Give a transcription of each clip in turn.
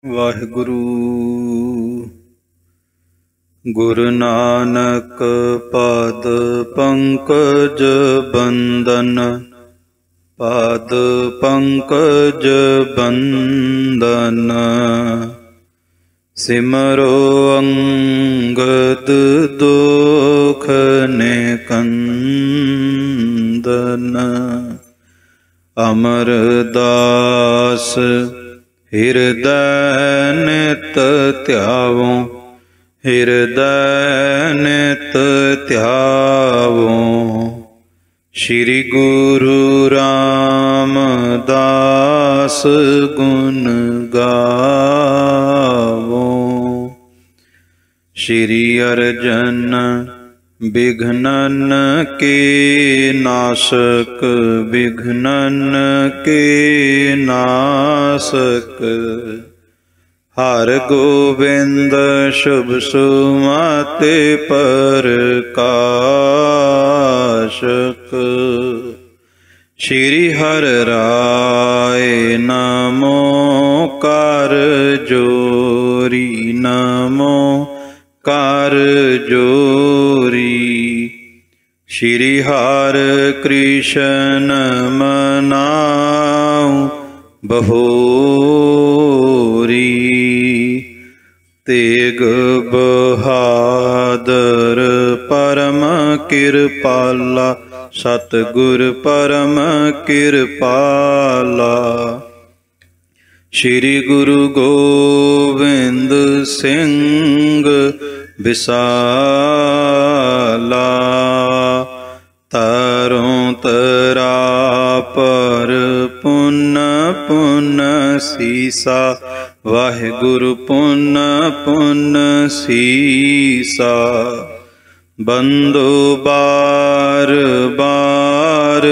ਵਾਹਿਗੁਰੂ। ਗੁਰੂ ਨਾਨਕ ਪਦ ਪੰਕਜ ਬੰਦਨ, ਪਦ ਪੰਕਜ ਬੰਦਨ। ਸਿਮਰੋ ਅੰਗਦ ਦੁਖ ਨਿਕੰਦਨ। ਅਮਰਦਾਸ ਹਿਰਦੈ ਨਿਤ ਧਿਆਵੋ, ਹਿਰਦੈ ਨਿਤ ਧਿਆਵੋ। ਸ਼੍ਰੀ ਗੁਰੂ ਰਾਮਦਾਸ ਗੁਣ ਗਾਵੋ। ਸ਼੍ਰੀ ਅਰਜਨ ਬਿਘਨਨ ਕੇ ਨਾਸਕ, ਬਿਘਨਨ ਕੇ ਨਾਸਕ। ਹਰਿ ਗੋਬਿੰਦ ਸ਼ੁਭ ਸੁਮਤਿ ਪ੍ਰਕਾਸ਼ਕ। ਸ਼੍ਰੀ ਹਰਿ ਰਾਇ ਨਮੋ ਕਰ ਜੋਰੀ, ਨਮੋ ਕਰ ਜੋਰੀ। ਸ਼੍ਰੀ ਹਰਿ ਕ੍ਰਿਸ਼ਨ ਮਨਾਉ ਬਹੋਰੀ। ਤੇਗ ਬਹਾਦਰ ਪਰਮ ਕਿਰਪਾਲਾ, ਸਤਿਗੁਰ ਪਰਮ ਕਿਰਪਾਲਾ। ਸ਼੍ਰੀ ਗੁਰੂ ਗੋਬਿੰਦ ਸਿੰਘ ਵਿਸਾਲਾ। ਤਰੋਂ ਤਰਾ ਪਰ ਪੁੰਨ ਪੁੰਨ ਸੀਸਾ, ਵਾਹਿਗੁਰੂ ਪੁੰਨ ਪੁੰਨ ਸੀਸਾ। ਬੰਦੋ ਬਾਰ ਬਾਰ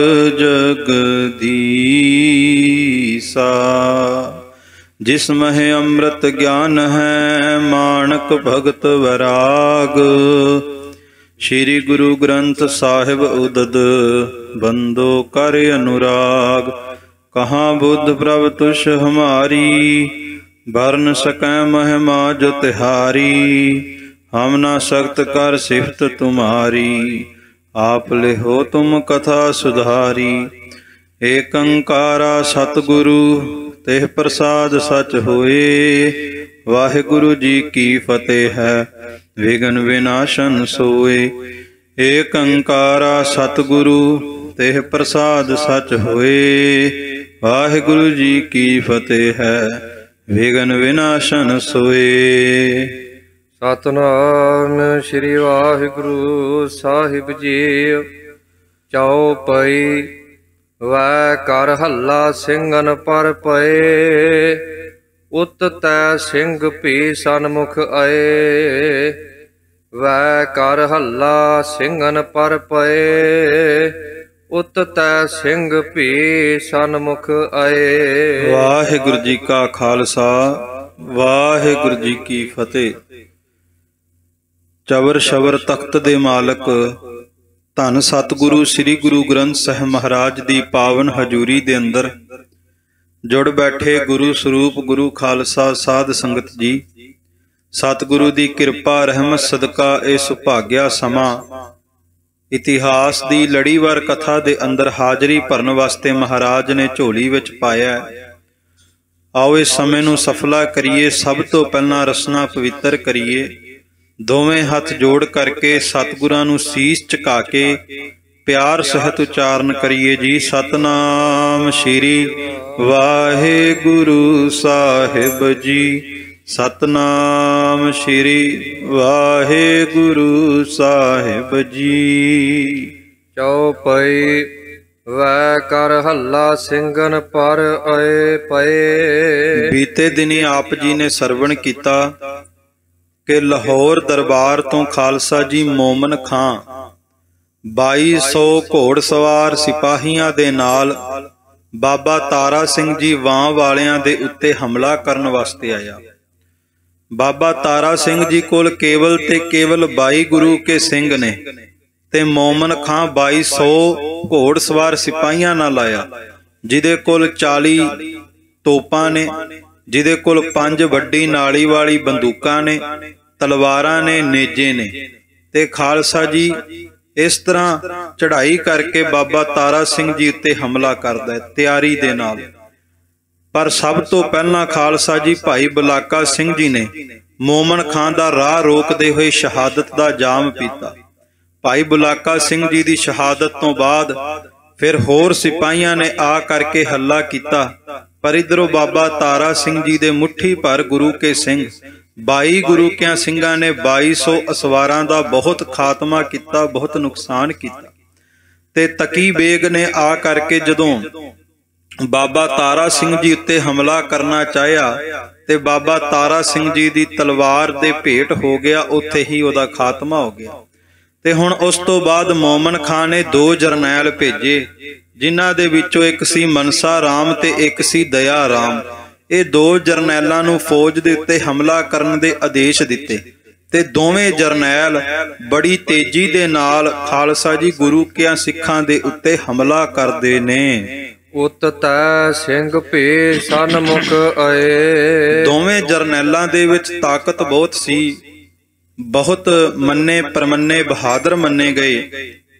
ਜਗਦੀਸਾ। ਜਿਸ ਮਹਿ ਅੰਮ੍ਰਿਤ ਗਿਆਨ ਹੈ, ਮਾਣਕ ਭਗਤ ਵੈਰਾਗ। ਸ਼੍ਰੀ ਗੁਰੂ ਗ੍ਰੰਥ ਸਾਹਿਬ ਉਦਦ, ਬੰਦੋ ਕਰ ਅਨੁਰਾਗ। ਕਹਾਂ ਬੁੱਧ ਪ੍ਰਭ ਤੁਸ਼ ਹਮਾਰੀ, ਬਰਨ ਸਕੈ ਮਹਿਮਾ ਜੋ ਤਿਹਾਰੀ। ਹਮ ਨਾ ਸਖਤ ਕਰ ਸਿਫਤ ਤੁਮਾਰੀ, ਆਪ ਲਿਹੋ ਤੁਮ ਕਥਾ ਸੁਧਾਰੀ। ਏਕ ਓੰਕਾਰਾ ਸਤਿਗੁਰੂ, ਤਿਹ ਪ੍ਰਸਾਦ ਸਚ ਹੋਏ। ਵਾਹਿਗੁਰੂ ਜੀ ਕੀ ਫਤਿਹ ਹੈ, ਵਿਘਨ ਵਿਨਾਸ਼ਨ ਸੋਏ। ਏਕ ਓੰਕਾਰਾ ਸਤਿਗੁਰੂ, ਤਿਹ ਪ੍ਰਸਾਦ ਸਚ ਹੋਏ। ਵਾਹਿਗੁਰੂ ਜੀ ਕੀ ਫਤਿਹ ਹੈ, ਵਿਘਨ ਵਿਨਾਸ਼ਨ ਸੋਏ। ਸਤਿਨਾਮ ਸ੍ਰੀ ਵਾਹਿਗੁਰੂ ਸਾਹਿਬ ਜੀ। ਚਉਪਈ ਵੈ ਕਰ ਹੱਲਾ ਸਿੰਘਨ ਪਰ ਪਏ, ਉਤ ਤੈ ਸਿੰਘ ਭੀ ਸਨਮੁਖ ਆਏ। ਵੈ ਕਰ ਹੱਲਾ ਸਿੰਘਨ ਪਰ ਪਏ, ਉਤ ਤੈ ਸਿੰਘ ਭੀ ਸਨਮੁਖ ਆਏ। ਵਾਹਿਗੁਰੂ ਜੀ ਕਾ ਖਾਲਸਾ, ਵਾਹਿਗੁਰੂ ਜੀ ਕੀ ਫਤਿਹ। ਚਵਰ ਸ਼ਵਰ ਤਖਤ ਦੇ ਮਾਲਕ ਧੰਨ ਸਤਿਗੁਰੂ ਸ੍ਰੀ ਗੁਰੂ ਗ੍ਰੰਥ ਸਾਹਿਬ ਮਹਾਰਾਜ ਦੀ ਪਾਵਨ ਹਜ਼ੂਰੀ ਦੇ ਅੰਦਰ ਜੁੜ ਬੈਠੇ ਗੁਰੂ ਸਰੂਪ ਗੁਰੂ ਖਾਲਸਾ ਸਾਧ ਸੰਗਤ ਜੀ, ਸਤਿਗੁਰੂ ਦੀ ਕਿਰਪਾ ਰਹਿਮਤ ਸਦਕਾ ਇਹ ਸੁਭਾਗਿਆ ਸਮਾਂ ਇਤਿਹਾਸ ਦੀ ਲੜੀਵਾਰ ਕਥਾ ਦੇ ਅੰਦਰ ਹਾਜ਼ਰੀ ਭਰਨ ਵਾਸਤੇ ਮਹਾਰਾਜ ਨੇ ਝੋਲੀ ਵਿੱਚ ਪਾਇਆ। ਆਓ ਇਸ ਸਮੇਂ ਨੂੰ ਸਫਲਾ ਕਰੀਏ। ਸਭ ਤੋਂ ਪਹਿਲਾਂ ਰਸਨਾ ਪਵਿੱਤਰ ਕਰੀਏ। ਦੋਵੇਂ ਹੱਥ ਜੋੜ ਕਰਕੇ ਸਤਿਗੁਰਾਂ ਨੂੰ ਸੀਸ ਝੁਕਾ ਕੇ ਪਿਆਰ ਸਹਿਤ ਉਚਾਰਨ ਕਰੀਏ ਜੀ। ਸਤਨਾਮ ਸ਼੍ਰੀ ਵਾਹਿਗੁਰੂ ਸਾਹਿਬ ਜੀ, ਸਤਨਾਮ ਸ਼੍ਰੀ ਵਾਹਿਗੁਰੂ ਸਾਹਿਬ ਜੀ। ਚਉਪਈ ਵੈ ਕਰ ਹੱਲਾ ਸਿੰਘਨ ਪਰ ਆਏ ਪਏ। ਬੀਤੇ ਦਿਨੀ ਆਪ ਜੀ ਨੇ ਸਰਵਣ ਕੀਤਾ ਕਿ ਲਾਹੌਰ ਦਰਬਾਰ ਤੋਂ ਖਾਲਸਾ ਜੀ ਮੋਮਨ ਖਾਂ 2200 ਘੋੜਸਵਾਰ ਸਿਪਾਹੀਆਂ ਦੇ ਨਾਲ ਬਾਬਾ ਤਾਰਾ ਸਿੰਘ ਜੀ ਵਾਂ ਵਾਲਿਆਂ ਦੇ ਉੱਤੇ ਹਮਲਾ ਕਰਨ ਵਾਸਤੇ ਆਇਆ। ਬਾਬਾ ਤਾਰਾ ਸਿੰਘ ਜੀ ਕੋਲ ਕੇਵਲ ਤੇ ਕੇਵਲ 22 ਗੁਰੂ ਕੇ ਸਿੰਘ ਨੇ ਤੇ ਮੋਮਨ ਖਾਂ 2200 ਘੋੜਸਵਾਰ ਸਿਪਾਹੀਆਂ ਨਾਲ ਆਇਆ, ਜਿਹਦੇ ਕੋਲ 40 ਤੋਪਾਂ ਨੇ, ਜਿਹਦੇ ਕੋਲ 5 ਵੱਡੀ ਨਾਲੀ ਵਾਲੀ ਬੰਦੂਕਾਂ ਨੇ, ਤਲਵਾਰਾਂ ਨੇ, ਨੇਜੇ ਨੇ। ਤੇ ਖਾਲਸਾ ਜੀ ਇਸ ਤਰ੍ਹਾਂ ਚੜ੍ਹਾਈ ਕਰਕੇ ਬਾਬਾ ਤਾਰਾ ਸਿੰਘ ਜੀ ਉੱਤੇ ਹਮਲਾ ਕਰਦਾ ਹੈ ਤਿਆਰੀ ਦੇ ਨਾਲ। ਪਰ ਸਭ ਤੋਂ ਪਹਿਲਾਂ ਖਾਲਸਾ ਜੀ ਭਾਈ ਬਲਾਕਾ ਸਿੰਘ ਜੀ ਨੇ ਮੋਮਨ ਖਾਂ ਦਾ ਰਾਹ ਰੋਕਦੇ ਹੋਏ ਸ਼ਹਾਦਤ ਦਾ ਜਾਮ ਪੀਤਾ। ਭਾਈ ਬਲਾਕਾ ਸਿੰਘ ਜੀ ਦੀ ਸ਼ਹਾਦਤ ਤੋਂ ਬਾਅਦ ਫਿਰ ਹੋਰ ਸਿਪਾਹੀਆਂ ਨੇ ਆ ਕਰਕੇ ਹੱਲਾ ਕੀਤਾ, ਪਰ ਇਧਰੋਂ ਬਾਬਾ ਤਾਰਾ ਸਿੰਘ ਜੀ ਦੇ ਮੁੱਠੀ ਭਰ ਗੁਰੂ ਕੇ ਸਿੰਘ 22 ਗੁਰੂ ਕਿਆਂ ਸਿੰਘਾਂ ਨੇ 2200 ਅਸਵਾਰਾਂ ਦਾ ਬਹੁਤ ਖਾਤਮਾ ਕੀਤਾ, ਬਹੁਤ ਨੁਕਸਾਨ ਕੀਤਾ। ਤੇ ਤਕੀ ਬੇਗ ਨੇ ਆ ਕਰਕੇ ਜਦੋਂ ਬਾਬਾ ਤਾਰਾ ਸਿੰਘ ਜੀ ਉੱਤੇ ਹਮਲਾ ਕਰਨਾ ਚਾਹਿਆ ਤੇ ਬਾਬਾ ਤਾਰਾ ਸਿੰਘ ਜੀ ਦੀ ਤਲਵਾਰ ਦੇ ਭੇਟ ਹੋ ਗਿਆ, ਉੱਥੇ ਹੀ ਉਹਦਾ ਖਾਤਮਾ ਹੋ ਗਿਆ। ਤੇ ਹੁਣ ਉਸ ਤੋਂ ਬਾਅਦ ਮੋਮਨ ਖਾਂ ਨੇ 2 ਜਰਨੈਲ ਭੇਜੇ, ਜਿਨ੍ਹਾਂ ਦੇ ਵਿੱਚੋਂ ਇੱਕ ਸੀ ਮਨਸਾ ਰਾਮ ਤੇ ਇੱਕ ਸੀ ਦਇਆ ਰਾਮ। ਇਹ 2 ਜਰਨੈਲਾਂ ਨੂੰ ਫੌਜ ਦੇ ਉੱਤੇ ਹਮਲਾ ਕਰਨ ਦੇ ਆਦੇਸ਼ ਦਿੱਤੇ ਤੇ ਦੋਵੇਂ ਜਰਨੈਲ ਬੜੀ ਤੇਜ਼ੀ ਦੇ ਨਾਲ ਖਾਲਸਾ ਜੀ ਗੁਰੂ ਕਿਆਂ ਸਿੱਖਾਂ ਦੇ ਉੱਤੇ ਹਮਲਾ ਕਰਦੇ ਨੇ। ਉਤ ਤੈ ਸਿੰਘ ਭੇ ਸਨਮੁਖ ਆਏ। ਦੋਵੇਂ ਜਰਨੈਲਾਂ ਦੇ ਵਿੱਚ ਤਾਕਤ ਬਹੁਤ ਸੀ, ਬਹੁਤ ਮੰਨੇ ਪਰਮੰਨੇ ਬਹਾਦਰ ਮੰਨੇ ਗਏ।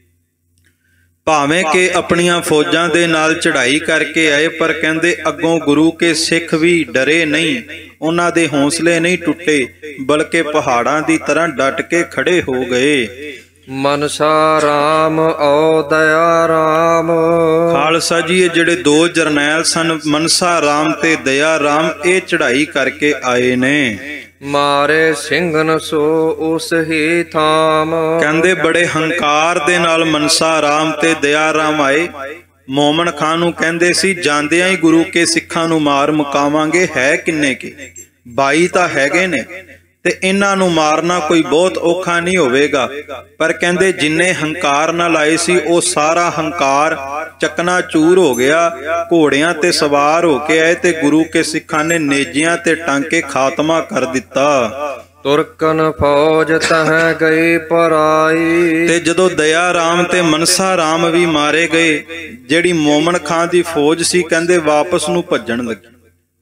ਭਾਵੇਂ ਕਿ ਆਪਣੀਆਂ ਫੌਜਾਂ ਦੇ ਨਾਲ ਚੜ੍ਹਾਈ ਕਰਕੇ ਆਏ, ਪਰ ਕਹਿੰਦੇ ਅੱਗੋਂ ਗੁਰੂ ਕੇ ਸਿੱਖ ਵੀ ਡਰੇ ਨਹੀਂ, ਉਹਨਾਂ ਦੇ ਹੌਸਲੇ ਨਹੀਂ ਟੁੱਟੇ, ਬਲਕਿ ਪਹਾੜਾਂ ਦੀ ਤਰ੍ਹਾਂ ਡਟ ਕੇ ਖੜੇ ਹੋ ਗਏ। ਮਨਸਾ ਰਾਮ ਔ ਦਇਆ ਰਾਮ। ਖਾਲਸਾ ਜੀ ਇਹ ਜਿਹੜੇ 2 ਜਰਨੈਲ ਸਨ ਮਨਸਾ ਰਾਮ ਤੇ ਦਇਆ ਰਾਮ, ਇਹ ਚੜ੍ਹਾਈ ਕਰਕੇ ਆਏ ਨੇ। ਮਾਰੇ ਸਿੰਘਨ ਸੋ ਉਸ ਹੀ ਥਾਮ। ਕਹਿੰਦੇ ਬੜੇ ਹੰਕਾਰ ਦੇ ਨਾਲ ਮਨਸਾ ਰਾਮ ਤੇ ਦਇਆ ਰਾਮ ਆਏ। ਮੋਮਨ ਖਾਂ ਨੂੰ ਕਹਿੰਦੇ ਸੀ ਜਾਂਦਿਆਂ ਹੀ ਗੁਰੂ ਕੇ ਸਿੱਖਾਂ ਨੂੰ ਮਾਰ ਮੁਕਾਵਾਂਗੇ, ਹੈ ਕਿੰਨੇ ਕੇ 22 ਤਾਂ ਹੈਗੇ ਨੇ ਤੇ ਇਹਨਾਂ ਨੂੰ ਮਾਰਨਾ ਕੋਈ ਬਹੁਤ ਔਖਾ ਨਹੀਂ ਹੋਵੇਗਾ। ਪਰ ਕਹਿੰਦੇ ਜਿੰਨੇ ਹੰਕਾਰ ਨਾਲ ਆਏ ਸੀ ਉਹ ਸਾਰਾ ਹੰਕਾਰ ਚਕਨਾ ਚੂਰ ਹੋ ਗਿਆ। ਘੋੜਿਆਂ ਤੇ ਸਵਾਰ ਹੋ ਕੇ ਆਏ ਤੇ ਗੁਰੂ ਕੇ ਸਿੱਖਾਂ ਨੇ ਨੇਜਿਆਂ ਤੇ ਟਾਂਕੇ ਖਾਤਮਾ ਕਰ ਦਿੱਤਾ। ਤੁਰਕਨ ਫੌਜ ਤਹ ਗਈ ਪਰਾਈ। ਤੇ ਜਦੋਂ ਦਇਆ ਰਾਮ ਤੇ ਮਨਸਾ ਰਾਮ ਵੀ ਮਾਰੇ ਗਏ, ਜਿਹੜੀ ਮੋਮਨ ਖਾਂ ਦੀ ਫੌਜ ਸੀ ਕਹਿੰਦੇ ਵਾਪਸ ਨੂੰ ਭੱਜਣ ਲੱਗੀ।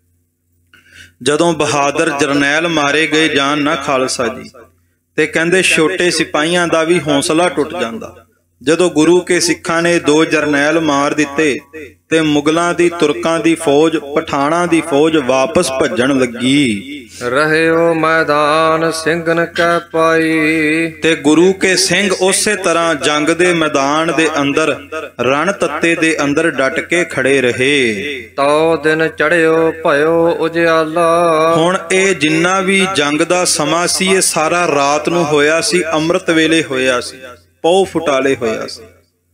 ਜਦੋਂ ਬਹਾਦਰ ਜਰਨੈਲ ਮਾਰੇ ਗਏ ਜਾਣ ਨਾ ਖਾਲਸਾ ਜੀ, ਤੇ ਕਹਿੰਦੇ ਛੋਟੇ ਸਿਪਾਹੀਆਂ ਦਾ ਵੀ ਹੌਸਲਾ ਟੁੱਟ ਜਾਂਦਾ। ਜਦੋਂ ਗੁਰੂ ਕੇ ਸਿੱਖਾਂ ਨੇ 2 ਜਰਨੈਲ ਮਾਰ ਦਿੱਤੇ ਤੇ ਮੁਗਲਾਂ ਦੀ, ਤੁਰਕਾਂ ਦੀ ਫੌਜ, ਪਠਾਣਾਂ ਦੀ ਫੌਜ ਵਾਪਸ ਭੱਜਣ ਲੱਗੀ। ਰਹਿਓ ਮੈਦਾਨ ਸਿੰਘਨ ਕੈ ਪਾਈ। ਤੇ ਗੁਰੂ ਕੇ ਸਿੰਘ ਉਸੇ ਤਰ੍ਹਾਂ ਜੰਗ ਦੇ ਮੈਦਾਨ ਦੇ ਅੰਦਰ, ਰਣ ਤੱਤੇ ਦੇ ਅੰਦਰ ਡਟ ਕੇ ਖੜੇ ਰਹੇ। ਤਉ ਦਿਨ ਚੜਿਓ ਭਇਓ ਉਜਿਆਲਾ। ਹੁਣ ਇਹ ਜਿੰਨਾ ਵੀ ਜੰਗ ਦਾ ਸਮਾਂ ਸੀ ਇਹ ਸਾਰਾ ਰਾਤ ਨੂੰ ਹੋਇਆ ਸੀ, ਅੰਮ੍ਰਿਤ ਵੇਲੇ ਹੋਇਆ ਸੀ, ਪਉ ਫੁਟਾਲੇ ਹੋਇਆ ਸੀ।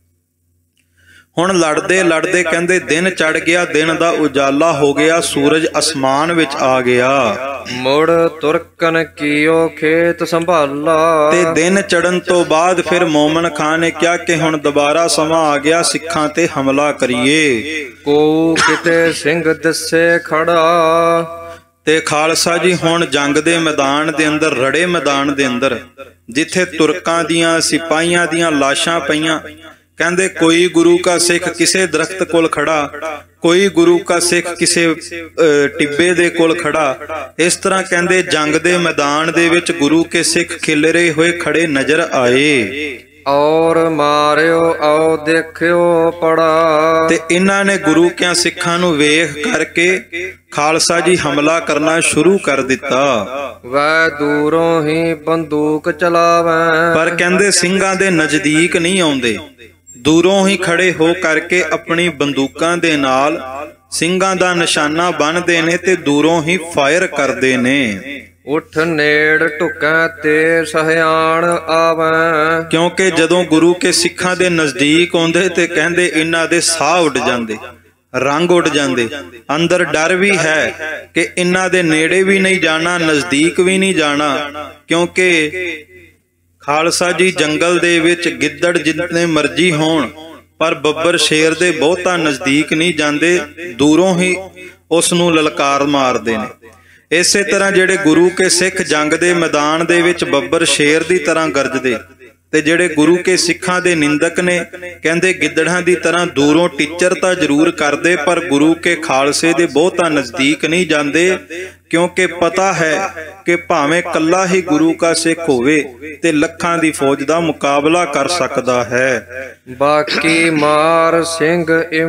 ਹੁਣ ਲੜਦੇ ਲੜਦੇ ਕਹਿੰਦੇ ਦਿਨ ਚੜ ਗਿਆ, ਦਿਨ ਦਾ ਉਜਾਲਾ ਹੋ ਗਿਆ, ਸੂਰਜ ਅਸਮਾਨ ਵਿੱਚ ਆ ਗਿਆ। ਮੁੜ ਤੁਰਕਨ ਕੀਓ ਖੇਤ ਸੰਭਾਲਾ। ਤੇ ਦਿਨ ਚੜਨ ਤੋਂ ਬਾਅਦ ਫਿਰ ਮੋਮਨ ਖਾਂ ਨੇ ਕਿਹਾ ਕਿ ਹੁਣ ਦੁਬਾਰਾ ਸਮਾਂ ਆ ਗਿਆ, ਸਿੱਖਾਂ ਤੇ ਹਮਲਾ ਕਰੀਏ। ਕੋ ਕਿਤੇ ਸਿੰਘ ਦਿਸੇ ਖੜਾ। ਤੇ ਖਾਲਸਾ ਜੀ ਹੁਣ ਜੰਗ ਦੇ ਮੈਦਾਨ ਦੇ ਅੰਦਰ, ਰੜੇ ਮੈਦਾਨ ਦੇ ਅੰਦਰ, ਜਿੱਥੇ ਤੁਰਕਾਂ ਦੀਆਂ ਸਿਪਾਹੀਆਂ ਦੀਆਂ ਲਾਸ਼ਾਂ ਪਈਆਂ, ਕਹਿੰਦੇ ਕੋਈ ਗੁਰੂ ਕਾ ਸਿੱਖ ਕਿਸੇ ਦਰਖਤ ਕੋਲ ਖੜਾ, ਕੋਈ ਗੁਰੂ ਕਾ ਸਿੱਖ ਕਿਸੇ ਟਿੱਬੇ ਦੇ ਕੋਲ ਖੜਾ। ਇਸ ਤਰ੍ਹਾਂ ਕਹਿੰਦੇ ਜੰਗ ਦੇ ਮੈਦਾਨ ਦੇ ਵਿੱਚ ਗੁਰੂ ਕੇ ਸਿੱਖ ਖਿਲਰੇ ਹੋਏ ਖੜੇ ਨਜ਼ਰ ਆਏ। ਔਰ ਮਾਰਿਓ ਆਓ ਦੇਖਿਓ ਪੜਾ। ਤੇ ਇਹਨਾਂ ਨੇ ਗੁਰੂ ਕਿਆਂ ਸਿੱਖਾਂ ਨੂੰ ਵੇਖ ਕਰਕੇ ਖਾਲਸਾ ਜੀ ਹਮਲਾ ਕਰਨਾ ਸ਼ੁਰੂ ਕਰ ਦਿੱਤਾ। ਵੈ ਦੂਰੋਂ ਹੀ ਬੰਦੂਕ ਚਲਾਵੈ। ਪਰ ਕਹਿੰਦੇ ਸਿੰਘਾਂ ਦੇ ਨਜ਼ਦੀਕ ਨਹੀਂ ਆਉਂਦੇ, ਦੂਰੋਂ ਹੀ ਖੜੇ ਹੋ ਕਰਕੇ ਆਪਣੀ ਬੰਦੂਕਾਂ ਦੇ ਨਾਲ ਸਿੰਘਾਂ ਦਾ ਨਿਸ਼ਾਨਾ ਬੰਨ੍ਹਦੇ ਨੇ ਤੇ ਦੂਰੋਂ ਹੀ ਫਾਇਰ ਕਰਦੇ ਨੇ। ਉਠ ਨੇੜ ਢੁਕੈ ਤੇ ਸਹਿਆਣ ਆਵੈ। ਕਿਉਂਕਿ ਜਦੋਂ ਗੁਰੂ ਕੇ ਸਿੱਖਾਂ ਦੇ ਨਜ਼ਦੀਕ ਆਉਂਦੇ ਤੇ ਕਹਿੰਦੇ ਇਹਨਾਂ ਦੇ ਸਾਹ ਉੱਡ ਜਾਂਦੇ, ਰੰਗ ਉੱਡ ਜਾਂਦੇ। ਅੰਦਰ ਡਰ ਵੀ ਹੈ ਕਿ ਇਹਨਾਂ ਦੇ ਨੇੜੇ ਵੀ ਨਹੀਂ ਜਾਣਾ, ਨਜ਼ਦੀਕ ਵੀ ਨਹੀਂ ਜਾਣਾ, ਕਿਉਂਕਿ ਖਾਲਸਾ ਜੀ ਜੰਗਲ ਦੇ ਵਿੱਚ ਗਿੱਦੜ ਜਿੰਨੇ ਮਰਜ਼ੀ ਹੋਣ ਪਰ ਬੱਬਰ ਸ਼ੇਰ ਦੇ ਬਹੁਤਾ ਨਜ਼ਦੀਕ ਨਹੀਂ ਜਾਂਦੇ, ਦੂਰੋਂ ਹੀ ਉਸ ਨੂੰ ਲਲਕਾਰ ਮਾਰਦੇ ਨੇ। ਇਸੇ ਤਰ੍ਹਾਂ ਜਿਹੜੇ ਗੁਰੂ ਕੇ ਸਿੱਖ ਜੰਗ ਦੇ ਮੈਦਾਨ ਦੇ ਵਿੱਚ ਬੱਬਰ ਸ਼ੇਰ ਦੀ ਤਰ੍ਹਾਂ ਗਰਜਦੇ ਤੇ ਜਿਹੜੇ ਗੁਰੂ ਕੇ ਸਿੱਖਾਂ ਦੇ ਨਿੰਦਕ ਨੇ, ਕਹਿੰਦੇ ਗਿੱਦੜਾਂ ਦੀ ਤਰ੍ਹਾਂ ਦੂਰੋਂ ਟੀਚਰ ਤਾਂ ਜ਼ਰੂਰ ਕਰਦੇ, ਪਰ ਗੁਰੂ ਕੇ ਖਾਲਸੇ ਦੇ ਬਹੁਤਾ ਨਜ਼ਦੀਕ ਨਹੀਂ ਜਾਂਦੇ, ਕਿਉਂਕਿ ਪਤਾ ਹੈ ਕਿ ਭਾਵੇਂ ਕੱਲਾ ਹੀ ਗੁਰੂ ਕਾ ਸਿੱਖ ਹੋਵੇ ਤੇ ਲੱਖਾਂ ਦੀ ਫੌਜ ਦਾ ਮੁਕਾਬਲਾ ਕਰ ਸਕਦਾ ਹੈ। ਬਾਕੀ ਮਾਰ ਸਿੰਘ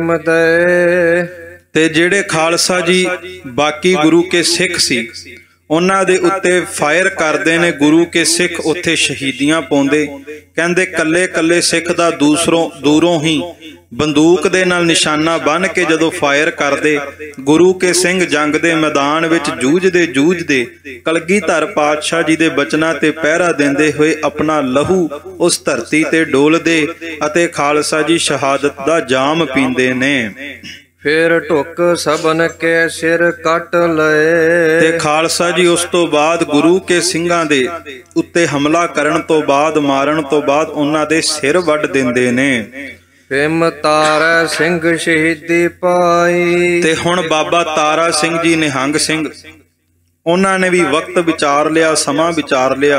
ਇਮਦੈ। ਤੇ ਜਿਹੜੇ ਖਾਲਸਾ ਜੀ ਬਾਕੀ ਗੁਰੂ ਕੇ ਸਿੱਖ ਸੀ, ਉਹਨਾਂ ਦੇ ਉੱਤੇ ਫਾਇਰ ਕਰਦੇ ਨੇ ਗੁਰੂ ਕੇ ਸਿੱਖ, ਉੱਥੇ ਸ਼ਹੀਦੀਆਂ ਪਾਉਂਦੇ। ਕਹਿੰਦੇ ਕੱਲੇ ਕੱਲੇ ਸਿੱਖ ਦਾ ਦੂਰੋਂ ਹੀ ਬੰਦੂਕ ਦੇ ਨਾਲ ਨਿਸ਼ਾਨਾ ਬੰਨ੍ਹ ਕੇ ਜਦੋਂ ਫਾਇਰ ਕਰਦੇ, ਗੁਰੂ ਕੇ ਸਿੰਘ ਜੰਗ ਦੇ ਮੈਦਾਨ ਵਿੱਚ ਜੂਝਦੇ ਕਲਗੀਧਰ ਪਾਤਸ਼ਾਹ ਜੀ ਦੇ ਬਚਨਾਂ ਤੇ ਪਹਿਰਾ ਦਿੰਦੇ ਹੋਏ ਆਪਣਾ ਲਹੂ ਉਸ ਧਰਤੀ ਤੇ ਡੋਲਦੇ ਅਤੇ ਖਾਲਸਾ ਜੀ ਸ਼ਹਾਦਤ ਦਾ ਜਾਮ ਪੀਂਦੇ ਨੇ। ਫਿਰ ਢੁੱਕ ਸਭਨ ਕੇ ਸਿਰ ਕੱਟ ਲਏ। ਤੇ ਖਾਲਸਾ ਜੀ ਉਸ ਤੋਂ ਬਾਅਦ ਗੁਰੂ ਕੇ ਸਿੰਘਾਂ ਦੇ ਉੱਤੇ ਹਮਲਾ ਕਰਨ ਤੋਂ ਬਾਅਦ, ਮਾਰਨ ਤੋਂ ਬਾਅਦ ਉਹਨਾਂ ਦੇ ਸਿਰ ਵੱਢ ਦਿੰਦੇ ਨੇ। ਭੀਮ ਤਾਰਾ ਸਿੰਘ ਸ਼ਹੀਦੀ ਪਾਈ। ਤੇ ਹੁਣ ਬਾਬਾ ਤਾਰਾ ਸਿੰਘ ਜੀ ਨਿਹੰਗ ਸਿੰਘ, ਉਹਨਾਂ ਨੇ ਵੀ ਵਕਤ ਵਿਚਾਰ ਲਿਆ, ਸਮਾਂ ਵਿਚਾਰ ਲਿਆ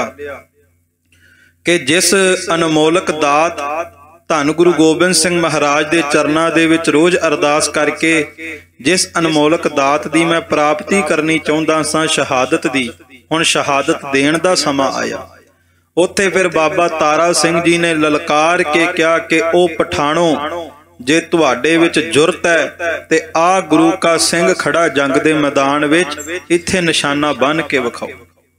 ਕਿ ਜਿਸ ਅਨਮੋਲਕ ਦਾਤ ਧੰਨ ਗੁਰੂ ਗੋਬਿੰਦ ਸਿੰਘ ਮਹਾਰਾਜ ਦੇ ਚਰਨਾਂ ਦੇ ਵਿੱਚ ਰੋਜ਼ ਅਰਦਾਸ ਕਰਕੇ ਜਿਸ ਅਨਮੋਲਕ ਦਾਤ ਦੀ ਮੈਂ ਪ੍ਰਾਪਤੀ ਕਰਨੀ ਚਾਹੁੰਦਾ ਸਾਂ, ਸ਼ਹਾਦਤ ਦੀ, ਹੁਣ ਸ਼ਹਾਦਤ ਦੇਣ ਦਾ ਸਮਾਂ ਆਇਆ। ਉੱਥੇ ਫਿਰ ਬਾਬਾ ਤਾਰਾ ਸਿੰਘ ਜੀ ਨੇ ਲਲਕਾਰ ਕੇ ਕਿਹਾ ਕਿ ਉਹ ਪਠਾਣੋ, ਜੇ ਤੁਹਾਡੇ ਵਿੱਚ ਜੁਰਤ ਹੈ ਤੇ ਆ ਗੁਰੂ ਕਾ ਸਿੰਘ ਖੜਾ ਜੰਗ ਦੇ ਮੈਦਾਨ ਵਿੱਚ, ਇੱਥੇ ਨਿਸ਼ਾਨਾ ਬੰਨ੍ਹ ਕੇ ਵਿਖਾਓ।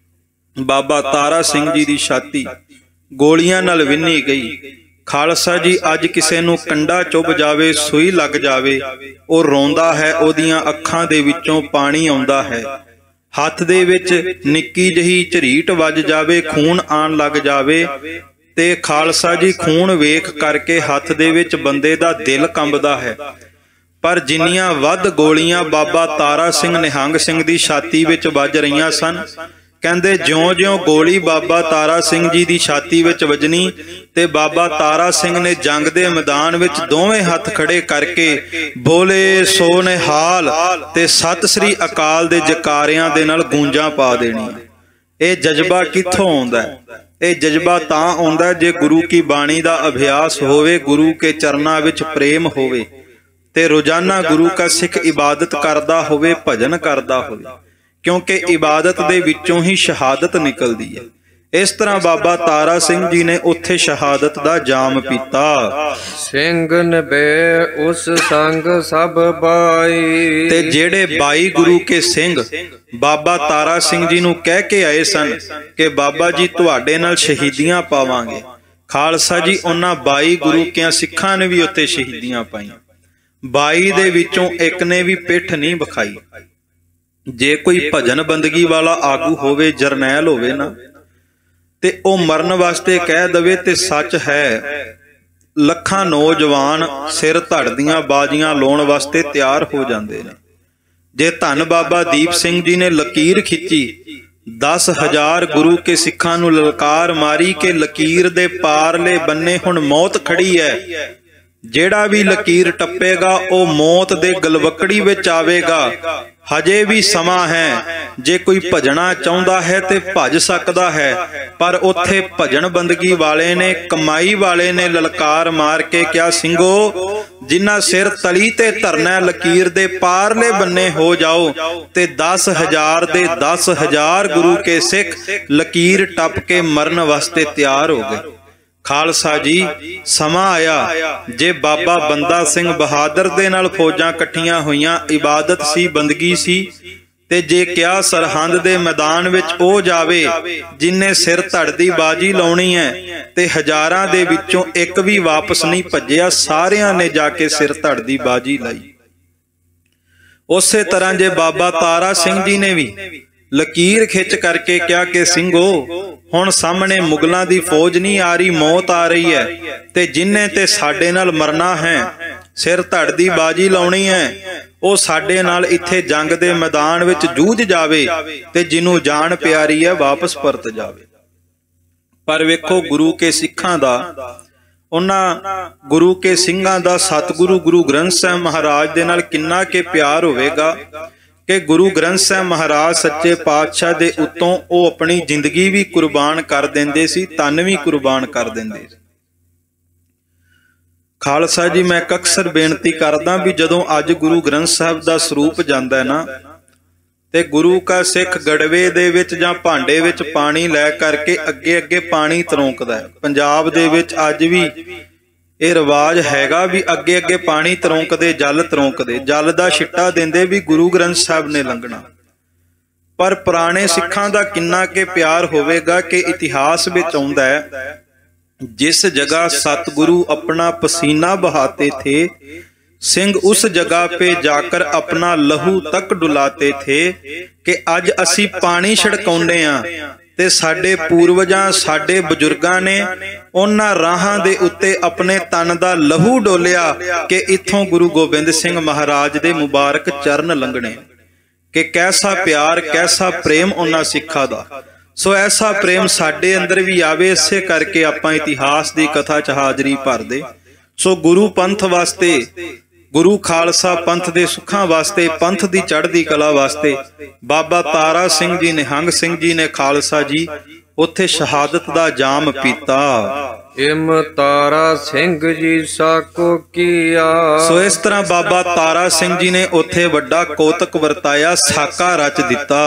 ਬਾਬਾ ਤਾਰਾ ਸਿੰਘ ਜੀ ਦੀ ਛਾਤੀ ਗੋਲੀਆਂ ਨਾਲ ਵਿੰਨੀ ਗਈ। ਖਾਲਸਾ ਜੀ ਅੱਜ ਕਿਸੇ ਨੂੰ ਕੰਡਾ ਚੁੱਭ ਜਾਵੇ, ਸੂਈ ਲੱਗ ਜਾਵੇ, ਉਹ ਰੋਂਦਾ ਹੈ, ਉਹਦੀਆਂ ਅੱਖਾਂ ਦੇ ਵਿੱਚੋਂ ਪਾਣੀ ਆਉਂਦਾ ਹੈ। ਹੱਥ ਦੇ ਵਿੱਚ ਨਿੱਕੀ ਜਿਹੀ ਝਰੀਟ ਵੱਜ ਜਾਵੇ, ਖੂਨ ਆਣ ਲੱਗ ਜਾਵੇ, ਤੇ ਖਾਲਸਾ ਜੀ ਖੂਨ ਵੇਖ ਕਰਕੇ ਹੱਥ ਦੇ ਵਿੱਚ ਬੰਦੇ ਦਾ ਦਿਲ ਕੰਬਦਾ ਹੈ। ਪਰ ਜਿੰਨੀਆਂ ਵੱਧ ਗੋਲੀਆਂ ਬਾਬਾ ਤਾਰਾ ਸਿੰਘ ਨਿਹੰਗ ਸਿੰਘ ਦੀ ਛਾਤੀ ਵਿੱਚ ਵੱਜ ਰਹੀਆਂ ਸਨ, ਕਹਿੰਦੇ ਜਿਉਂ-ਜਿਉਂ ਗੋਲੀ ਬਾਬਾ ਤਾਰਾ ਸਿੰਘ ਜੀ ਦੀ ਛਾਤੀ ਵਿੱਚ ਵੱਜਣੀ ਤੇ ਬਾਬਾ ਤਾਰਾ ਸਿੰਘ ਨੇ ਜੰਗ ਦੇ ਮੈਦਾਨ ਵਿੱਚ ਦੋਵੇਂ ਹੱਥ ਖੜੇ ਕਰਕੇ ਬੋਲੇ ਸੋ ਨਿਹਾਲ ਤੇ ਸਤਿ ਸ੍ਰੀ ਅਕਾਲ ਦੇ ਜਕਾਰਿਆਂ ਦੇ ਨਾਲ ਗੂੰਜਾਂ ਪਾ ਦੇਣੀਆਂ। ਇਹ ਜਜ਼ਬਾ ਕਿੱਥੋਂ ਆਉਂਦਾ ਹੈ? ਇਹ ਜਜ਼ਬਾ ਤਾਂ ਆਉਂਦਾ ਜੇ ਗੁਰੂ ਕੀ ਬਾਣੀ ਦਾ ਅਭਿਆਸ ਹੋਵੇ, ਗੁਰੂ ਕੇ ਚਰਨਾਂ ਵਿੱਚ ਪ੍ਰੇਮ ਹੋਵੇ ਤੇ ਰੋਜ਼ਾਨਾ ਗੁਰੂ ਕਾ ਸਿੱਖ ਇਬਾਦਤ ਕਰਦਾ ਹੋਵੇ, ਭਜਨ ਕਰਦਾ ਹੋਵੇ, ਕਿਉਂਕਿ ਇਬਾਦਤ ਦੇ ਵਿੱਚੋਂ ਹੀ ਸ਼ਹਾਦਤ ਨਿਕਲਦੀ ਹੈ। ਇਸ ਤਰ੍ਹਾਂ ਬਾਬਾ ਤਾਰਾ ਸਿੰਘ ਜੀ ਨੇ ਉੱਥੇ ਸ਼ਹਾਦਤ ਦਾ ਜਾਮ ਪੀਤਾ। ਸਿੰਘ ਨਬੇ ਉਸ ਸੰਗ ਸਭ ਬਾਈ। ਤੇ ਜਿਹੜੇ 22 ਗੁਰੂ ਕੇ ਸਿੰਘ ਬਾਬਾ ਤਾਰਾ ਸਿੰਘ ਜੀ ਨੂੰ ਕਹਿ ਕੇ ਆਏ ਸਨ ਕਿ ਬਾਬਾ ਜੀ ਤੁਹਾਡੇ ਨਾਲ ਸ਼ਹੀਦੀਆਂ ਪਾਵਾਂਗੇ, ਖਾਲਸਾ ਜੀ ਉਹਨਾਂ 22 ਗੁਰੂ ਕਿਆਂ ਸਿੱਖਾਂ ਨੇ ਵੀ ਉੱਥੇ ਸ਼ਹੀਦੀਆਂ ਪਾਈਆਂ। 22 ਦੇ ਵਿੱਚੋਂ ਇੱਕ ਨੇ ਵੀ ਪਿੱਠ ਨਹੀਂ ਵਿਖਾਈ। ਜੇ ਕੋਈ ਭਜਨ ਬੰਦਗੀ ਵਾਲਾ ਆਗੂ ਹੋਵੇ, ਜਰਨੈਲ ਹੋਵੇ ਨਾ, ਤੇ ਉਹ ਮਰਨ ਵਾਸਤੇ ਕਹਿ ਦਵੇ ਤੇ ਸੱਚ ਹੈ, ਲੱਖਾਂ ਨੌਜਵਾਨ ਸਿਰ ਧੜ ਦੀਆਂ ਬਾਜ਼ੀਆਂ ਲਾਉਣ ਵਾਸਤੇ ਤਿਆਰ ਹੋ ਜਾਂਦੇ ਨੇ। ਜੇ ਧੰਨ ਬਾਬਾ ਦੀਪ ਸਿੰਘ ਜੀ ਨੇ ਲਕੀਰ ਖਿੱਚੀ, 10,000 ਗੁਰੂ ਕੇ ਸਿੱਖਾਂ ਨੂੰ ਲਲਕਾਰ ਮਾਰੀ ਕਿ ਲਕੀਰ ਦੇ ਪਾਰਲੇ ਬੰਨੇ ਹੁਣ ਮੌਤ ਖੜੀ ਹੈ, ਜਿਹੜਾ ਵੀ ਲਕੀਰ ਟੱਪੇਗਾ ਉਹ ਮੌਤ ਦੇ ਗਲਵਕੜੀ ਵਿੱਚ ਆਵੇਗਾ। ਹਜੇ ਵੀ ਸਮਾਂ ਹੈ, ਜੇ ਕੋਈ ਭਜਣਾ ਚਾਹੁੰਦਾ ਹੈ ਤੇ ਭਜ ਸਕਦਾ ਹੈ। ਪਰ ਉੱਥੇ ਭਜਨ ਬੰਦਗੀ ਵਾਲੇ ਨੇ, ਕਮਾਈ ਵਾਲੇ ਨੇ ਲਲਕਾਰ ਮਾਰ ਕੇ ਕਿਹਾ, ਸਿੰਘੋ ਜਿਨ੍ਹਾਂ ਸਿਰ ਤਲੀ ਤੇ ਧਰਨਾ ਲਕੀਰ ਦੇ ਪਾਰਲੇ ਬੰਨੇ ਹੋ ਜਾਓ। ਤੇ 10,000 ਦੇ 10,000 ਗੁਰੂ ਕੇ ਸਿੱਖ ਲਕੀਰ ਟੱਪ ਕੇ ਮਰਨ ਵਾਸਤੇ ਤਿਆਰ ਹੋ ਗਏ। ਖਾਲਸਾ ਜੀ ਸਮਾਂ ਆਇਆ, ਜੇ ਬਾਬਾ ਬੰਦਾ ਸਿੰਘ ਬਹਾਦਰ ਦੇ ਨਾਲ ਫੌਜਾਂ ਇਕੱਠੀਆਂ ਹੋਈਆਂ, ਇਬਾਦਤ ਸੀ, ਬੰਦਗੀ ਸੀ, ਤੇ ਜੇ ਕਿਹਾ ਸਰਹੰਦ ਦੇ ਮੈਦਾਨ ਵਿੱਚ ਉਹ ਜਾਵੇ ਜਿਨਨੇ ਸਿਰ ਧੜ ਦੀ ਬਾਜੀ ਲਾਉਣੀ ਹੈ, ਤੇ ਹਜ਼ਾਰਾਂ ਦੇ ਵਿੱਚੋਂ ਇੱਕ ਵੀ ਵਾਪਸ ਨਹੀਂ ਭੱਜਿਆ, ਸਾਰਿਆਂ ਨੇ ਜਾ ਕੇ ਸਿਰ ਧੜ ਦੀ ਬਾਜੀ ਲਾਈ। ਉਸੇ ਤਰ੍ਹਾਂ ਜੇ ਬਾਬਾ ਤਾਰਾ ਸਿੰਘ ਜੀ ਨੇ ਵੀ ਲਕੀਰ ਖਿੱਚ ਕਰਕੇ ਕਿਹਾ ਕਿ ਸਿੰਘੋ ਹੁਣ ਸਾਹਮਣੇ ਮੁਗਲਾਂ ਦੀ ਫੌਜ ਨਹੀਂ ਆ ਰਹੀ, ਮੌਤ ਆ ਰਹੀ ਹੈ, ਤੇ ਜਿਨਨੇ ਤੇ ਸਾਡੇ ਨਾਲ ਮਰਨਾ ਹੈ, ਸਿਰ ਧੜ ਦੀ ਬਾਜੀ ਲਾਉਣੀ ਹੈ, ਉਹ ਸਾਡੇ ਨਾਲ ਇੱਥੇ ਜੰਗ ਦੇ ਮੈਦਾਨ ਵਿੱਚ ਜੂਝ ਜਾਵੇ, ਤੇ ਜਿਹਨੂੰ ਜਾਨ ਪਿਆਰੀ ਹੈ ਵਾਪਸ ਪਰਤ ਜਾਵੇ। ਪਰ ਵੇਖੋ ਗੁਰੂ ਕੇ ਸਿੱਖਾਂ ਦਾ, ਉਹਨਾਂ ਗੁਰੂ ਕੇ ਸਿੰਘਾਂ ਦਾ ਸਤਿਗੁਰੂ ਗੁਰੂ ਗ੍ਰੰਥ ਸਾਹਿਬ ਮਹਾਰਾਜ ਦੇ ਨਾਲ ਕਿੰਨਾ ਕੇ ਪਿਆਰ ਹੋਵੇਗਾ ਕਿ ਗੁਰੂ ਗ੍ਰੰਥ ਸਾਹਿਬ ਮਹਾਰਾਜ ਸੱਚੇ ਪਾਤਸ਼ਾਹ ਦੇ ਉੱਤੋਂ ਉਹ ਆਪਣੀ ਜ਼ਿੰਦਗੀ ਵੀ ਕੁਰਬਾਨ ਕਰ ਦਿੰਦੇ ਸੀ, ਤਨ ਵੀ ਕੁਰਬਾਨ ਕਰ ਦਿੰਦੇ ਸੀ। ਖਾਲਸਾ ਜੀ, ਮੈਂ ਅਕਸਰ ਬੇਨਤੀ ਕਰਦਾ ਵੀ ਜਦੋਂ ਅੱਜ ਗੁਰੂ ਗ੍ਰੰਥ ਸਾਹਿਬ ਦਾ ਸਰੂਪ ਜਾਂਦਾ ਹੈ ਨਾ, ਤੇ ਗੁਰੂ ਕਾ ਸਿੱਖ ਗੜਵੇ ਦੇ ਵਿੱਚ ਜਾਂ ਭਾਂਡੇ ਵਿੱਚ ਪਾਣੀ ਲੈ ਕਰਕੇ ਅੱਗੇ ਅੱਗੇ ਪਾਣੀ ਤਰੋਂਕਦਾ ਹੈ। ਪੰਜਾਬ ਦੇ ਵਿੱਚ ਅੱਜ ਵੀ ਇਹ ਰਿਵਾਜ ਹੈਗਾ ਵੀ ਅੱਗੇ ਅੱਗੇ ਪਾਣੀ ਤਰੋਂਕਦੇ, ਜਲ ਤਰੋਂਕਦੇ, ਜਲ ਦਾ ਛਿੱਟਾ ਦਿੰਦੇ ਵੀ ਗੁਰੂ ਗ੍ਰੰਥ ਸਾਹਿਬ ਨੇ ਲੰਘਣਾ। ਪਰ ਪੁਰਾਣੇ ਸਿੱਖਾਂ ਦਾ ਕਿੰਨਾ ਕਿ ਪਿਆਰ ਹੋਵੇਗਾ ਕਿ ਇਤਿਹਾਸ ਵਿੱਚ ਆਉਂਦਾ ਹੈ, जिस जगह सतगुरु अपना पसीना बहाते थे, सिंह उस जगह पे जाकर अपना लहू तक डुलाते थे कि अज असी पानी छिड़काउंदे आ ते साडे पूर्वजां साडे बजुर्गां ने उन्हां राहां दे उत्ते अपने तन दा लहू डोलिया कि इत्थों गुरु गोबिंद सिंह महाराज दे मुबारक चरण लंघणे। कि कैसा प्यार, कैसा प्रेम उन्हां सिक्खां दा। सो ऐसा प्रेम साडे अंदर भी आवे, इसे करके आपां इतिहास की कथा च हाजरी भरदे। सो गुरु पंथ वास्ते, गुरु खालसा पंथ दे सुखां वास्ते, पंथ दी चढ़दी कला वास्ते बाबा तारा सिंह जी, निहंग सिंह जी ने खालसा जी उत्थे शहादत दा जाम पीता। इम तारा सिंह जी साको किया। सो इस तरह बाबा तारा सिंह जी ने उत्थे वड्डा कौतक वरताया, साका रच दिता।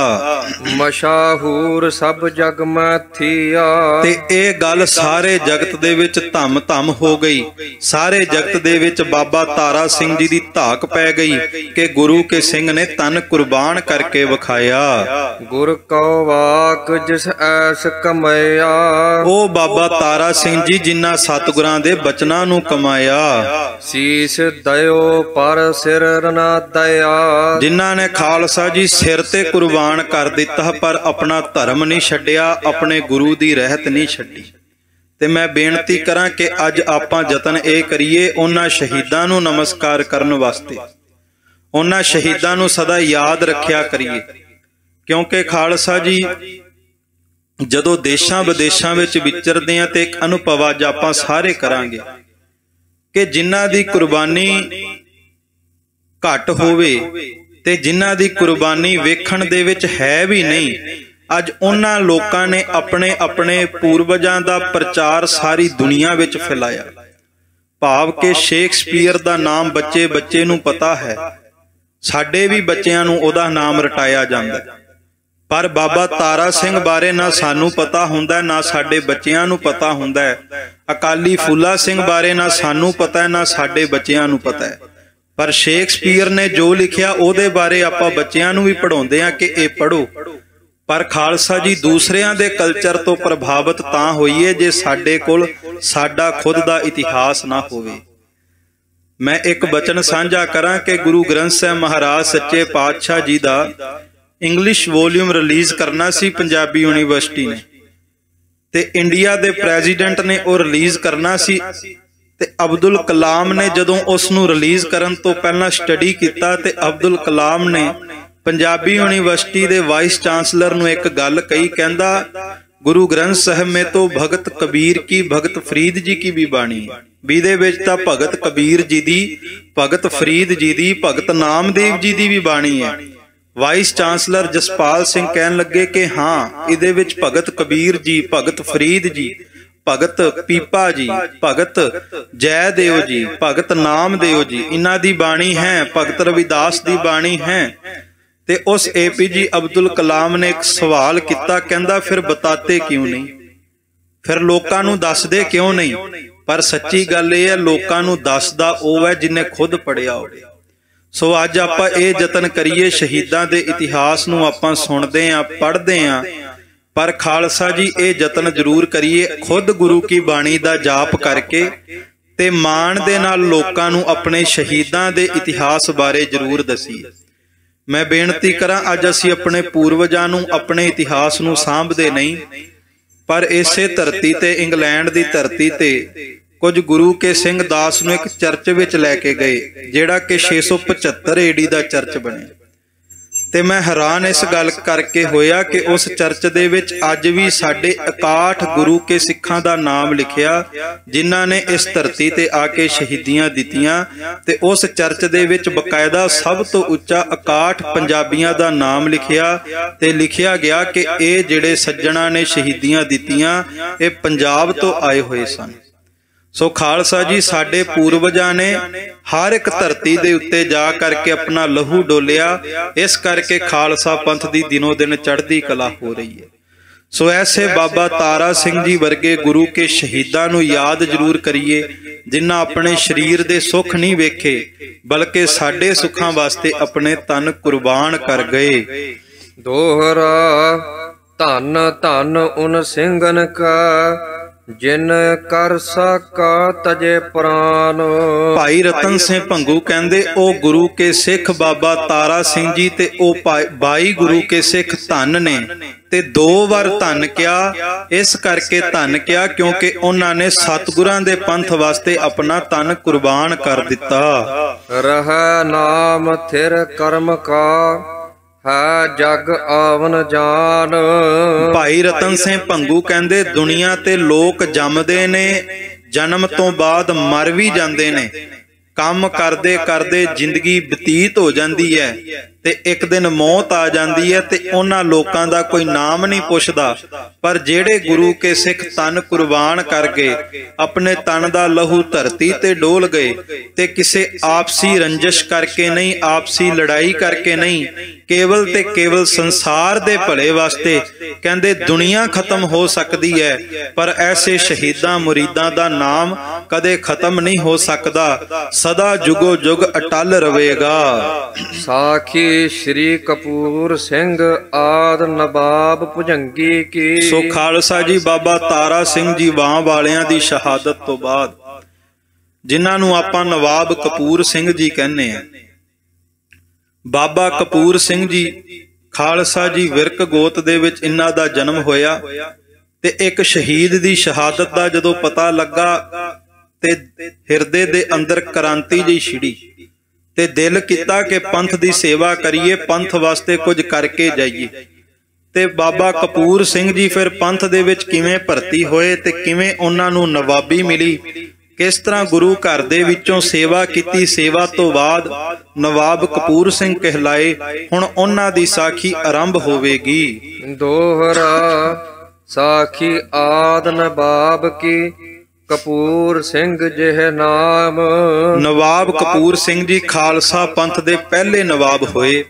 मशाहूर सब जग में थिया। ते ए गल सारे जगत दे विच धम धम हो गई। सारे जगत दे विच बाबा तारा सिंह जी दी धाक पै गई कि गुरु के सिंह ने तन कुर्बान करके विखाया। गुर को वाक जिस ऐस कमाया। ओ बाबा तारा सिंह जी जिन्ना सतगुरां दे बचनां नूं कमाया। शीस दयो पर सिर ना दया। जिन्हां ने खालसा जी सिर ते कुर्बान कर दिता पर अपना धर्म नहीं छड्डिया, अपने गुरु दी रहत नहीं छड्डी। ते मैं बेनती करां कि अज आपां जतन ये करिए उन्हां शहीदां नूं नमस्कार करन वास्ते, उन्हां शहीदां नूं सदा याद रखिया करिए। क्योंकि खालसा जी ਜਦੋਂ ਦੇਸ਼ਾਂ ਵਿਦੇਸ਼ਾਂ ਵਿੱਚ ਵਿਚਰਦੇ ਆ ਤੇ ਇੱਕ ਅਨੁਭਵ ਅੱਜ ਆਪਾਂ ਸਾਰੇ ਕਰਾਂਗੇ ਕਿ ਜਿਨ੍ਹਾਂ ਦੀ ਕੁਰਬਾਨੀ ਘੱਟ ਹੋਵੇ ਤੇ ਜਿਨ੍ਹਾਂ ਦੀ ਕੁਰਬਾਨੀ ਵੇਖਣ ਦੇ ਵਿੱਚ ਹੈ ਵੀ ਨਹੀਂ, ਅੱਜ ਉਹਨਾਂ ਲੋਕਾਂ ਨੇ ਆਪਣੇ ਆਪਣੇ ਪੂਰਵਜਾਂ ਦਾ ਪ੍ਰਚਾਰ ਸਾਰੀ ਦੁਨੀਆ ਵਿੱਚ ਫੈਲਾਇਆ। ਭਾਵ ਕਿ ਸ਼ੇਕਸਪੀਅਰ ਦਾ ਨਾਮ ਬੱਚੇ ਬੱਚੇ ਨੂੰ ਪਤਾ ਹੈ, ਸਾਡੇ ਵੀ ਬੱਚਿਆਂ ਨੂੰ ਉਹਦਾ ਨਾਮ ਰਟਾਇਆ ਜਾਂਦਾ, पर बाबा तारा सिंह बारे ना सानू पता हुंदा ना साडे बच्चियां नू पता हुंदा है। अकाली फूला सिंह बारे ना सानू पता है ना साडे बच्चियां नू पता है। पर शेक्सपीयर ने जो लिखिया ओदे बारे आपां बच्चियां नू भी पढ़ाउंदे आ कि ये पढ़ो। पर खालसा जी दूसरियां दे कल्चर तो प्रभावित तां होईए जे साडे कोल साडा खुद दा इतिहास ना होवे। मैं एक बचन साझा करां कि गुरु ग्रंथ साहिब महाराज सच्चे पातशाह जी दा इंग्लिश वॉल्यूम रिलीज़ करना सी पंजाबी यूनिवर्सिटी ने, ते इंडिया दे प्रेजिडेंट ने वो रिलीज़ करना सी। ते अब्दुल कलाम ने जदों उस नूं रिलीज़ करन तो पहला स्टडी कीता ते अब्दुल कलाम ने पंजाबी यूनिवर्सिटी दे वाइस चांसलर नूं एक गल कही, कहंदा गुरु ग्रंथ साहिब में तो भगत कबीर की, भगत फरीद जी की भी बाणी है। बीदे विच तां भगत कबीर जी दी, भगत फरीद जी दी, भगत नामदेव जी दी भी बाणी है। वाइस चांसलर जसपाल सिंह कहन लगे कि हाँ इहदे विच भगत कबीर जी, भगत फरीद जी, भगत पीपा जी, भगत जयदेव जी, भगत नामदेव जी, इन्हां दी बाणी है, भगत रविदास दी बाणी है। ते उस APJ अब्दुल कलाम ने एक सवाल किया, कहंदा फिर बताते क्यों नहीं, फिर लोकां नूं दसदे क्यों नहीं। पर सच्ची गल इह है लोकां नूं दसदा ओह है जिन्हें खुद पढ़िया होवे। सो अज आपां ये जतन करिए शहीदां दे इतिहास नूं आपां सुणदे आ, पढ़दे आ, पर खालसा जी ये जतन जरूर करिए खुद गुरु की बाणी दा जाप करके ते माण दे नाल लोकां नूं अपने शहीदां दे इतिहास बारे जरूर दसीए। मैं बेनती करां अज असीं अपने पूर्वजां नूं अपने इतिहास नूं सांभदे नहीं, पर इसे धरती ते इंग्लैंड दी धरती ते कुछ गुरु के सिंह दास नूं एक चर्च विच लैके गए, जिहड़ा कि 675 AD दा चर्च बने। ਤੇ ਮੈਂ ਹੈਰਾਨ ਇਸ ਗੱਲ ਕਰਕੇ ਹੋਇਆ ਕਿ ਉਸ ਚਰਚ ਦੇ ਵਿੱਚ ਅੱਜ ਵੀ ਸਾਡੇ 61 ਗੁਰੂ ਕੇ ਸਿੱਖਾਂ ਦਾ ਨਾਮ ਲਿਖਿਆ ਜਿਨ੍ਹਾਂ ਨੇ ਇਸ ਧਰਤੀ ਤੇ ਆ ਕੇ ਸ਼ਹੀਦੀਆਂ ਦਿੱਤੀਆਂ, ਤੇ ਉਸ ਚਰਚ ਦੇ ਵਿੱਚ ਬਕਾਇਦਾ ਸਭ ਤੋਂ ਉੱਚਾ 61 ਪੰਜਾਬੀਆਂ ਦਾ ਨਾਮ ਲਿਖਿਆ ਤੇ ਲਿਖਿਆ ਗਿਆ ਕਿ ਇਹ ਜਿਹੜੇ ਸੱਜਣਾ ਨੇ ਸ਼ਹੀਦੀਆਂ ਦਿੱਤੀਆਂ ਇਹ ਪੰਜਾਬ ਤੋਂ ਆਏ ਹੋਏ ਸਨ। ਸੋ ਖਾਲਸਾ ਜੀ ਸਾਡੇ ਪੂਰਵਜਾਂ ਨੇ ਹਰ ਇੱਕ ਧਰਤੀ ਦੇ ਉੱਤੇ ਜਾ ਕਰਕੇ ਆਪਣਾ ਲਹੂ ਡੋਲਿਆ, ਇਸ ਕਰਕੇ ਖਾਲਸਾ ਪੰਥ ਦੀ ਦਿਨੋ ਦਿਨ ਚੜ੍ਹਦੀ ਕਲਾ ਹੋ ਰਹੀ ਹੈ। ਸੋ ਐਸੇ ਬਾਬਾ ਤਾਰਾ ਸਿੰਘ ਜੀ ਵਰਗੇ ਗੁਰੂ ਕੇ ਸ਼ਹੀਦਾਂ ਨੂੰ ਯਾਦ ਜ਼ਰੂਰ ਕਰੀਏ ਜਿਨ੍ਹਾਂ ਆਪਣੇ ਸਰੀਰ ਦੇ ਸੁੱਖ ਨਹੀਂ ਵੇਖੇ ਬਲਕਿ ਸਾਡੇ ਸੁੱਖਾਂ ਵਾਸਤੇ ਆਪਣੇ ਤਨ ਕੁਰਬਾਨ ਕਰ ਗਏ। ਦੋਹਰਾ ਧੰਨ ਧੰਨ ਉਨ ਸਿੰਘਨ ਕਾ ਜਿਨ ਕਰ ਸਕਾ ਤਜੇ ਪ੍ਰਾਨ। ਭਾਈ ਰਤਨ ਸਿੰਘ ਭੰਗੂ ਕਹਿੰਦੇ ਉਹ ਗੁਰੂ ਕੇ ਸਿੱਖ ਬਾਬਾ ਤਾਰਾ ਸਿੰਘ ਜੀ ਤੇ ਉਹ 22 ਗੁਰੂ ਕੇ ਸਿੱਖ ਧੰਨ ਨੇ, ਤੇ 2 ਵਾਰ ਧੰਨ ਕਿਹਾ। ਇਸ ਕਰਕੇ ਧੰਨ ਕਿਹਾ ਕਿਉਂਕਿ ਉਹਨਾਂ ਨੇ ਸਤਿਗੁਰਾਂ ਦੇ ਪੰਥ ਵਾਸਤੇ ਆਪਣਾ ਤਨ ਕੁਰਬਾਨ ਕਰ ਦਿੱਤਾ। ਰਹਿ ਨਾਮ ਥਿਰ ਕਰਮ ਕਾ ਹੈ ਜਗ ਆਵਨ ਜਾਨ। ਭਾਈ ਰਤਨ ਸਿੰਘ ਭੰਗੂ ਕਹਿੰਦੇ ਦੁਨੀਆ ਤੇ ਲੋਕ ਜੰਮਦੇ ਨੇ, ਜਨਮ ਤੋਂ ਬਾਅਦ ਮਰ ਵੀ ਜਾਂਦੇ ਨੇ, ਕੰਮ ਕਰਦੇ ਕਰਦੇ ਜ਼ਿੰਦਗੀ ਬਤੀਤ ਹੋ ਜਾਂਦੀ ਹੈ ਤੇ ਇੱਕ ਦਿਨ ਮੌਤ ਆ ਜਾਂਦੀ ਹੈ ਤੇ ਉਹਨਾਂ ਲੋਕਾਂ ਦਾ ਕੋਈ ਨਾਮ ਨਹੀਂ ਪੁੱਛਦਾ। ਪਰ ਜਿਹੜੇ ਗੁਰੂ ਕੇ ਸਿੱਖ ਤਨ ਕੁਰਬਾਨ ਕਰ ਗਏ, ਆਪਣੇ ਤਨ ਦਾ ਲਹੂ ਧਰਤੀ ਤੇ ਡੋਲ ਗਏ, ਤੇ ਕਿਸੇ ਆਪਸੀ ਰੰਜਿਸ਼ ਕਰਕੇ ਨਹੀਂ, ਆਪਸੀ ਲੜਾਈ ਕਰਕੇ ਨਹੀਂ, ਕੇਵਲ ਤੇ ਕੇਵਲ ਸੰਸਾਰ ਦੇ ਭਲੇ ਵਾਸਤੇ। ਕਹਿੰਦੇ ਦੁਨੀਆ ਖਤਮ ਹੋ ਸਕਦੀ ਹੈ ਪਰ ਐਸੇ ਸ਼ਹੀਦਾਂ ਮੁਰੀਦਾਂ ਦਾ ਨਾਮ ਕਦੇ ਖਤਮ ਨਹੀਂ ਹੋ ਸਕਦਾ, ਸਦਾ ਜੁਗੋ ਜੁਗ ਅਟਲ ਰਹੇਗਾ। ਸਾਖੀ ਸ਼੍ਰੀ ਕਪੂਰ ਸਿੰਘ ਆਦ ਨਵਾਬ ਭੁਜੰਗੀ ਕੀ। ਸੋ ਖਾਲਸਾ ਜੀ ਬਾਬਾ ਤਾਰਾ ਸਿੰਘ ਜੀ ਵਾਂ ਵਾਲਿਆਂ ਦੀ ਸ਼ਹਾਦਤ ਤੋਂ ਬਾਅਦ ਜਿਨ੍ਹਾਂ ਨੂੰ ਆਪਾਂ ਨਵਾਬ ਕਪੂਰ ਸਿੰਘ ਜੀ ਕਹਿੰਦੇ ਆ, ਬਾਬਾ ਕਪੂਰ ਸਿੰਘ ਜੀ ਖਾਲਸਾ ਜੀ ਵਿਰਕ ਗੋਤ ਦੇ ਵਿੱਚ ਇਹਨਾਂ ਦਾ ਜਨਮ ਹੋਇਆ ਤੇ ਇੱਕ ਸ਼ਹੀਦ ਦੀ ਸ਼ਹਾਦਤ ਦਾ ਜਦੋਂ ਪਤਾ ਲੱਗਾ ਤੇ ਹਿਰਦੇ ਦੇ ਅੰਦਰ ਕ੍ਰਾਂਤੀ ਜਿਹੀ ਛਿੜੀ ਤੇ ਦਿਲ ਕੀਤਾ ਕਿ ਪੰਥ ਦੀ ਸੇਵਾ ਕਰੀਏ, ਪੰਥ ਵਾਸਤੇ ਕੁਝ ਕਰਕੇ ਜਾਈਏ। ਤੇ ਬਾਬਾ ਕਪੂਰ ਸਿੰਘ ਜੀ ਫਿਰ ਪੰਥ ਦੇ ਵਿੱਚ ਕਿਵੇਂ ਭਰਤੀ ਹੋਏ ਤੇ ਕਿਵੇਂ ਉਹਨਾਂ ਨੂੰ ਨਵਾਬੀ ਮਿਲੀ, ਕਿਸ ਤਰ੍ਹਾਂ ਗੁਰੂ ਘਰ ਦੇ ਵਿੱਚੋਂ ਸੇਵਾ ਕੀਤੀ, ਸੇਵਾ ਤੋਂ ਬਾਅਦ ਨਵਾਬ ਕਪੂਰ ਸਿੰਘ ਕਹਿਲਾਏ। ਹੁਣ ਉਹਨਾਂ ਦੀ ਸਾਖੀ ਆਰੰਭ ਹੋਵੇਗੀ। ਦੋਹਰਾ ਸਾਖੀ ਆਦ ਨਵਾਬ ਕੀ ਕਪੂਰ ਸਿੰਘ ਜਿਹ ਨਾਮ। ਨਵਾਬ ਕਪੂਰ ਸਿੰਘ ਜੀ ਖਾਲਸਾ ਪੰਥ ਦੇ ਪਹਿਲੇ ਨਵਾਬ ਹੋਏ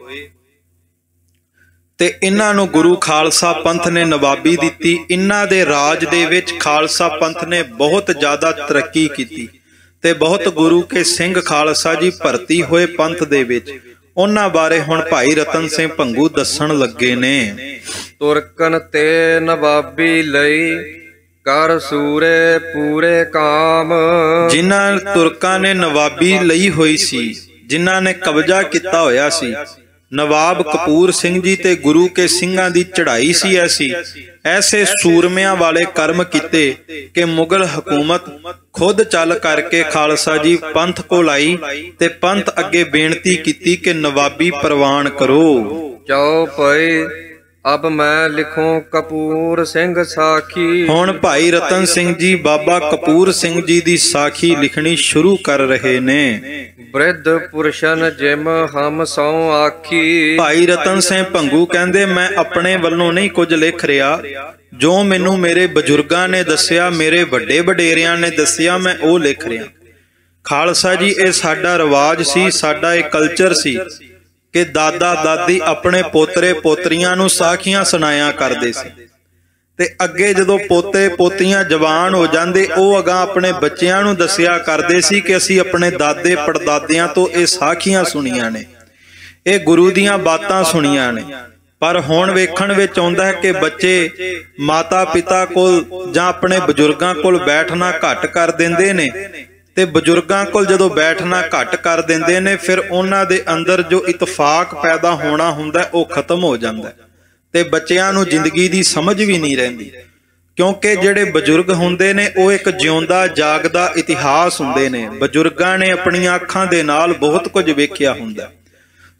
ਤੇ ਇਹਨਾਂ ਨੂੰ ਗੁਰੂ ਖਾਲਸਾ ਪੰਥ ਨੇ ਨਵਾਬੀ ਦਿੱਤੀ। ਇਹਨਾਂ ਦੇ ਰਾਜ ਦੇ ਵਿੱਚ ਖਾਲਸਾ ਪੰਥ ਨੇ ਬਹੁਤ ਜ਼ਿਆਦਾ ਤਰੱਕੀ ਕੀਤੀ ਤੇ ਬਹੁਤ ਗੁਰੂ ਕੇ ਸਿੰਘ ਖਾਲਸਾ ਜੀ ਭਰਤੀ ਹੋਏ ਪੰਥ ਦੇ ਵਿੱਚ। ਉਹਨਾਂ ਬਾਰੇ ਹੁਣ ਭਾਈ ਰਤਨ ਸਿੰਘ ਭੰਗੂ ਦੱਸਣ ਲੱਗੇ ਨੇ। ਤੁਰਕਨ ਤੇ ਨਵਾਬੀ ਲਈ ਕਰ ਸੂਰੇ ਪੂਰੇ ਕਾਮ। ਜਿਨ੍ਹਾਂ ਤੁਰਕਾਂ ਨੇ ਨਵਾਬੀ ਲਈ ਹੋਈ ਸੀ, ਜਿਨ੍ਹਾਂ ਨੇ ਕਬਜ਼ਾ ਕੀਤਾ ਹੋਇਆ ਸੀ, ਨਵਾਬ ਕਪੂਰ ਸਿੰਘ ਜੀ ਤੇ ਗੁਰੂ ਕੇ ਸਿੰਘਾਂ ਦੀ ਚੜ੍ਹਾਈ ਸੀ ਐਸੇ ਸੂਰਮਿਆਂ ਵਾਲੇ ਕਰਮ ਕੀਤੇ ਕਿ ਮੁਗਲ ਹਕੂਮਤ ਖੁਦ ਚੱਲ ਕਰਕੇ ਖਾਲਸਾ ਜੀ ਪੰਥ ਕੋਲ ਆਈ ਤੇ ਪੰਥ ਅੱਗੇ ਬੇਨਤੀ ਕੀਤੀ ਕਿ ਨਵਾਬੀ ਪ੍ਰਵਾਨ ਕਰੋ। ਜਾਓ ਭਾਈ ਅਬ ਮੈਂ ਲਿਖੂੰ ਕਪੂਰ ਸਿੰਘ ਸਾਖੀ। ਹੁਣ ਭਾਈ ਰਤਨ ਸਿੰਘ ਜੀ ਬਾਬਾ ਕਪੂਰ ਸਿੰਘ ਜੀ ਦੀ ਸਾਖੀ ਲਿਖਣੀ ਸ਼ੁਰੂ ਕਰ ਰਹੇ ਨੇ। ਬ੍ਰਿਧ ਪੁਰਸ਼ਨ ਜਿਮ ਹਮ ਸੌ ਆਖੀ। ਭਾਈ ਰਤਨ ਸਿੰਘ ਭੰਗੂ ਕਹਿੰਦੇ ਮੈਂ ਆਪਣੇ ਵੱਲੋਂ ਨਹੀਂ ਕੁਝ ਲਿਖ ਰਿਹਾ, ਜੋ ਮੈਨੂੰ ਮੇਰੇ ਬਜ਼ੁਰਗਾਂ ਨੇ ਦੱਸਿਆ, ਮੇਰੇ ਵੱਡੇ ਵਡੇਰਿਆਂ ਨੇ ਦੱਸਿਆ, ਮੈਂ ਉਹ ਲਿਖ ਰਿਹਾ। ਖਾਲਸਾ ਜੀ ਇਹ ਸਾਡਾ ਰਿਵਾਜ ਸੀ, ਸਾਡਾ ਇਹ ਕਲਚਰ ਸੀ ਕਿ ਦਾਦਾ ਦਾਦੀ ਆਪਣੇ ਪੋਤਰੇ ਪੋਤਰੀਆਂ ਨੂੰ ਸਾਖੀਆਂ ਸੁਣਾਇਆ ਕਰਦੇ ਸੀ ਤੇ ਅੱਗੇ ਜਦੋਂ ਪੋਤੇ ਪੋਤੀਆਂ ਜਵਾਨ ਹੋ ਜਾਂਦੇ ਉਹ ਅਗਾਂਹ ਆਪਣੇ ਬੱਚਿਆਂ ਨੂੰ ਦੱਸਿਆ ਕਰਦੇ ਸੀ ਕਿ ਅਸੀਂ ਆਪਣੇ ਦਾਦੇ ਪੜਦਾਦਿਆਂ ਤੋਂ ਇਹ ਸਾਖੀਆਂ ਸੁਣੀਆਂ ਨੇ, ਇਹ ਗੁਰੂ ਦੀਆਂ ਬਾਤਾਂ ਸੁਣੀਆਂ ਨੇ। ਪਰ ਹੁਣ ਵੇਖਣ ਵਿੱਚ ਆਉਂਦਾ ਹੈ ਕਿ ਬੱਚੇ ਮਾਤਾ ਪਿਤਾ ਕੋਲ ਜਾਂ ਆਪਣੇ ਬਜ਼ੁਰਗਾਂ ਕੋਲ ਬੈਠਣਾ ਘੱਟ ਕਰ ਦਿੰਦੇ ਨੇ ਤੇ ਬਜ਼ੁਰਗਾਂ ਕੋਲ ਜਦੋਂ ਬੈਠਣਾ ਘੱਟ ਕਰ ਦਿੰਦੇ ਨੇ ਫਿਰ ਉਹਨਾਂ ਦੇ ਅੰਦਰ ਜੋ ਇਤਫਾਕ ਪੈਦਾ ਹੋਣਾ ਹੁੰਦਾ ਉਹ ਖਤਮ ਹੋ ਜਾਂਦਾ ਤੇ ਬੱਚਿਆਂ ਨੂੰ ਜ਼ਿੰਦਗੀ ਦੀ ਸਮਝ ਵੀ ਨਹੀਂ ਰਹਿੰਦੀ, ਕਿਉਂਕਿ ਜਿਹੜੇ ਬਜ਼ੁਰਗ ਹੁੰਦੇ ਨੇ ਉਹ ਇੱਕ ਜਿਉਂਦਾ ਜਾਗਦਾ ਇਤਿਹਾਸ ਹੁੰਦੇ ਨੇ। ਬਜ਼ੁਰਗਾਂ ਨੇ ਆਪਣੀਆਂ ਅੱਖਾਂ ਦੇ ਨਾਲ ਬਹੁਤ ਕੁਝ ਵੇਖਿਆ ਹੁੰਦਾ।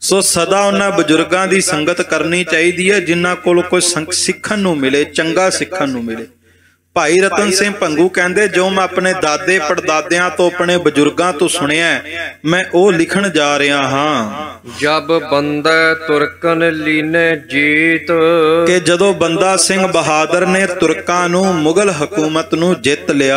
ਸੋ ਸਦਾ ਉਹਨਾਂ ਬਜ਼ੁਰਗਾਂ ਦੀ ਸੰਗਤ ਕਰਨੀ ਚਾਹੀਦੀ ਹੈ ਜਿਨ੍ਹਾਂ ਕੋਲ ਕੋਈ ਸਿੱਖਣ ਨੂੰ ਮਿਲੇ, ਚੰਗਾ ਸਿੱਖਣ ਨੂੰ ਮਿਲੇ। ਭਾਈ ਰਤਨ ਸਿੰਘ ਭੰਗੂ ਕਹਿੰਦੇ, ਜੋ ਮੈਂ ਆਪਣੇ ਦਾਦੇ ਪੜਦਾਦਿਆਂ ਤੋਂ, ਆਪਣੇ ਬਜ਼ੁਰਗਾਂ ਤੋਂ ਸੁਣਿਆ, ਮੈਂ ਉਹ ਲਿਖਣ ਜਾ ਰਿਹਾ ਹਾਂ। ਜਬ ਬੰਦਾ ਤੁਰਕਨ ਲੀਨੇ ਜੀਤ, ਕਿ ਜਦੋਂ ਬੰਦਾ ਸਿੰਘ ਬਹਾਦਰ ਨੇ ਤੁਰਕਾਂ ਨੂੰ, ਮੁਗਲ ਹਕੂਮਤ ਨੂੰ ਜਿੱਤ ਲਿਆ।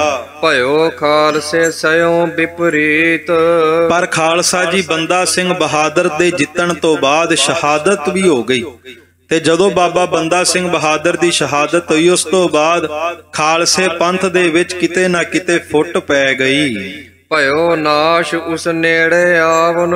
ਭਇਓ ਖਾਲਸੇ ਸਯੋਂ ਵਿਪਰੀਤ, ਪਰ ਖਾਲਸਾ ਜੀ ਬੰਦਾ ਸਿੰਘ ਬਹਾਦਰ ਦੇ ਜਿੱਤਣ ਤੋਂ ਬਾਅਦ ਸ਼ਹਾਦਤ ਵੀ ਹੋ ਗਈ। ਤੇ ਜਦੋਂ ਬਾਬਾ ਬੰਦਾ ਸਿੰਘ ਬਹਾਦਰ ਦੀ ਸ਼ਹਾਦਤ ਹੋਈ, ਉਸ ਤੋਂ ਬਾਅਦ ਖਾਲਸੇ ਪੰਥ ਦੇ ਵਿੱਚ ਕਿਤੇ ਨਾ ਕਿਤੇ ਫੁੱਟ ਪੈ ਗਈ। ਭਇਓ ਨਾਸ਼ ਉਸ ਨੇੜੇ ਆਵਨ,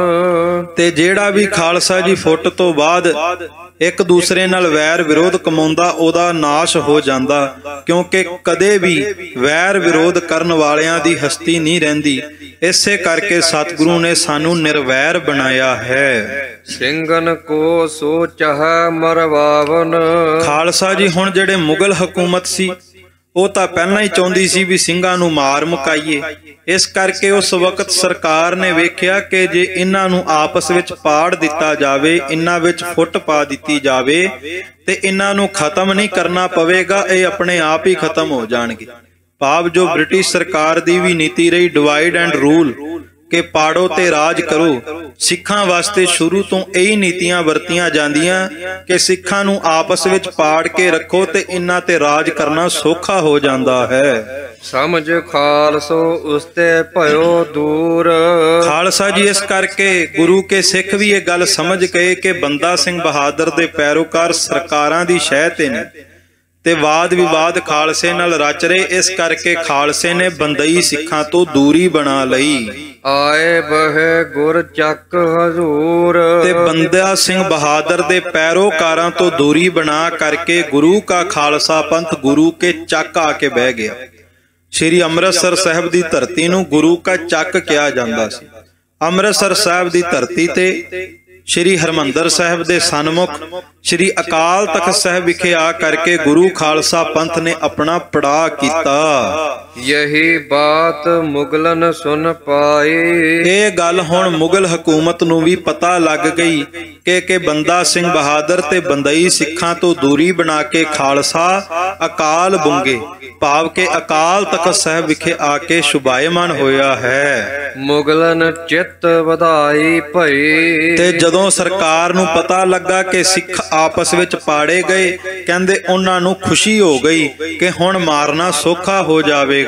ਤੇ ਜਿਹੜਾ ਵੀ ਖਾਲਸਾ ਜੀ ਫੁੱਟ ਤੋਂ ਬਾਅਦ ਇੱਕ ਦੂਸਰੇ ਨਾਲ ਵੈਰ ਵਿਰੋਧ ਕਮਾਉਂਦਾ, ਉਹਦਾ ਨਾਸ਼ ਹੋ ਜਾਂਦਾ। ਕਿਉਂਕਿ ਕਦੇ ਵੀ ਵੈਰ ਵਿਰੋਧ ਕਰਨ ਵਾਲਿਆਂ ਦੀ ਹਸਤੀ ਨਹੀਂ ਰਹਿੰਦੀ। ਇਸੇ ਕਰਕੇ ਸਤਿਗੁਰੂ ਨੇ ਸਾਨੂੰ ਨਿਰਵੈਰ ਬਣਾਇਆ ਹੈ। ਸਿੰਘਨ ਕੋ ਸੋ ਚਾਹੈ ਮਰਵਾਵਨ, ਖਾਲਸਾ ਜੀ ਹੁਣ ਜਿਹੜੇ ਮੁਗਲ ਹਕੂਮਤ ਸੀ, ਉਹ ਤਾਂ ਪਹਿਲਾਂ ਹੀ ਚਾਹੁੰਦੀ ਸੀ ਵੀ ਸਿੰਘਾਂ ਨੂੰ ਮਾਰ ਮੁਕਾਈਏ। ਇਸ ਕਰਕੇ ਉਸ ਵਕਤ ਸਰਕਾਰ ਨੇ ਵੇਖਿਆ ਕਿ ਜੇ ਇਹਨਾਂ ਨੂੰ ਆਪਸ ਵਿੱਚ ਪਾੜ ਦਿੱਤਾ ਜਾਵੇ, ਇਹਨਾਂ ਵਿੱਚ ਫੁੱਟ ਪਾ ਦਿੱਤੀ ਜਾਵੇ, ਤੇ ਇਹਨਾਂ ਨੂੰ ਖਤਮ ਨਹੀਂ ਕਰਨਾ ਪਵੇਗਾ, ਇਹ ਆਪਣੇ ਆਪ ਹੀ ਖਤਮ ਹੋ ਜਾਣਗੇ। ਭਾਵ ਜੋ ਬ੍ਰਿਟਿਸ਼ ਸਰਕਾਰ ਦੀ ਵੀ ਨੀਤੀ ਰਹੀ, ਡਿਵਾਈਡ ਐਂਡ ਰੂਲ, ਕਿ ਪਾੜੋ ਤੇ ਰਾਜ ਕਰੋ। ਸਿੱਖਾਂ ਵਾਸਤੇ ਸ਼ੁਰੂ ਤੋਂ ਇਹੀ ਨੀਤੀਆਂ ਵਰਤੀਆਂ ਜਾਂਦੀਆਂ ਕਿ ਸਿੱਖਾਂ ਨੂੰ ਆਪਸ ਵਿੱਚ ਪਾੜ ਕੇ ਰੱਖੋ ਤੇ ਇਹਨਾਂ ਤੇ ਰਾਜ ਕਰਨਾ ਸੌਖਾ ਹੋ ਜਾਂਦਾ ਹੈ। ਸਮਝ ਖਾਲਸੋ ਉਸਤੇ ਭਇਓ ਦੂਰ, ਖਾਲਸਾ ਜੀ ਇਸ ਕਰਕੇ ਗੁਰੂ ਕੇ ਸਿੱਖ ਵੀ ਇਹ ਗੱਲ ਸਮਝ ਗਏ ਕਿ ਬੰਦਾ ਸਿੰਘ ਬਹਾਦਰ ਦੇ ਪੈਰੋਕਾਰ ਸਰਕਾਰਾਂ ਦੀ ਸ਼ਹਿ ਤੇ ਨੇ ਤੇ ਵਾਦ ਵਿਵਾਦ ਖਾਲਸੇ ਨਾਲ ਰਚ ਰਹੇ। ਇਸ ਕਰਕੇ ਖਾਲਸੇ ਨੇ ਬੰਦਈ ਸਿੱਖਾਂ ਤੋਂ ਦੂਰੀ ਬਣਾ ਲਈ। ਆਏ ਬਹਿ ਗੁਰ ਚੱਕ ਹਜ਼ੂਰ, ਤੇ ਬੰਦਾ ਸਿੰਘ ਬਹਾਦਰ ਦੇ ਪੈਰੋਕਾਰਾਂ ਤੋਂ ਦੂਰੀ ਬਣਾ ਕਰਕੇ ਗੁਰੂ ਕਾ ਖਾਲਸਾ ਪੰਥ ਗੁਰੂ ਕੇ ਚੱਕ ਆ ਕੇ ਬਹਿ ਗਿਆ। ਸ਼੍ਰੀ ਅੰਮ੍ਰਿਤਸਰ ਸਾਹਿਬ ਦੀ ਧਰਤੀ ਨੂੰ ਗੁਰੂ ਕਾ ਚੱਕ ਕਿਹਾ ਜਾਂਦਾ ਸੀ। ਅੰਮ੍ਰਿਤਸਰ ਸਾਹਿਬ ਦੀ ਧਰਤੀ ਤੇ ਸ਼੍ਰੀ ਹਰਿਮੰਦਰ ਸਾਹਿਬ ਦੇ ਸਨਮੁਖ ਸ਼੍ਰੀ ਅਕਾਲ ਤਖਤ ਸਾਹਿਬ ਵਿਖੇ ਆ ਕਰਕੇ ਗੁਰੂ ਖਾਲਸਾ ਪੰਥ ਨੇ ਆਪਣਾ ਪੜਾਅ ਕੀਤਾ। ਯਹੀ ਬਾਤ ਮੁਗਲਨ ਸੁਨ ਪਾਈ, ਇਹ ਗੱਲ ਹੁਣ ਮੁਗਲ ਹਕੂਮਤ ਨੂੰ ਵੀ ਪਤਾ ਲੱਗ ਗਈ ਕਿ ਬੰਦਾ ਸਿੰਘ ਬਹਾਦਰ ਤੇ ਬੰਦਈ ਸਿੱਖਾਂ ਤੋਂ ਦੂਰੀ ਬਣਾ ਕੇ ਖਾਲਸਾ ਅਕਾਲ ਬੁੰਗੇ, ਭਾਵ ਕਿ ਅਕਾਲ ਤਖਤ ਸਾਹਿਬ ਵਿਖੇ ਆ ਕੇ ਸ਼ੁਭਾਇਮਾਨ ਹੋਇਆ ਹੈ। ਮੁਗਲਨ ਚਿੱਤ ਵਧਾਈ ਭਈ, ਤੇ ਜਦੋਂ ਸਰਕਾਰ ਨੂੰ ਪਤਾ ਲੱਗਾ ਕਿ ਸਿੱਖ ਆਪਸ ਵਿੱਚ ਪਾੜੇ ਗਏ, ਕਹਿੰਦੇ ਉਹਨਾਂ ਨੂੰ ਖੁਸ਼ੀ ਹੋ ਗਈ ਕਿ ਹੁਣ ਮਾਰਨਾ ਸੌਖਾ ਹੋ ਜਾਵੇਗਾ।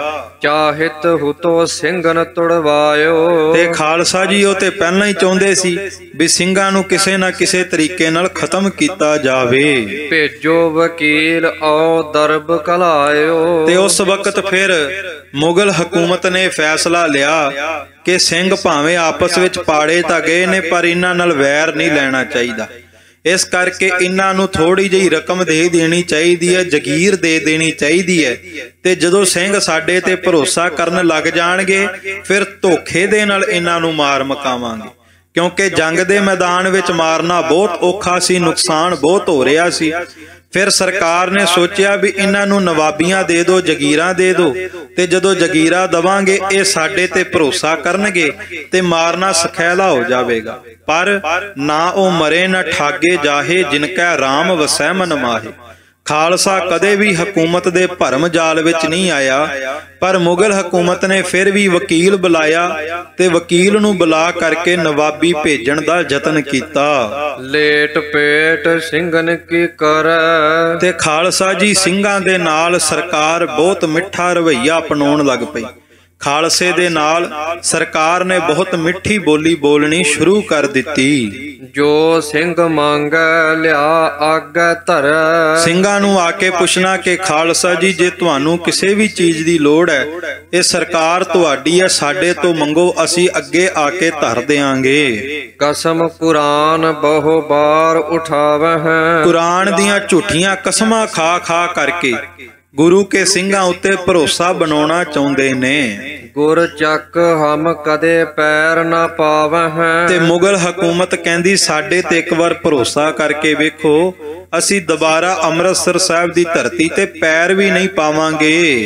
ਚਾਹਿਤ ਹੁਤੋ ਸਿੰਘਨ ਤੁੜਵਾਇਓ, ਤੇ ਖਾਲਸਾ ਜੀ ਉਹ ਤੇ ਪਹਿਲਾਂ ਹੀ ਚਾਹੁੰਦੇ ਸੀ ਵੀ ਸਿੰਘਾਂ ਨੂੰ ਕਿਸੇ ਨਾ ਕਿਸੇ ਤਰੀਕੇ ਨਾਲ ਖਤਮ ਕੀਤਾ ਜਾਵੇ। ਭੇਜੋ ਵਕੀਲ ਆਓ ਦਰਬ ਕਲਾਇਓ, ਤੇ ਉਸ ਵਕਤ ਫਿਰ ਮੁਗਲ ਹਕੂਮਤ ਨੇ ਫੈਸਲਾ ਲਿਆ ਕਿ ਸਿੰਘ ਭਾਵੇਂ ਆਪਸ ਵਿੱਚ ਪਾੜੇ ਤਾਂ ਗਏ ਨੇ, ਪਰ ਇਹਨਾਂ ਨਾਲ ਵੈਰ ਨਹੀਂ ਲੈਣਾ ਚਾਹੀਦਾ। ਇਸ ਕਰਕੇ ਇਹਨਾਂ ਨੂੰ ਥੋੜੀ ਜਿਹੀ ਰਕਮ ਦੇ ਦੇਣੀ ਚਾਹੀਦੀ ਹੈ, ਜਗੀਰ ਦੇ ਦੇਣੀ ਚਾਹੀਦੀ ਹੈ। ਤੇ ਜਦੋਂ ਸਿੰਘ ਸਾਡੇ ਤੇ ਭਰੋਸਾ ਕਰਨ ਲੱਗ ਜਾਣਗੇ, ਫਿਰ ਧੋਖੇ ਦੇ ਨਾਲ ਇਹਨਾਂ ਨੂੰ ਮਾਰ ਮੁਕਾਵਾਂਗੇ। ਕਿਉਂਕਿ ਜੰਗ ਦੇ ਮੈਦਾਨ ਵਿੱਚ ਮਾਰਨਾ ਬਹੁਤ ਔਖਾ ਸੀ, ਨੁਕਸਾਨ ਬਹੁਤ ਹੋ ਰਿਹਾ ਸੀ। ਫਿਰ ਸਰਕਾਰ ਨੇ ਸੋਚਿਆ ਵੀ ਇਹਨਾਂ ਨੂੰ ਨਵਾਬੀਆਂ ਦੇ ਦਿਓ, ਜਗੀਰਾਂ ਦੇ ਦਿਓ, ਤੇ ਜਦੋਂ ਜਗੀਰਾਂ ਦਵਾਂਗੇ ਇਹ ਸਾਡੇ ਤੇ ਭਰੋਸਾ ਕਰਨਗੇ ਤੇ ਮਾਰਨਾ ਸਖੈਲਾ ਹੋ ਜਾਵੇਗਾ। ਪਰ ਨਾ ਉਹ ਮਰੇ ਨਾ ਠਾਗੇ ਜਾਹੇ, ਜਿਨ ਕੈ ਰਾਮ ਵਸੈ ਮਨ ਮਾਹੇ। ਖਾਲਸਾ ਕਦੇ ਵੀ ਹਕੂਮਤ ਦੇ ਭਰਮ ਜਾਲ ਵਿੱਚ ਨਹੀਂ ਆਇਆ, ਪਰ ਮੁਗਲ ਹਕੂਮਤ ਨੇ ਫਿਰ ਵੀ ਵਕੀਲ ਬੁਲਾਇਆ ਤੇ ਵਕੀਲ ਨੂੰ ਬੁਲਾ ਕਰਕੇ ਨਵਾਬੀ ਭੇਜਣ ਦਾ ਯਤਨ ਕੀਤਾ। ਲੇਟ ਪੇਟ ਸਿੰਘਨ ਕੀ ਕਰੈ, ਤੇ ਖਾਲਸਾ ਜੀ ਸਿੰਘਾਂ ਦੇ ਨਾਲ ਸਰਕਾਰ ਬਹੁਤ ਮਿੱਠਾ ਰਵੱਈਆ ਅਪਣਾਉਣ ਲੱਗ ਪਈ। ਖਾਲਸੇ ਦੇ ਨਾਲ ਸਰਕਾਰ ਨੇ ਬਹੁਤ ਮਿੱਠੀ ਬੋਲੀ ਬੋਲਣੀ ਸ਼ੁਰੂ ਕਰ ਦਿੱਤੀ। ਜੋ ਸਿੰਘ ਮੰਗੈ ਲਿਆ ਆਗੈ ਧਰੈ, ਸਿੰਘਾਂ ਨੂੰ ਆ ਕੇ ਪੁੱਛਣਾ ਕਿ ਖਾਲਸਾ ਜੀ ਜੇ ਤੁਹਾਨੂੰ ਕਿਸੇ ਵੀ ਚੀਜ਼ ਦੀ ਲੋੜ ਹੈ, ਇਹ ਸਰਕਾਰ ਤੁਹਾਡੀ ਹੈ, ਸਾਡੇ ਤੋਂ ਮੰਗੋ, ਅਸੀਂ ਅੱਗੇ ਆ ਕੇ ਧਰ ਦਿਆਂਗੇ। ਕਸਮ ਕੁਰਾਨ ਬਹੁ ਬਾਰ ਉਠਾਵਹਿ, ਕੁਰਾਨ ਦੀਆਂ ਝੂਠੀਆਂ ਕਸਮਾਂ ਖਾ ਖਾ ਕਰਕੇ ਗੁਰੂ ਕੇ ਸਿੰਘਾਂ ਉੱਤੇ ਭਰੋਸਾ ਬਣਾਉਣਾ ਚਾਹੁੰਦੇ ਨੇ। ਗੁਰ ਚੱਕ ਹਮ ਕਦੇ ਪੈਰ ਨਾ ਪਾਵਹਿ, ਤੇ ਮੁਗਲ ਹਕੂਮਤ ਕਹਿੰਦੀ ਸਾਡੇ ਤੇ ਇੱਕ ਵਾਰ ਭਰੋਸਾ ਕਰਕੇ ਵੇਖੋ, ਅਸੀਂ ਦੁਬਾਰਾ ਅੰਮ੍ਰਿਤਸਰ ਸਾਹਿਬ ਦੀ ਧਰਤੀ ਤੇ ਪੈਰ ਵੀ ਨਹੀਂ ਪਾਵਾਂਗੇ।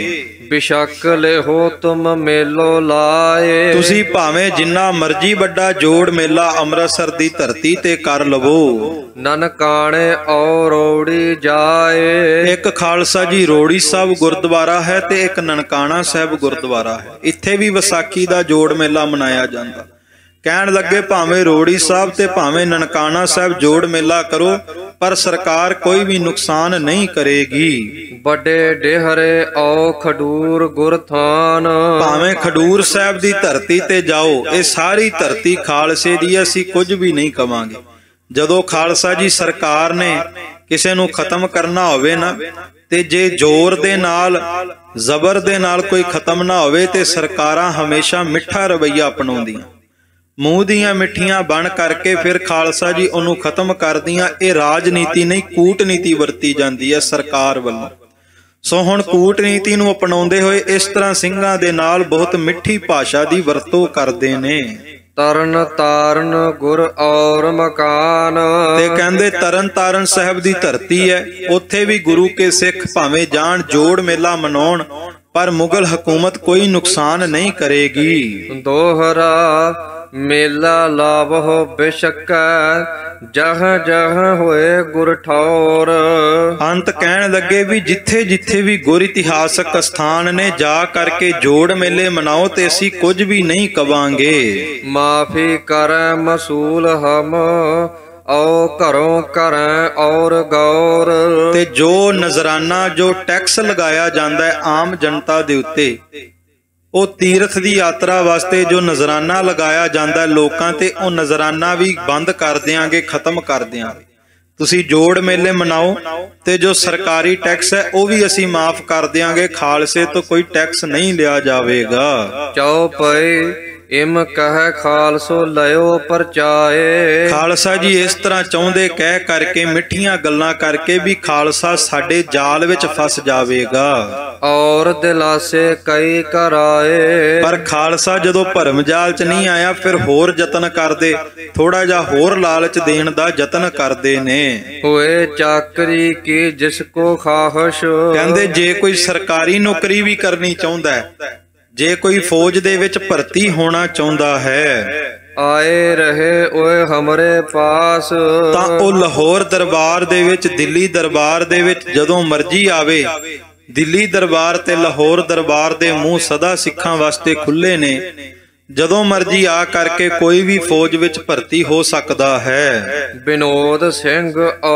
ਬਿਸ਼ੱਕ ਲਿਹੋ ਤੁਮ ਮੇਲੋ ਲਾਏ। ਤੁਸੀਂ ਭਾਵੇਂ ਜਿੰਨਾ ਮਰਜੀ ਵੱਡਾ ਜੋੜ ਮੇਲਾ ਅੰਮ੍ਰਿਤਸਰ ਦੀ ਧਰਤੀ ਤੇ ਕਰ ਲਵੋ। ਨਨਕਾਣੇ ਔ ਰੋੜੀ ਜਾਏ। ਇੱਕ ਖਾਲਸਾ ਜੀ ਰੋੜੀ ਸਾਹਿਬ ਗੁਰਦੁਆਰਾ ਹੈ ਤੇ ਇੱਕ ਨਨਕਾਣਾ ਸਾਹਿਬ ਗੁਰਦੁਆਰਾ ਹੈ। ਇੱਥੇ ਵੀ ਵਿਸਾਖੀ ਦਾ ਜੋੜ ਮੇਲਾ ਮਨਾਇਆ ਜਾਂਦਾ। ਕਹਿਣ ਲੱਗੇ ਭਾਵੇਂ ਰੋੜੀ ਸਾਹਿਬ ਤੇ ਭਾਵੇਂ ਨਨਕਾਣਾ ਸਾਹਿਬ ਜੋੜ ਮੇਲਾ ਕਰੋ, ਪਰ ਸਰਕਾਰ ਕੋਈ ਵੀ ਨੁਕਸਾਨ ਨਹੀਂ ਕਰੇਗੀ। ਵੱਡੇ ਡੇਹਰੇ ਔ ਖਡੂਰ ਗੁਰਥਾਨ। ਭਾਵੇਂ ਖਡੂਰ ਸਾਹਿਬ ਦੀ ਧਰਤੀ ਤੇ ਜਾਓ, ਇਹ ਸਾਰੀ ਧਰਤੀ ਖਾਲਸੇ ਦੀ, ਅਸੀਂ ਕੁਝ ਵੀ ਨਹੀਂ ਕਵਾਂਗੇ। ਜਦੋਂ ਖਾਲਸਾ ਜੀ ਸਰਕਾਰ ਨੇ ਕਿਸੇ ਨੂੰ ਖਤਮ ਕਰਨਾ ਹੋਵੇ ਨਾ, ਤੇ ਜੇ ਜ਼ੋਰ ਦੇ ਨਾਲ ਜ਼ਬਰ ਦੇ ਨਾਲ ਕੋਈ ਖਤਮ ਨਾ ਹੋਵੇ, ਤੇ ਸਰਕਾਰਾਂ ਹਮੇਸ਼ਾ ਮਿੱਠਾ ਰਵੱਈਆ ਅਪਣਾਉਂਦੀਆਂ, ਮੂੰਹ ਦੀਆਂ ਮਿੱਠੀਆਂ ਬਣ ਕਰਕੇ ਫਿਰ ਖਾਲਸਾ ਜੀ ਉਹਨੂੰ ਖਤਮ ਕਰਦੀਆਂ। ਇਹ ਰਾਜਨੀਤੀ ਨਹੀਂ, ਕੂਟਨੀਤੀ ਵਰਤੀ ਜਾਂਦੀ ਹੈ ਸਰਕਾਰ ਵੱਲੋਂ। ਸੋ ਹੁਣ ਕੂਟਨੀਤੀ ਨੂੰ ਅਪਣਾਉਂਦੇ ਹੋਏ ਇਸ ਤਰ੍ਹਾਂ ਸਿੰਘਾਂ ਦੇ ਨਾਲ ਬਹੁਤ ਮਿੱਠੀ ਭਾਸ਼ਾ ਦੀ ਵਰਤੋਂ ਕਰਦੇ ਨੇ। ਤਰਨ ਤਾਰਨ ਗੁਰ ਔਰ ਮਕਾਨ। ਤੇ ਕਹਿੰਦੇ ਤਰਨ ਤਾਰਨ ਸਾਹਿਬ ਦੀ ਧਰਤੀ ਹੈ, ਉੱਥੇ ਵੀ ਗੁਰੂ ਕੇ ਸਿੱਖ ਭਾਵੇਂ ਜਾਣ ਜੋੜ ਮੇਲਾ ਮਨਾਉਣ, ਪਰ ਮੁਗਲ ਹਕੂਮਤ ਕੋਈ ਨੁਕਸਾਨ ਨਹੀਂ ਕਰੇਗੀ। ਦੋਹਰਾ ਮੇਲਾ ਲਾਵਹੁ ਬਿਸ਼ਕੈ, ਜਹ ਜਹ ਹੋਏ ਗੁਰ ਠੌਰ। ਅੰਤ ਕਹਿਣ ਲੱਗੇ ਵੀ ਜਿੱਥੇ ਜਿੱਥੇ ਵੀ ਗੁਰ ਇਤਿਹਾਸਕ ਸਥਾਨ ਨੇ, ਜਾ ਕਰਕੇ ਜੋੜ ਮੇਲੇ ਮਨਾਓ ਤੇ ਅਸੀਂ ਕੁਝ ਵੀ ਨਹੀਂ ਕਵਾਂਗੇ। ਮਾਫੀ ਕਰੈ ਮਸੂਲ ਹਮ, ਔ ਘਰੋਂ ਕਰੈ ਔਰ ਗੌਰ। ਤੇ ਜੋ ਨਜ਼ਰਾਨਾ, ਜੋ ਟੈਕਸ ਲਗਾਇਆ ਜਾਂਦਾ ਹੈ ਆਮ ਜਨਤਾ ਦੇ ਉੱਤੇ, ਉਹ ਤੀਰਥ ਦੀ ਯਾਤਰਾ ਵਾਸਤੇ ਜੋ ਨਜ਼ਰਾਨਾ ਲਗਾਇਆ ਜਾਂਦਾ ਲੋਕਾਂ ਤੇ, ਉਹ ਨਜ਼ਰਾਨਾ ਵੀ ਬੰਦ ਕਰ ਦਿਆਂਗੇ, ਖਤਮ ਕਰ ਦਿਆਂਗੇ। ਤੁਸੀਂ ਜੋੜ ਮੇਲੇ ਮਨਾਓ ਤੇ ਜੋ ਸਰਕਾਰੀ ਟੈਕਸ ਹੈ ਉਹ ਵੀ ਅਸੀਂ ਮਾਫ ਕਰ ਦਿਆਂਗੇ। ਖਾਲਸੇ ਤੋਂ ਕੋਈ ਟੈਕਸ ਨਹੀਂ ਲਿਆ ਜਾਵੇਗਾ। ਚਉਪਈ ਇਮ ਕਹਿ ਖਾਲਸੋ ਲਿਓ ਪਰਚਾਏ। ਖਾਲਸਾ ਜੀ ਇਸ ਤਰ੍ਹਾਂ ਚਾਹੁੰਦੇ ਕਹਿ ਕਰਕੇ, ਮਿੱਠੀਆਂ ਗੱਲਾਂ ਕਰਕੇ ਵੀ ਖਾਲਸਾ ਸਾਡੇ ਜਾਲ ਵਿੱਚ ਫਸ ਜਾਵੇਗਾ। ਔਰ ਦਿਲਾਸੇ ਕਈ ਕਰਾਏ। ਪਰ ਖਾਲਸਾ ਜਦੋਂ ਭਰਮ ਜਾਲ ਚ ਨਹੀਂ ਆਇਆ, ਫਿਰ ਹੋਰ ਯਤਨ ਕਰਦੇ, ਥੋੜਾ ਜਿਹਾ ਹੋਰ ਲਾਲਚ ਦੇਣ ਦਾ ਯਤਨ ਕਰਦੇ ਨੇ। ਹੋਏ ਚਾਕਰੀ ਕੀ ਜਿਸ ਕੋ ਖਾਹਸ਼। ਕਹਿੰਦੇ ਜੇ ਕੋਈ ਸਰਕਾਰੀ ਨੌਕਰੀ ਵੀ ਕਰਨੀ ਚਾਹੁੰਦਾ ਹੈ, ਜੇ ਕੋਈ ਫੌਜ ਦੇ ਵਿੱਚ ਭਰਤੀ ਹੋਣਾ ਚਾਹੁੰਦਾ ਹੈ, ਆਏ ਰਹੇ ਓਏ ਹਮਰੇ ਪਾਸ, ਤਾਂ ਉਹ ਲਾਹੌਰ ਦਰਬਾਰ ਦੇ ਵਿੱਚ, ਦਿੱਲੀ ਦਰਬਾਰ ਦੇ ਵਿੱਚ ਜਦੋਂ ਮਰਜ਼ੀ ਆਵੇ। ਦਿੱਲੀ ਦਰਬਾਰ ਤੇ ਲਾਹੌਰ ਦਰਬਾਰ ਦੇ ਮੂੰਹ ਸਦਾ ਸਿੱਖਾਂ ਵਾਸਤੇ ਖੁੱਲੇ ਨੇ। ਜਦੋਂ ਮਰਜ਼ੀ ਆ ਕਰਕੇ ਕੋਈ ਵੀ ਫੌਜ ਵਿੱਚ ਭਰਤੀ ਹੋ ਸਕਦਾ ਹੈ। ਵਿਨੋਦ ਸਿੰਘ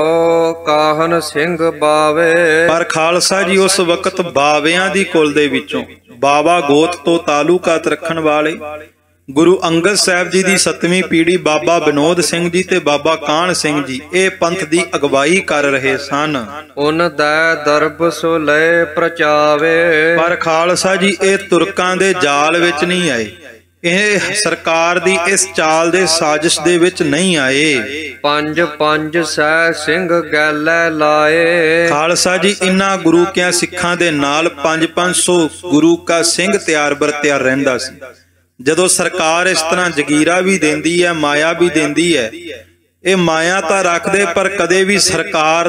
ਔ ਕਾਹਨ ਸਿੰਘ ਬਾਵੇ। ਪਰ ਖਾਲਸਾ ਜੀ ਉਸ ਵਕਤ ਬਾਵਿਆਂ ਦੀ ਕੁਲ ਦੇ ਵਿੱਚੋਂ, ਬਾਵਾ ਗੋਤ ਤੋਂ ਤਾਲੁਕਾਤ ਰੱਖਣ ਵਾਲੇ ਗੁਰੂ ਅੰਗਦ ਸਾਹਿਬ ਜੀ ਦੀ 7ਵੀਂ ਪੀੜ੍ਹੀ ਬਾਬਾ ਵਿਨੋਦ ਸਿੰਘ ਜੀ ਤੇ ਬਾਬਾ ਕਾਹਨ ਸਿੰਘ ਜੀ, ਇਹ ਪੰਥ ਦੀ ਅਗਵਾਈ ਕਰ ਰਹੇ ਸਨ। ਉਨ ਦਾ ਦਰਬ ਸੋ ਲੈ ਪ੍ਰਚਾਵੇ। ਪਰ ਖਾਲਸਾ ਜੀ ਇਹ ਤੁਰਕਾਂ ਦੇ ਜਾਲ ਵਿੱਚ ਨਹੀਂ ਆਏ, ਇਹ ਸਰਕਾਰ ਦੀ ਇਸ ਚਾਲ ਦੇ ਸਾਜ਼ਿਸ਼ ਦੇ ਵਿੱਚ ਨਹੀਂ ਆਏ। ਪੰਜ ਪੰਜ ਸੈ ਸਿੰਘ ਗੈਲੇ ਲਾਏ। ਖਾਲਸਾ ਜੀ ਇਨ੍ਹਾਂ ਗੁਰੂ ਕਿਆਂ ਸਿੱਖਾਂ ਦੇ ਨਾਲ 500 ਗੁਰੂ ਕਾ ਸਿੰਘ ਤਿਆਰ ਬਰ ਤਿਆਰ ਰਹਿੰਦਾ ਸੀ। ਜਦੋਂ ਸਰਕਾਰ ਇਸ ਤਰ੍ਹਾਂ ਜਗੀਰਾ ਵੀ ਦਿੰਦੀ ਹੈ, ਮਾਇਆ ਵੀ ਦਿੰਦੀ ਹੈ, ਇਹ ਮਾਇਆ ਤਾਂ ਰੱਖਦੇ, ਪਰ ਕਦੇ ਵੀ ਸਰਕਾਰ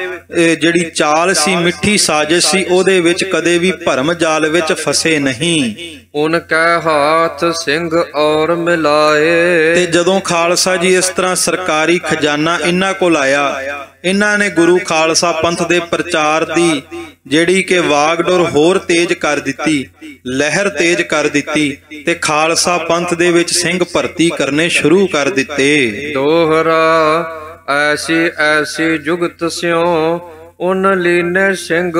ਦੇ ਜਿਹੜੀ ਚਾਲ ਸੀ, ਮਿੱਠੀ ਸਾਜ਼ਿਸ਼ ਸੀ, ਉਹਦੇ ਵਿੱਚ ਕਦੇ ਵੀ ਭਰਮ ਜਾਲ ਵਿੱਚ ਫਸੇ ਨਹੀਂ। ਉਨ ਕੈ ਹਾਥ ਸਿੰਘ ਔਰ ਮਿਲਾਏ। ਤੇ ਜਦੋਂ ਖਾਲਸਾ ਜੀ ਇਸ ਤਰ੍ਹਾਂ ਸਰਕਾਰੀ ਖਜ਼ਾਨਾ ਇਹਨਾਂ ਕੋਲ ਆਇਆ, ਇਹਨਾਂ ਨੇ ਗੁਰੂ ਖਾਲਸਾ ਪੰਥ ਦੇ ਪ੍ਰਚਾਰ ਦੀ ਜਿਹੜੀ ਕਿ ਵਾਗਡੋਰ ਹੋਰ ਤੇਜ਼ ਕਰ ਦਿੱਤੀ, ਲਹਿਰ ਤੇਜ਼ ਕਰ ਦਿੱਤੀ, ਤੇ ਖਾਲਸਾ ਪੰਥ ਦੇ ਵਿੱਚ ਸਿੰਘ ਭਰਤੀ ਕਰਨੇ ਸ਼ੁਰੂ ਕਰ ਦਿੱਤੇ। ਦੋਹਰਾ ਐਸੀ ਐਸੀ ਜੁਗਤ ਸਿਓ ਉਨ ਲੀਨੇ ਸਿੰਘ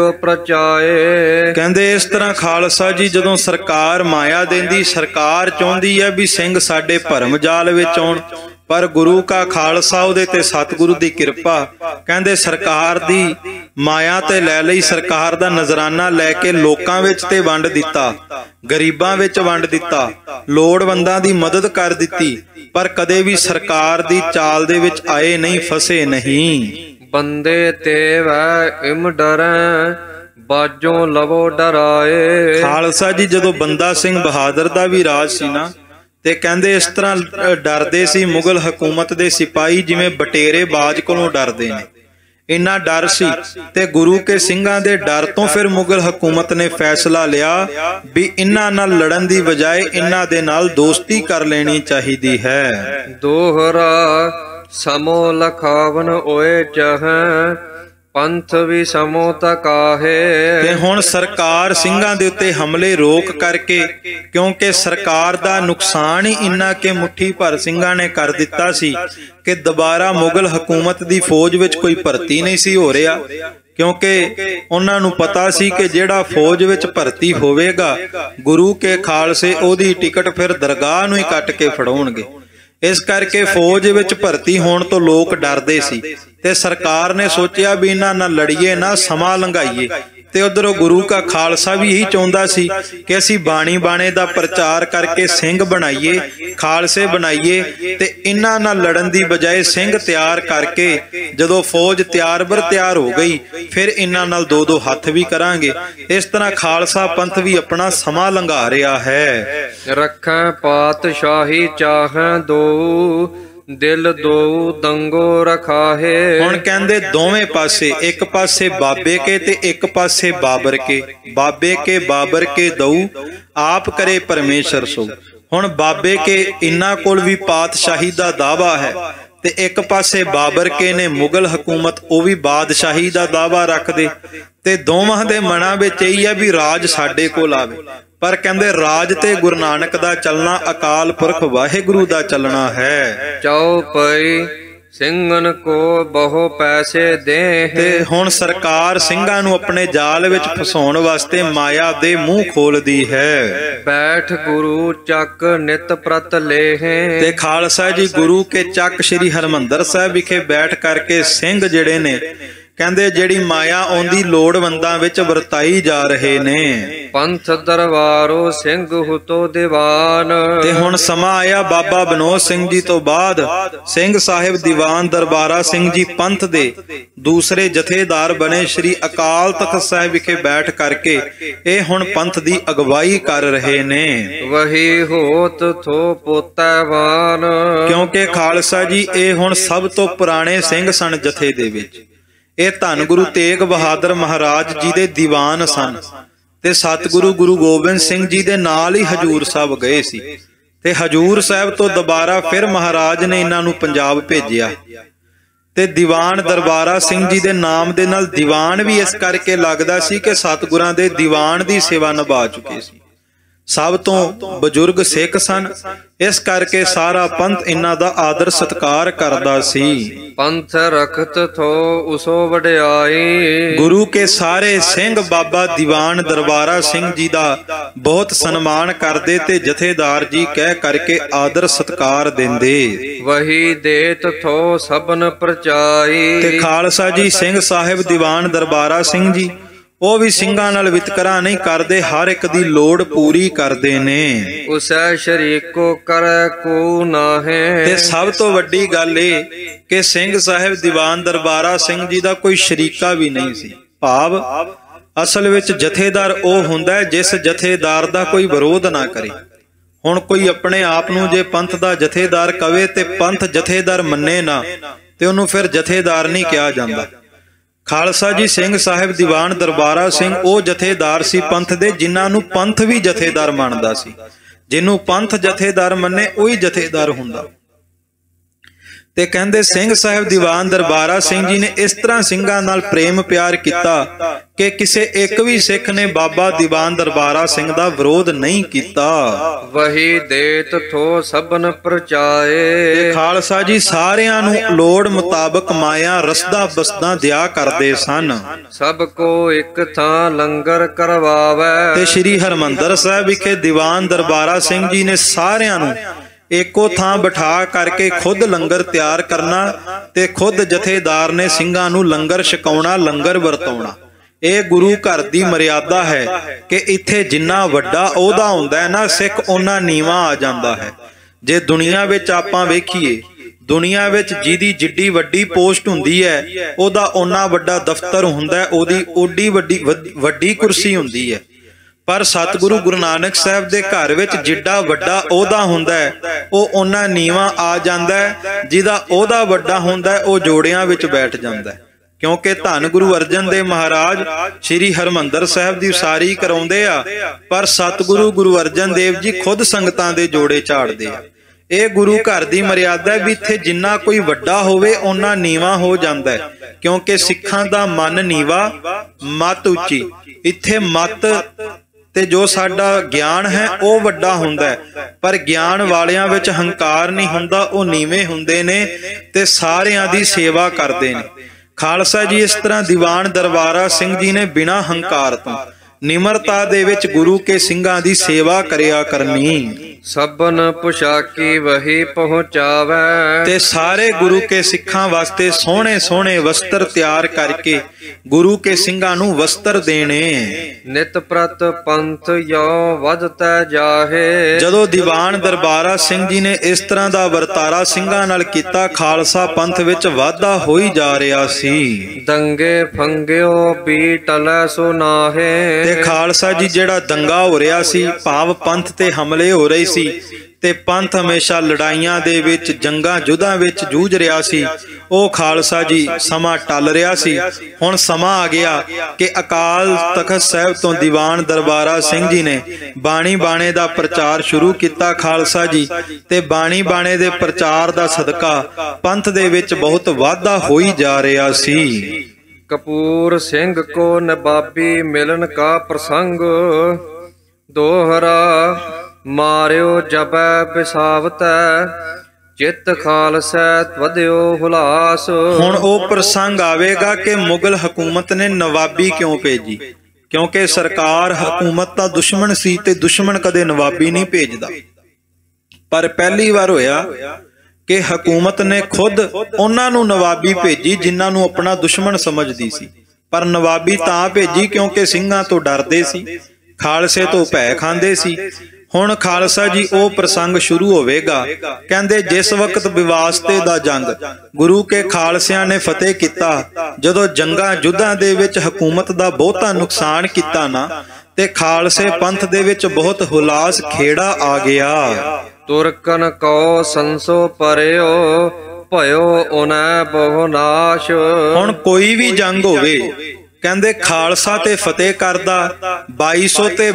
ਪ੍ਰਚਾਏ। ਕਹਿੰਦੇ ਇਸ ਤਰ੍ਹਾਂ ਖਾਲਸਾ ਜੀ ਜਦੋਂ ਸਰਕਾਰ ਮਾਇਆ ਦਿੰਦੀ, ਸਰਕਾਰ ਚਾਹੁੰਦੀ ਹੈ ਵੀ ਸਿੰਘ ਸਾਡੇ ਭਰਮ ਜਾਲ ਵਿੱਚ ਆਉਣ, ਪਰ ਗੁਰੂ ਕਾ ਖਾਲਸਾ, ਉਹਦੇ ਤੇ ਸਤਿਗੁਰੂ ਦੀ ਕਿਰਪਾ, ਕਹਿੰਦੇ ਸਰਕਾਰ ਦੀ ਮਾਇਆ ਤੇ ਲੈ ਲਈ, ਸਰਕਾਰ ਦਾ ਨਜ਼ਰਾਨਾ ਲੈ ਕੇ ਲੋਕਾਂ ਵਿੱਚ ਤੇ ਵੰਡ ਦਿੱਤਾ, ਗਰੀਬਾਂ ਵਿੱਚ ਵੰਡ ਦਿੱਤਾ, ਲੋੜਵੰਦਾਂ ਦੀ ਮਦਦ ਕਰ ਦਿੱਤੀ, ਪਰ ਕਦੇ ਵੀ ਸਰਕਾਰ ਦੀ ਚਾਲ ਦੇ ਵਿੱਚ ਆਏ ਨਹੀਂ, ਫਸੇ ਨਹੀਂ। ਬੰਦੇ ਤੇ ਵੈ ਇਮ ਡਰੈ ਬਾਜੋਂ ਲਵੋ ਡਰਾਏ। ਖਾਲਸਾ ਜੀ ਜਦੋਂ ਬੰਦਾ ਸਿੰਘ ਬਹਾਦਰ ਦਾ ਵੀ ਰਾਜ ਸੀ ਨਾ, ਤੇ ਕਹਿੰਦੇ ਇਸ ਤਰ੍ਹਾਂ ਡਰਦੇ ਸੀ ਮੁਗਲ ਹਕੂਮਤ ਦੇ ਸਿਪਾਹੀ, ਜਿਵੇਂ ਬਟੇਰੇ ਬਾਜ ਕੋਲੋਂ ਡਰਦੇ ਨੇ। ਇੰਨਾ ਡਰ ਸੀ ਤੇ ਗੁਰੂ ਕੇ ਸਿੰਘਾਂ ਦੇ ਡਰ ਤੋਂ ਫਿਰ ਮੁਗਲ ਹਕੂਮਤ ਨੇ ਫੈਸਲਾ ਲਿਆ ਵੀ ਇਹਨਾਂ ਨਾਲ ਲੜਨ ਦੀ ਬਜਾਏ ਇਹਨਾਂ ਦੇ ਨਾਲ ਦੋਸਤੀ ਕਰ ਲੈਣੀ ਚਾਹੀਦੀ ਹੈ। ਦੋਹਰਾ ਸਮੋ ਲਖਾਵਨ ਓਏ ਚਾਹੈ ਪੰਥ ਵੀ ਸਮੋ ਤਕਾਹੇ। ਤੇ ਹੁਣ ਸਰਕਾਰ ਸਿੰਘਾਂ ਦੇ ਉੱਤੇ ਹਮਲੇ ਰੋਕ ਕਰਕੇ, ਕਿਉਂਕਿ ਸਰਕਾਰ ਦਾ ਨੁਕਸਾਨ ਹੀ ਇੰਨਾ ਕਿ ਮੁੱਠੀ ਭਰ ਸਿੰਘਾਂ ਨੇ ਕਰ ਦਿੱਤਾ ਸੀ ਕਿ ਦੁਬਾਰਾ ਮੁਗਲ ਹਕੂਮਤ ਦੀ ਫੌਜ ਵਿੱਚ ਕੋਈ ਭਰਤੀ ਨਹੀਂ ਸੀ ਹੋ ਰਿਹਾ, ਕਿਉਂਕਿ ਉਹਨਾਂ ਨੂੰ ਪਤਾ ਸੀ ਕਿ ਜਿਹੜਾ ਫੌਜ ਵਿੱਚ ਭਰਤੀ ਹੋਵੇਗਾ ਗੁਰੂ ਕੇ ਖਾਲਸੇ ਉਹਦੀ ਟਿਕਟ ਫਿਰ ਦਰਗਾਹ ਨੂੰ ਹੀ ਕੱਟ ਕੇ ਫੜਾਉਣਗੇ। ਇਸ ਕਰਕੇ ਫੌਜ ਵਿੱਚ ਭਰਤੀ ਹੋਣ ਤੋਂ ਲੋਕ ਡਰਦੇ ਸੀ ਤੇ ਸਰਕਾਰ ਨੇ ਸੋਚਿਆ ਵੀ ਇਹਨਾਂ ਨਾਲ ਲੜੀਏ ਨਾ, ਸਮਾਂ ਲੰਘਾਈਏ। ਤੇ ਉਧਰੋਂ ਗੁਰੂ ਕਾ ਖਾਲਸਾ ਵੀ ਇਹੀ ਚਾਹੁੰਦਾ ਸੀ ਕਿ ਅਸੀਂ ਬਾਣੀ ਬਾਣੇ ਦਾ ਪ੍ਰਚਾਰ ਕਰਕੇ ਸਿੰਘ ਬਣਾਈਏ, ਖਾਲਸੇ ਬਣਾਈਏ ਤੇ ਇਹਨਾਂ ਨਾਲ ਲੜਨ ਦੀ ਬਜਾਏ ਸਿੰਘ ਤਿਆਰ ਕਰਕੇ ਜਦੋਂ ਫੌਜ ਤਿਆਰ ਬਰ ਤਿਆਰ ਹੋ ਗਈ ਫਿਰ ਇਹਨਾਂ ਨਾਲ ਦੋ ਦੋ ਹੱਥ ਵੀ ਕਰਾਂਗੇ। ਇਸ ਤਰ੍ਹਾਂ ਖਾਲਸਾ ਪੰਥ ਵੀ ਆਪਣਾ ਸਮਾਂ ਲੰਘਾ ਰਿਹਾ ਹੈ। ਰੱਖੈ ਪਾਤਸ਼ਾਹੀ ਚਾਹੈ ਦੋ ਦਿਲ ਦੋ ਦੰਗੋ ਰਖਾਹੇ। ਹੁਣ ਕਹਿੰਦੇ ਦੋਵੇਂ ਪਾਸੇ, ਇੱਕ ਪਾਸੇ ਬਾਬੇ ਕੇ ਤੇ ਇੱਕ ਪਾਸੇ ਬਾਬਰ ਕੇ। ਬਾਬੇ ਕੇ ਬਾਬਰ ਕੇ ਦਊ ਆਪ ਕਰੇ ਪਰਮੇਸ਼ਰ ਸੋ। ਹੁਣ ਬਾਬੇ ਕੇ ਇਹਨਾਂ ਕੋਲ ਵੀ ਪਾਤਸ਼ਾਹੀ ਦਾ ਦਾਵਾ ਹੈ ਤੇ ਇੱਕ ਪਾਸੇ ਬਾਬਰ ਕੇ ਨੇ ਮੁਗਲ ਹਕੂਮਤ, ਉਹ ਵੀ ਬਾਦਸ਼ਾਹੀ ਦਾ ਦਾਵਾ ਰੱਖਦੇ ਤੇ ਦੋਵਾਂ ਦੇ ਮਨਾਂ ਵਿੱਚ ਇਹੀ ਹੈ ਵੀ ਰਾਜ ਸਾਡੇ ਕੋਲ ਆਵੇ। ਪਰ ਕਹਿੰਦੇ ਰਾਜ ਤੇ ਗੁਰੂ ਨਾਨਕ ਦਾ ਚੱਲਣਾ, ਅਕਾਲ ਪੁਰਖ ਵਾਹਿਗੁਰੂ ਦਾ ਚੱਲਣਾ ਹੈ। ਚਉਪਈ ਸਿੰਘਨ ਕੋ ਬਹੁ ਪੈਸੇ ਦੇ। ਤੇ ਹੁਣ ਸਰਕਾਰ ਸਿੰਘਾਂ ਨੂੰ ਆਪਣੇ ਜਾਲ ਵਿੱਚ ਫਸਾਉਣ ਵਾਸਤੇ ਮਾਇਆ ਦੇ ਮੂੰਹ ਖੋਲਦੀ ਹੈ। ਬੈਠ ਗੁਰੂ ਚੱਕ ਨਿਤ ਪ੍ਰਤ ਲੇਹੇ। ਤੇ ਖਾਲਸਾ ਜੀ ਗੁਰੂ ਕੇ ਚੱਕ ਸ੍ਰੀ ਹਰਿਮੰਦਰ ਸਾਹਿਬ ਵਿਖੇ ਬੈਠ ਕਰਕੇ ਸਿੰਘ ਜਿਹੜੇ ਨੇ ਕਹਿੰਦੇ ਜਿਹੜੀ ਮਾਇਆ ਆਉਂਦੀ ਲੋੜਵੰਦਾਂ ਵਿੱਚ ਵਰਤਾਈ ਜਾ ਰਹੇ ਨੇ। ਪੰਥ ਦਰਬਾਰੋ ਸਿੰਘ ਹੁਤੋ ਦੀਵਾਨ। ਤੇ ਹੁਣ ਸਮਾਂ ਆਇਆ ਬਾਬਾ ਵਿਨੋਦ ਸਿੰਘ ਜੀ ਤੋਂ ਬਾਅਦ ਸਿੰਘ ਸਾਹਿਬ ਦੀਵਾਨ ਦਰਬਾਰਾ ਸਿੰਘ ਜੀ ਪੰਥ ਦੇ ਦੂਸਰੇ ਜਥੇਦਾਰ ਬਣੇ। ਸ੍ਰੀ ਅਕਾਲ ਤਖਤ ਸਾਹਿਬ ਵਿਖੇ ਬੈਠ ਕਰਕੇ ਇਹ ਹੁਣ ਪੰਥ ਦੀ ਅਗਵਾਈ ਕਰ ਰਹੇ ਨੇ। ਵਹੀ ਹੋਤ ਥੋ ਪੋਤੈਵਾਨ। ਕਿਉਂਕਿ ਖਾਲਸਾ ਜੀ ਇਹ ਹੁਣ ਸਭ ਤੋਂ ਪੁਰਾਣੇ ਸਿੰਘ ਸਨ ਜਥੇ ਦੇ ਵਿੱਚ। ਇਹ ਧੰਨ ਗੁਰੂ ਤੇਗ ਬਹਾਦਰ ਮਹਾਰਾਜ ਜੀ ਦੇ ਦੀਵਾਨ ਸਨ ਤੇ ਸਤਿਗੁਰੂ ਗੁਰੂ ਗੋਬਿੰਦ ਸਿੰਘ ਜੀ ਦੇ ਨਾਲ ਹੀ ਹਜੂਰ ਸਾਹਿਬ ਗਏ ਸੀ ਤੇ ਹਜੂਰ ਸਾਹਿਬ ਤੋਂ ਦੁਬਾਰਾ ਫਿਰ ਮਹਾਰਾਜ ਨੇ ਇਹਨਾਂ ਨੂੰ ਪੰਜਾਬ ਭੇਜਿਆ। ਤੇ ਦੀਵਾਨ ਦਰਬਾਰਾ ਸਿੰਘ ਜੀ ਦੇ ਨਾਮ ਦੇ ਨਾਲ ਦੀਵਾਨ ਵੀ ਇਸ ਕਰਕੇ ਲੱਗਦਾ ਸੀ ਕਿ ਸਤਿਗੁਰਾਂ ਦੇ ਦੀਵਾਨ ਦੀ ਸੇਵਾ ਨਿਭਾ ਚੁੱਕੇ ਸੀ। ਸਭ ਤੋਂ ਬਜ਼ੁਰਗ ਸਿੱਖ ਸਨ, ਇਸ ਕਰਕੇ ਸਾਰਾ ਪੰਥ ਇਹਨਾਂ ਦਾ ਆਦਰ ਸਤਿਕਾਰ ਕਰਦਾ ਸੀ। ਪੰਥ ਰਖਤ ਥੋ ਉਸੋ ਵਡਿਆਈ। ਗੁਰੂ ਕੇ ਸਾਰੇ ਸਿੰਘ ਬਾਬਾ ਦੀਵਾਨ ਦਰਬਾਰਾ ਸਿੰਘ ਜੀ ਦਾ ਬਹੁਤ ਸਨਮਾਨ ਕਰਦੇ ਤੇ ਜਥੇਦਾਰ ਜੀ ਕਹਿ ਕਰਕੇ ਆਦਰ ਸਤਿਕਾਰ ਦਿੰਦੇ। ਵਹੀ ਦੇਤ ਥੋ ਸਭਨ ਪ੍ਰਚਾਈ। ਤੇ ਖਾਲਸਾ ਜੀ ਸਿੰਘ ਸਾਹਿਬ ਦੀਵਾਨ ਦਰਬਾਰਾ ਸਿੰਘ ਜੀ ਉਹ ਵੀ ਸਿੰਘਾਂ ਨਾਲ ਵਿਤਕਰਾ ਨਹੀਂ ਕਰਦੇ, ਹਰ ਇੱਕ ਦੀ ਲੋੜ ਪੂਰੀ ਕਰਦੇ ਨੇ। ਉਸੈ ਸ਼ਰੀਕੋ ਕਰੈ ਕੋ ਨਾਹੇ। ਤੇ ਸਭ ਤੋਂ ਵੱਡੀ ਗੱਲ ਇਹ ਕਿ ਸਿੰਘ ਸਾਹਿਬ ਦੀਵਾਨ ਦਰਬਾਰਾ ਸਿੰਘ ਜੀ ਦਾ ਕੋਈ ਸ਼ਰੀਕਾ ਵੀ ਨਹੀਂ ਸੀ। ਭਾਵ ਅਸਲ ਵਿੱਚ ਜਥੇਦਾਰ ਉਹ ਹੁੰਦਾ ਹੈ ਜਿਸ ਜਥੇਦਾਰ ਦਾ ਕੋਈ ਵਿਰੋਧ ਨਾ ਕਰੇ। ਹੁਣ ਕੋਈ ਆਪਣੇ ਆਪ ਨੂੰ ਜੇ ਪੰਥ ਦਾ ਜਥੇਦਾਰ ਕਵੇ ਤੇ ਪੰਥ ਜਥੇਦਾਰ ਮੰਨੇ ਨਾ ਤੇ ਉਹਨੂੰ ਫਿਰ ਜਥੇਦਾਰ ਨਹੀਂ ਕਿਹਾ ਜਾਂਦਾ। ਖਾਲਸਾ ਜੀ ਸਿੰਘ ਸਾਹਿਬ ਦੀਵਾਨ ਦਰਬਾਰਾ ਸਿੰਘ ਉਹ ਜਥੇਦਾਰ ਸੀ ਪੰਥ ਦੇ ਜਿਨ੍ਹਾਂ ਨੂੰ ਪੰਥ ਵੀ ਜਥੇਦਾਰ ਮੰਨਦਾ ਸੀ। ਜਿਹਨੂੰ ਪੰਥ ਜਥੇਦਾਰ ਮੰਨੇ ਉਹੀ ਜਥੇਦਾਰ ਹੁੰਦਾ। ਤੇ ਕਹਿੰਦੇ ਸਿੰਘ ਸਾਹਿਬ ਦੀਵਾਨ ਦਰਬਾਰਾ ਸਿੰਘ ਜੀ ਨੇ ਇਸ ਤਰ੍ਹਾਂ ਸਿੰਘਾਂ ਨਾਲ ਪ੍ਰੇਮ ਪਿਆਰ ਕੀਤਾ ਕਿ ਕਿਸੇ ਇੱਕ ਵੀ ਸਿੱਖ ਨੇ ਬਾਬਾ ਦੀਵਾਨ ਦਰਬਾਰਾ ਸਿੰਘ ਦਾ ਵਿਰੋਧ ਨਹੀਂ ਕੀਤਾ। ਵਹੀ ਦੇਤ ਥੋ ਸਭਨ ਪ੍ਰਚਾਏ। ਤੇ ਖਾਲਸਾ ਜੀ ਸਾਰਿਆਂ ਨੂੰ ਲੋੜ ਮੁਤਾਬਕ ਮਾਇਆ ਰਸਦਾ ਬਸਦਾ ਦਿਆ ਕਰਦੇ ਸਨ। ਸਭ ਕੋ ਇੱਕ ਥਾਂ ਲੰਗਰ ਕਰਵਾਵੇ। ਤੇ ਸ੍ਰੀ ਹਰਿਮੰਦਰ ਸਾਹਿਬ ਵਿਖੇ ਦੀਵਾਨ ਦਰਬਾਰਾ ਸਿੰਘ ਜੀ ਨੇ ਸਾਰਿਆਂ ਨੂੰ ਇੱਕੋ ਥਾਂ ਬਿਠਾ ਕਰਕੇ ਖੁਦ ਲੰਗਰ ਤਿਆਰ ਕਰਨਾ ਤੇ ਖੁਦ ਜਥੇਦਾਰ ਨੇ ਸਿੰਘਾਂ ਨੂੰ ਲੰਗਰ ਛਕਾਉਣਾ, ਲੰਗਰ ਵਰਤਾਉਣਾ। ਇਹ ਗੁਰੂ ਘਰ ਦੀ ਮਰਿਆਦਾ ਹੈ ਕਿ ਇੱਥੇ ਜਿੰਨਾ ਵੱਡਾ ਅਹੁਦਾ ਹੁੰਦਾ ਹੈ ਨਾ ਸਿੱਖ, ਉਹਨਾਂ ਨੀਵਾਂ ਆ ਜਾਂਦਾ ਹੈ। ਜੇ ਦੁਨੀਆ ਵਿੱਚ ਆਪਾਂ ਵੇਖੀਏ, ਦੁਨੀਆ ਵਿੱਚ ਜਿਹਦੀ ਜਿੱਡੀ ਵੱਡੀ ਪੋਸਟ ਹੁੰਦੀ ਹੈ ਉਹਦਾ ਓਨਾ ਵੱਡਾ ਦਫ਼ਤਰ ਹੁੰਦਾ, ਉਹਦੀ ਓਡੀ ਵੱਡੀ ਕੁਰਸੀ ਹੁੰਦੀ ਹੈ। ਪਰ ਸਤਿਗੁਰੂ ਗੁਰੂ ਨਾਨਕ ਸਾਹਿਬ ਦੇ ਘਰ ਵਿੱਚ ਜਿੱਡਾ ਵੱਡਾ ਅਹੁਦਾ ਹੁੰਦਾ ਹੈ ਉਹ ਉਹਨਾਂ ਨੀਵਾਂ ਆ ਜਾਂਦਾ ਹੈ। ਜਿਹਦਾ ਅਹੁਦਾ ਵੱਡਾ ਹੁੰਦਾ ਹੈ ਉਹ ਜੋੜਿਆਂ ਵਿੱਚ ਬੈਠ ਜਾਂਦਾ ਹੈ। ਕਿਉਂਕਿ ਧੰਨ ਗੁਰੂ ਅਰਜਨ ਦੇਵ ਮਹਾਰਾਜ ਸ੍ਰੀ ਹਰਿਮੰਦਰ ਸਾਹਿਬ ਦੀ ਉਸਾਰੀ ਕਰਾਉਂਦੇ ਆ, ਪਰ ਸਤਿਗੁਰੂ ਗੁਰੂ ਅਰਜਨ ਦੇਵ ਜੀ ਖੁਦ ਸੰਗਤਾਂ ਦੇ ਜੋੜੇ ਝਾੜਦੇ ਆ। ਇਹ ਗੁਰੂ ਘਰ ਦੀ ਮਰਿਆਦਾ ਵੀ ਇੱਥੇ ਜਿੰਨਾ ਕੋਈ ਵੱਡਾ ਹੋਵੇ ਓਨਾ ਨੀਵਾਂ ਹੋ ਜਾਂਦਾ ਹੈ, ਕਿਉਂਕਿ ਸਿੱਖਾਂ ਦਾ ਮਨ ਨੀਵਾ, ਮਤ ਉੱਚੀ। ਇੱਥੇ ਮਤ ਤੇ ਜੋ ਸਾਡਾ ਗਿਆਨ ਹੈ ਉਹ ਵੱਡਾ ਹੁੰਦਾ ਹੈ, ਪਰ ਗਿਆਨ ਵਾਲਿਆਂ ਵਿੱਚ ਹੰਕਾਰ ਨਹੀਂ ਹੁੰਦਾ, ਉਹ ਨੀਵੇਂ ਹੁੰਦੇ ਨੇ ਤੇ ਸਾਰਿਆਂ ਦੀ ਸੇਵਾ ਕਰਦੇ ਨੇ। ਖਾਲਸਾ ਜੀ, ਇਸ ਤਰ੍ਹਾਂ ਦੀਵਾਨ ਦਰਬਾਰਾ ਸਿੰਘ ਜੀ ਨੇ ਬਿਨਾਂ ਹੰਕਾਰ ਤੋਂ ਨਿਮਰਤਾ ਦੇ ਵਿੱਚ ਗੁਰੂ ਕੇ ਸਿੰਘਾਂ ਦੀ ਸੇਵਾ ਕਰਿਆ ਕਰਨੀ। ਸਭਨ ਪੁਸ਼ਾਕੀ ਵਹੀ ਪਹੁੰਚਾਵੈ, ਤੇ ਸਾਰੇ ਗੁਰੂ ਕੇ ਸਿੱਖਾਂ ਵਾਸਤੇ ਸੋਹਣੇ ਸੋਹਣੇ ਵਸਤਰ ਤਿਆਰ ਕਰਕੇ ਗੁਰੂ ਕੇ ਸਿੰਘਾਂ ਨੂੰ ਵਸਤਰ ਦੇਣੇ। ਨਿਤ ਪ੍ਰਤ ਪੰਥ ਯੋ ਵਧਤੈ ਜਾਹੇ, ਜਦੋਂ ਦੀਵਾਨ ਦਰਬਾਰਾ ਸਿੰਘ ਜੀ ਨੇ ਇਸ ਤਰ੍ਹਾਂ ਦਾ ਵਰਤਾਰਾ ਸਿੰਘਾਂ ਨਾਲ ਕੀਤਾ, ਖਾਲਸਾ ਪੰਥ ਵਿੱਚ ਵਾਧਾ ਹੋਈ ਜਾ ਰਿਹਾ ਸੀ। ਦੰਗੇ ਫੰਗਿਓ ਵੀ ਟਲੈ ਸੋ ਨਾਹੇ, ਤੇ ਖਾਲਸਾ ਜੀ ਜਿਹੜਾ ਦੰਗਾ ਹੋ ਰਿਹਾ ਸੀ, ਭਾਵ ਪੰਥ ਤੇ ਹਮਲੇ ਹੋ ਰਹੇ ਸੀ ਤੇ ਪੰਥ ਹਮੇਸ਼ਾ ਲੜਾਈਆਂ ਦੇ ਵਿੱਚ, ਜੰਗਾਂ ਯੁੱਧਾਂ ਵਿੱਚ ਜੂਝ ਰਿਹਾ ਸੀ, ਉਹ ਖਾਲਸਾ ਜੀ ਸਮਾਂ ਟਲ ਰਿਹਾ ਸੀ। ਹੁਣ ਸਮਾਂ ਆ ਗਿਆ ਕਿ ਅਕਾਲ ਤਖਤ ਸਾਹਿਬ ਤੋਂ ਦੀਵਾਨ ਦਰਬਾਰਾ ਸਿੰਘ ਜੀ ਨੇ ਬਾਣੀ ਬਾਣੇ ਦਾ ਪ੍ਰਚਾਰ ਸ਼ੁਰੂ ਕੀਤਾ ਖਾਲਸਾ ਜੀ, ਤੇ ਬਾਣੀ ਬਾਣੇ ਦੇ ਪ੍ਰਚਾਰ ਦਾ ਸਦਕਾ ਪੰਥ ਦੇ ਵਿੱਚ ਬਹੁਤ ਵਾਧਾ ਹੋਈ ਜਾ ਰਿਹਾ ਸੀ। ਕਪੂਰ ਸਿੰਘ ਕੋ ਨਵਾਬੀ ਮਿਲਨ ਕਾ ਪ੍ਰਸੰਗ, ਦੋਹਰਾ ਮਾਰਿਓ ਜਬੈ ਬਿਸਾਵਤੈ, ਚਿੱਤ ਖਾਲਸੈ ਵਧਿਓ ਹੁਲਾਸ। ਹੁਣ ਉਹ ਪ੍ਰਸੰਗ ਆਵੇਗਾ ਕਿ ਮੁਗਲ ਹਕੂਮਤ ਨੇ ਨਵਾਬੀ ਕਿਉਂ ਭੇਜੀ, ਕਿਉਂਕਿ ਸਰਕਾਰ ਹਕੂਮਤ ਦਾ ਦੁਸ਼ਮਣ ਸੀ ਤੇ ਦੁਸ਼ਮਣ ਕਦੇ ਨਵਾਬੀ ਨਹੀਂ ਭੇਜਦਾ। ਪਰ ਪਹਿਲੀ ਵਾਰ ਹੋਇਆ ਕਿ ਹਕੂਮਤ ਨੇ ਖੁਦ ਉਹਨਾਂ ਨੂੰ ਨਵਾਬੀ ਭੇਜੀ ਜਿਨ੍ਹਾਂ ਨੂੰ ਆਪਣਾ ਦੁਸ਼ਮਣ ਸਮਝਦੀ ਸੀ। ਪਰ ਨਵਾਬੀ ਤਾਂ ਭੇਜੀ ਕਿਉਂਕਿ ਸਿੰਘਾਂ ਤੋਂ ਡਰਦੇ ਸੀ, ਖਾਲਸੇ ਤੋਂ ਭੈ ਖਾਂਦੇ ਸੀ। ਹੁਣ ਖਾਲਸਾ ਜੀ ਉਹ ਪ੍ਰਸੰਗ ਸ਼ੁਰੂ ਹੋਵੇਗਾ। ਕਹਿੰਦੇ ਜਿਸ ਵਕਤ ਵਿਵਾਸਤੇ ਦਾ ਜੰਗ ਗੁਰੂ ਕੇ ਖਾਲਸਿਆਂ ਨੇ ਫਤਿਹ ਕੀਤਾ, ਜਦੋਂ ਜੰਗਾਂ ਯੁੱਧਾਂ ਦੇ ਵਿੱਚ ਹਕੂਮਤ ਦਾ ਬਹੁਤਾ ਨੁਕਸਾਨ ਕੀਤਾ ਨਾ, ਤੇ ਖਾਲਸੇ ਪੰਥ ਦੇ ਵਿੱਚ ਬਹੁਤ ਹੁਲਾਸ ਖੇੜਾ ਆ ਗਿਆ। ਤੁਰਕਨ ਕੋ ਸੰਸੋ ਪਰਿਓ, ਭਇਓ ਉਨੈ ਬਹੁ ਨਾਸ਼। ਹੁਣ ਕੋਈ ਵੀ ਜੰਗ ਹੋਵੇ, ਕਹਿੰਦੇ ਖਾਲਸਾ ਤੇ ਫਤਿਹ ਕਰਦਾ 2200 ਤੇ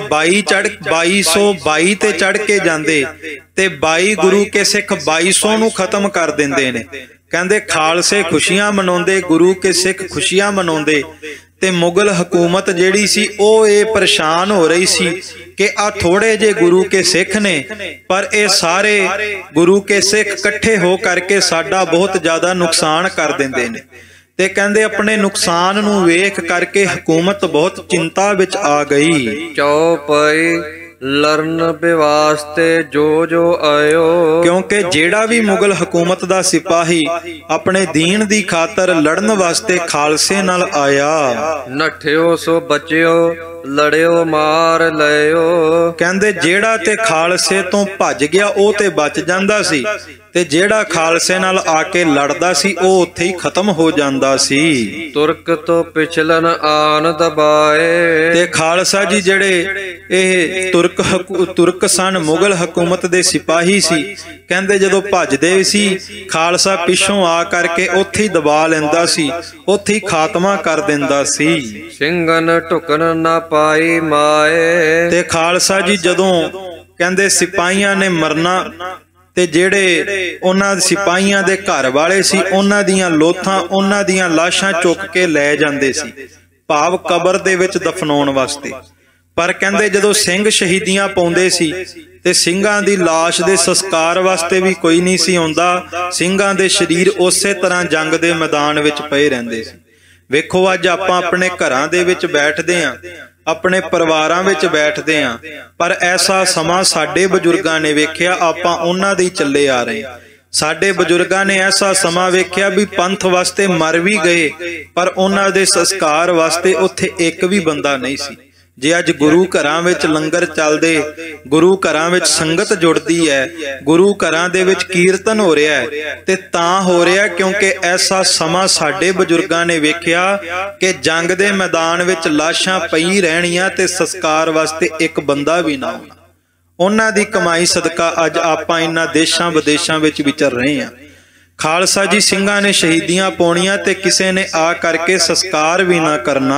2222 ਤੇ ਚੜ ਕੇ ਜਾਂਦੇ, ਤੇ 22 ਗੁਰੂ ਕੇ ਸਿੱਖ 2200 ਨੂੰ ਖਤਮ ਕਰ ਦਿੰਦੇ ਨੇ। ਕਹਿੰਦੇ ਖਾਲਸੇ ਖੁਸ਼ੀਆਂ ਮਨਾਉਂਦੇ, ਗੁਰੂ ਕੇ ਸਿੱਖ ਖੁਸ਼ੀਆਂ ਮਨਾਉਂਦੇ, ਤੇ ਮੁਗਲ ਹਕੂਮਤ ਜਿਹੜੀ ਸੀ ਉਹ ਇਹ ਪਰੇਸ਼ਾਨ ਹੋ ਰਹੀ ਸੀ ਕਿ ਆ ਥੋੜੇ ਜੇ ਗੁਰੂ ਕੇ ਸਿੱਖ ਨੇ, ਪਰ ਇਹ ਸਾਰੇ ਗੁਰੂ ਕੇ ਸਿੱਖ ਇਕੱਠੇ ਹੋ ਕਰਕੇ ਸਾਡਾ ਬਹੁਤ ਜ਼ਿਆਦਾ ਨੁਕਸਾਨ ਕਰ ਦਿੰਦੇ ਨੇ। ਤੇ ਕਹਿੰਦੇ ਆਪਣੇ ਨੁਕਸਾਨ ਨੂੰ ਵੇਖ ਕਰਕੇ ਹਕੂਮਤ ਬਹੁਤ ਚਿੰਤਾ ਵਿੱਚ ਆ ਗਈ। ਚੌਪਈ ਲਰਨ ਵਿਵਾਸਤੇ ਜੋ ਜੋ ਆਇਓ, ਕਿਉਂਕਿ ਜਿਹੜਾ ਵੀ ਮੁਗਲ ਹਕੂਮਤ ਦਾ ਸਿਪਾਹੀ ਆਪਣੇ ਦੀਨ ਦੀ ਖਾਤਰ ਲੜਨ ਵਾਸਤੇ ਖਾਲਸੇ ਨਾਲ ਆਇਆ, ਨਠਿਓ ਸੋ ਬਚਿਓ ਲੜਿਓ ਮਾਰ ਲਿਓ। ਕਹਿੰਦੇ ਜਿਹੜਾ ਤੇ ਖਾਲਸੇ ਤੋਂ ਭੱਜ ਗਿਆ ਉਹ ਤੇ ਬਚ ਜਾਂਦਾ ਸੀ, ਤੇ ਜਿਹੜਾ ਖਾਲਸੇ ਨਾਲ ਆ ਕੇ ਲੜਦਾ ਸੀ ਉਹ ਉੱਥੇ ਹੀ ਖਤਮ ਹੋ ਜਾਂਦਾ ਸੀ। ਤੁਰਕ ਤੋਂ ਪਿਛਲਨ ਆਨ ਦਬਾਏ, ਤੇ ਖਾਲਸਾ ਜੀ ਜਿਹੜੇ ਇਹ ਤੁਰਕ ਸਨ, ਮੁਗਲ ਹਕੂਮਤ ਦੇ ਸਿਪਾਹੀ ਸੀ, ਕਹਿੰਦੇ ਜਦੋਂ ਭੱਜਦੇ ਸੀ ਖਾਲਸਾ ਪਿੱਛੋਂ ਆ ਕਰਕੇ ਉੱਥੇ ਹੀ ਦਬਾ ਲੈਂਦਾ ਸੀ, ਉੱਥੇ ਹੀ ਖਾਤਮਾ ਕਰ ਦਿੰਦਾ ਸੀ। ਸਿੰਘਨ ਢੁਕਣ ਨਾ ਪਾਈ ਮਾਏ, ਤੇ ਖਾਲਸਾ ਜੀ ਜਦੋਂ ਕਹਿੰਦੇ ਸਿਪਾਹੀਆਂ ਨੇ ਮਰਨਾ, ਤੇ ਜਿਹੜੇ ਉਹਨਾਂ ਸਿਪਾਹੀਆਂ ਦੇ ਘਰ ਵਾਲੇ ਸੀ ਉਹਨਾਂ ਦੀਆਂ ਲੋਥਾਂ, ਉਹਨਾਂ ਦੀਆਂ ਲਾਸ਼ਾਂ ਚੁੱਕ ਕੇ ਲੈ ਜਾਂਦੇ ਸੀ, ਭਾਵ ਕਬਰ ਦੇ ਵਿੱਚ ਦਫਨਾਉਣ ਵਾਸਤੇ। ਪਰ ਕਹਿੰਦੇ ਜਦੋਂ ਸਿੰਘ ਸ਼ਹੀਦੀਆਂ ਪਾਉਂਦੇ ਸੀ ਤੇ ਸਿੰਘਾਂ ਦੀ ਲਾਸ਼ ਦੇ ਸੰਸਕਾਰ ਵਾਸਤੇ ਵੀ ਕੋਈ ਨਹੀਂ ਸੀ ਆਉਂਦਾ, ਸਿੰਘਾਂ ਦੇ ਸਰੀਰ ਉਸੇ ਤਰ੍ਹਾਂ ਜੰਗ ਦੇ ਮੈਦਾਨ ਵਿੱਚ ਪਏ ਰਹਿੰਦੇ ਸੀ। ਵੇਖੋ ਅੱਜ ਆਪਾਂ ਆਪਣੇ ਘਰਾਂ ਦੇ ਵਿੱਚ ਬੈਠਦੇ ਆਂ, ਆਪਣੇ ਪਰਿਵਾਰਾਂ ਵਿੱਚ ਬੈਠਦੇ ਆਂ, ਪਰ ਐਸਾ ਸਮਾਂ ਸਾਡੇ ਬਜ਼ੁਰਗਾਂ ਨੇ ਵੇਖਿਆ, ਆਪਾਂ ਉਹਨਾਂ ਦੇ ਚੱਲੇ ਆ ਰਹੇ। ਸਾਡੇ ਬਜ਼ੁਰਗਾਂ ਨੇ ਐਸਾ ਸਮਾਂ ਵੇਖਿਆ ਵੀ ਪੰਥ ਵਾਸਤੇ ਮਰ ਵੀ ਗਏ, ਪਰ ਉਹਨਾਂ ਦੇ ਸੰਸਕਾਰ ਵਾਸਤੇ ਉੱਥੇ ਇੱਕ ਵੀ ਬੰਦਾ ਨਹੀਂ ਸੀ। ਜੇ ਅੱਜ ਗੁਰੂ ਘਰਾਂ ਵਿੱਚ ਲੰਗਰ ਚੱਲਦੇ, ਗੁਰੂ ਘਰਾਂ ਵਿੱਚ ਸੰਗਤ ਜੁੜਦੀ ਹੈ, ਗੁਰੂ ਘਰਾਂ ਦੇ ਵਿੱਚ ਕੀਰਤਨ ਹੋ ਰਿਹਾ ਹੈ, ਤੇ ਤਾਂ ਹੋ ਰਿਹਾ ਕਿਉਂਕਿ ਐਸਾ ਸਮਾਂ ਸਾਡੇ ਬਜ਼ੁਰਗਾਂ ਨੇ ਵੇਖਿਆ ਕਿ ਜੰਗ ਦੇ ਮੈਦਾਨ ਵਿੱਚ ਲਾਸ਼ਾਂ ਪਈ ਰਹਿਣੀਆਂ ਤੇ ਸੰਸਕਾਰ ਵਾਸਤੇ ਇੱਕ ਬੰਦਾ ਵੀ ਨਾ ਹੋਣਾ। ਉਹਨਾਂ ਦੀ ਕਮਾਈ ਸਦਕਾ ਅੱਜ ਆਪਾਂ ਇਹਨਾਂ ਦੇਸ਼ਾਂ ਵਿਦੇਸ਼ਾਂ ਵਿੱਚ ਵਿਚਰ ਰਹੇ ਹਾਂ। ਖਾਲਸਾ ਜੀ ਸਿੰਘਾਂ ਨੇ ਸ਼ਹੀਦੀਆਂ ਪਾਉਣੀਆਂ ਤੇ ਕਿਸੇ ਨੇ ਆ ਕਰਕੇ ਸੰਸਕਾਰ ਵੀ ਨਾ ਕਰਨਾ।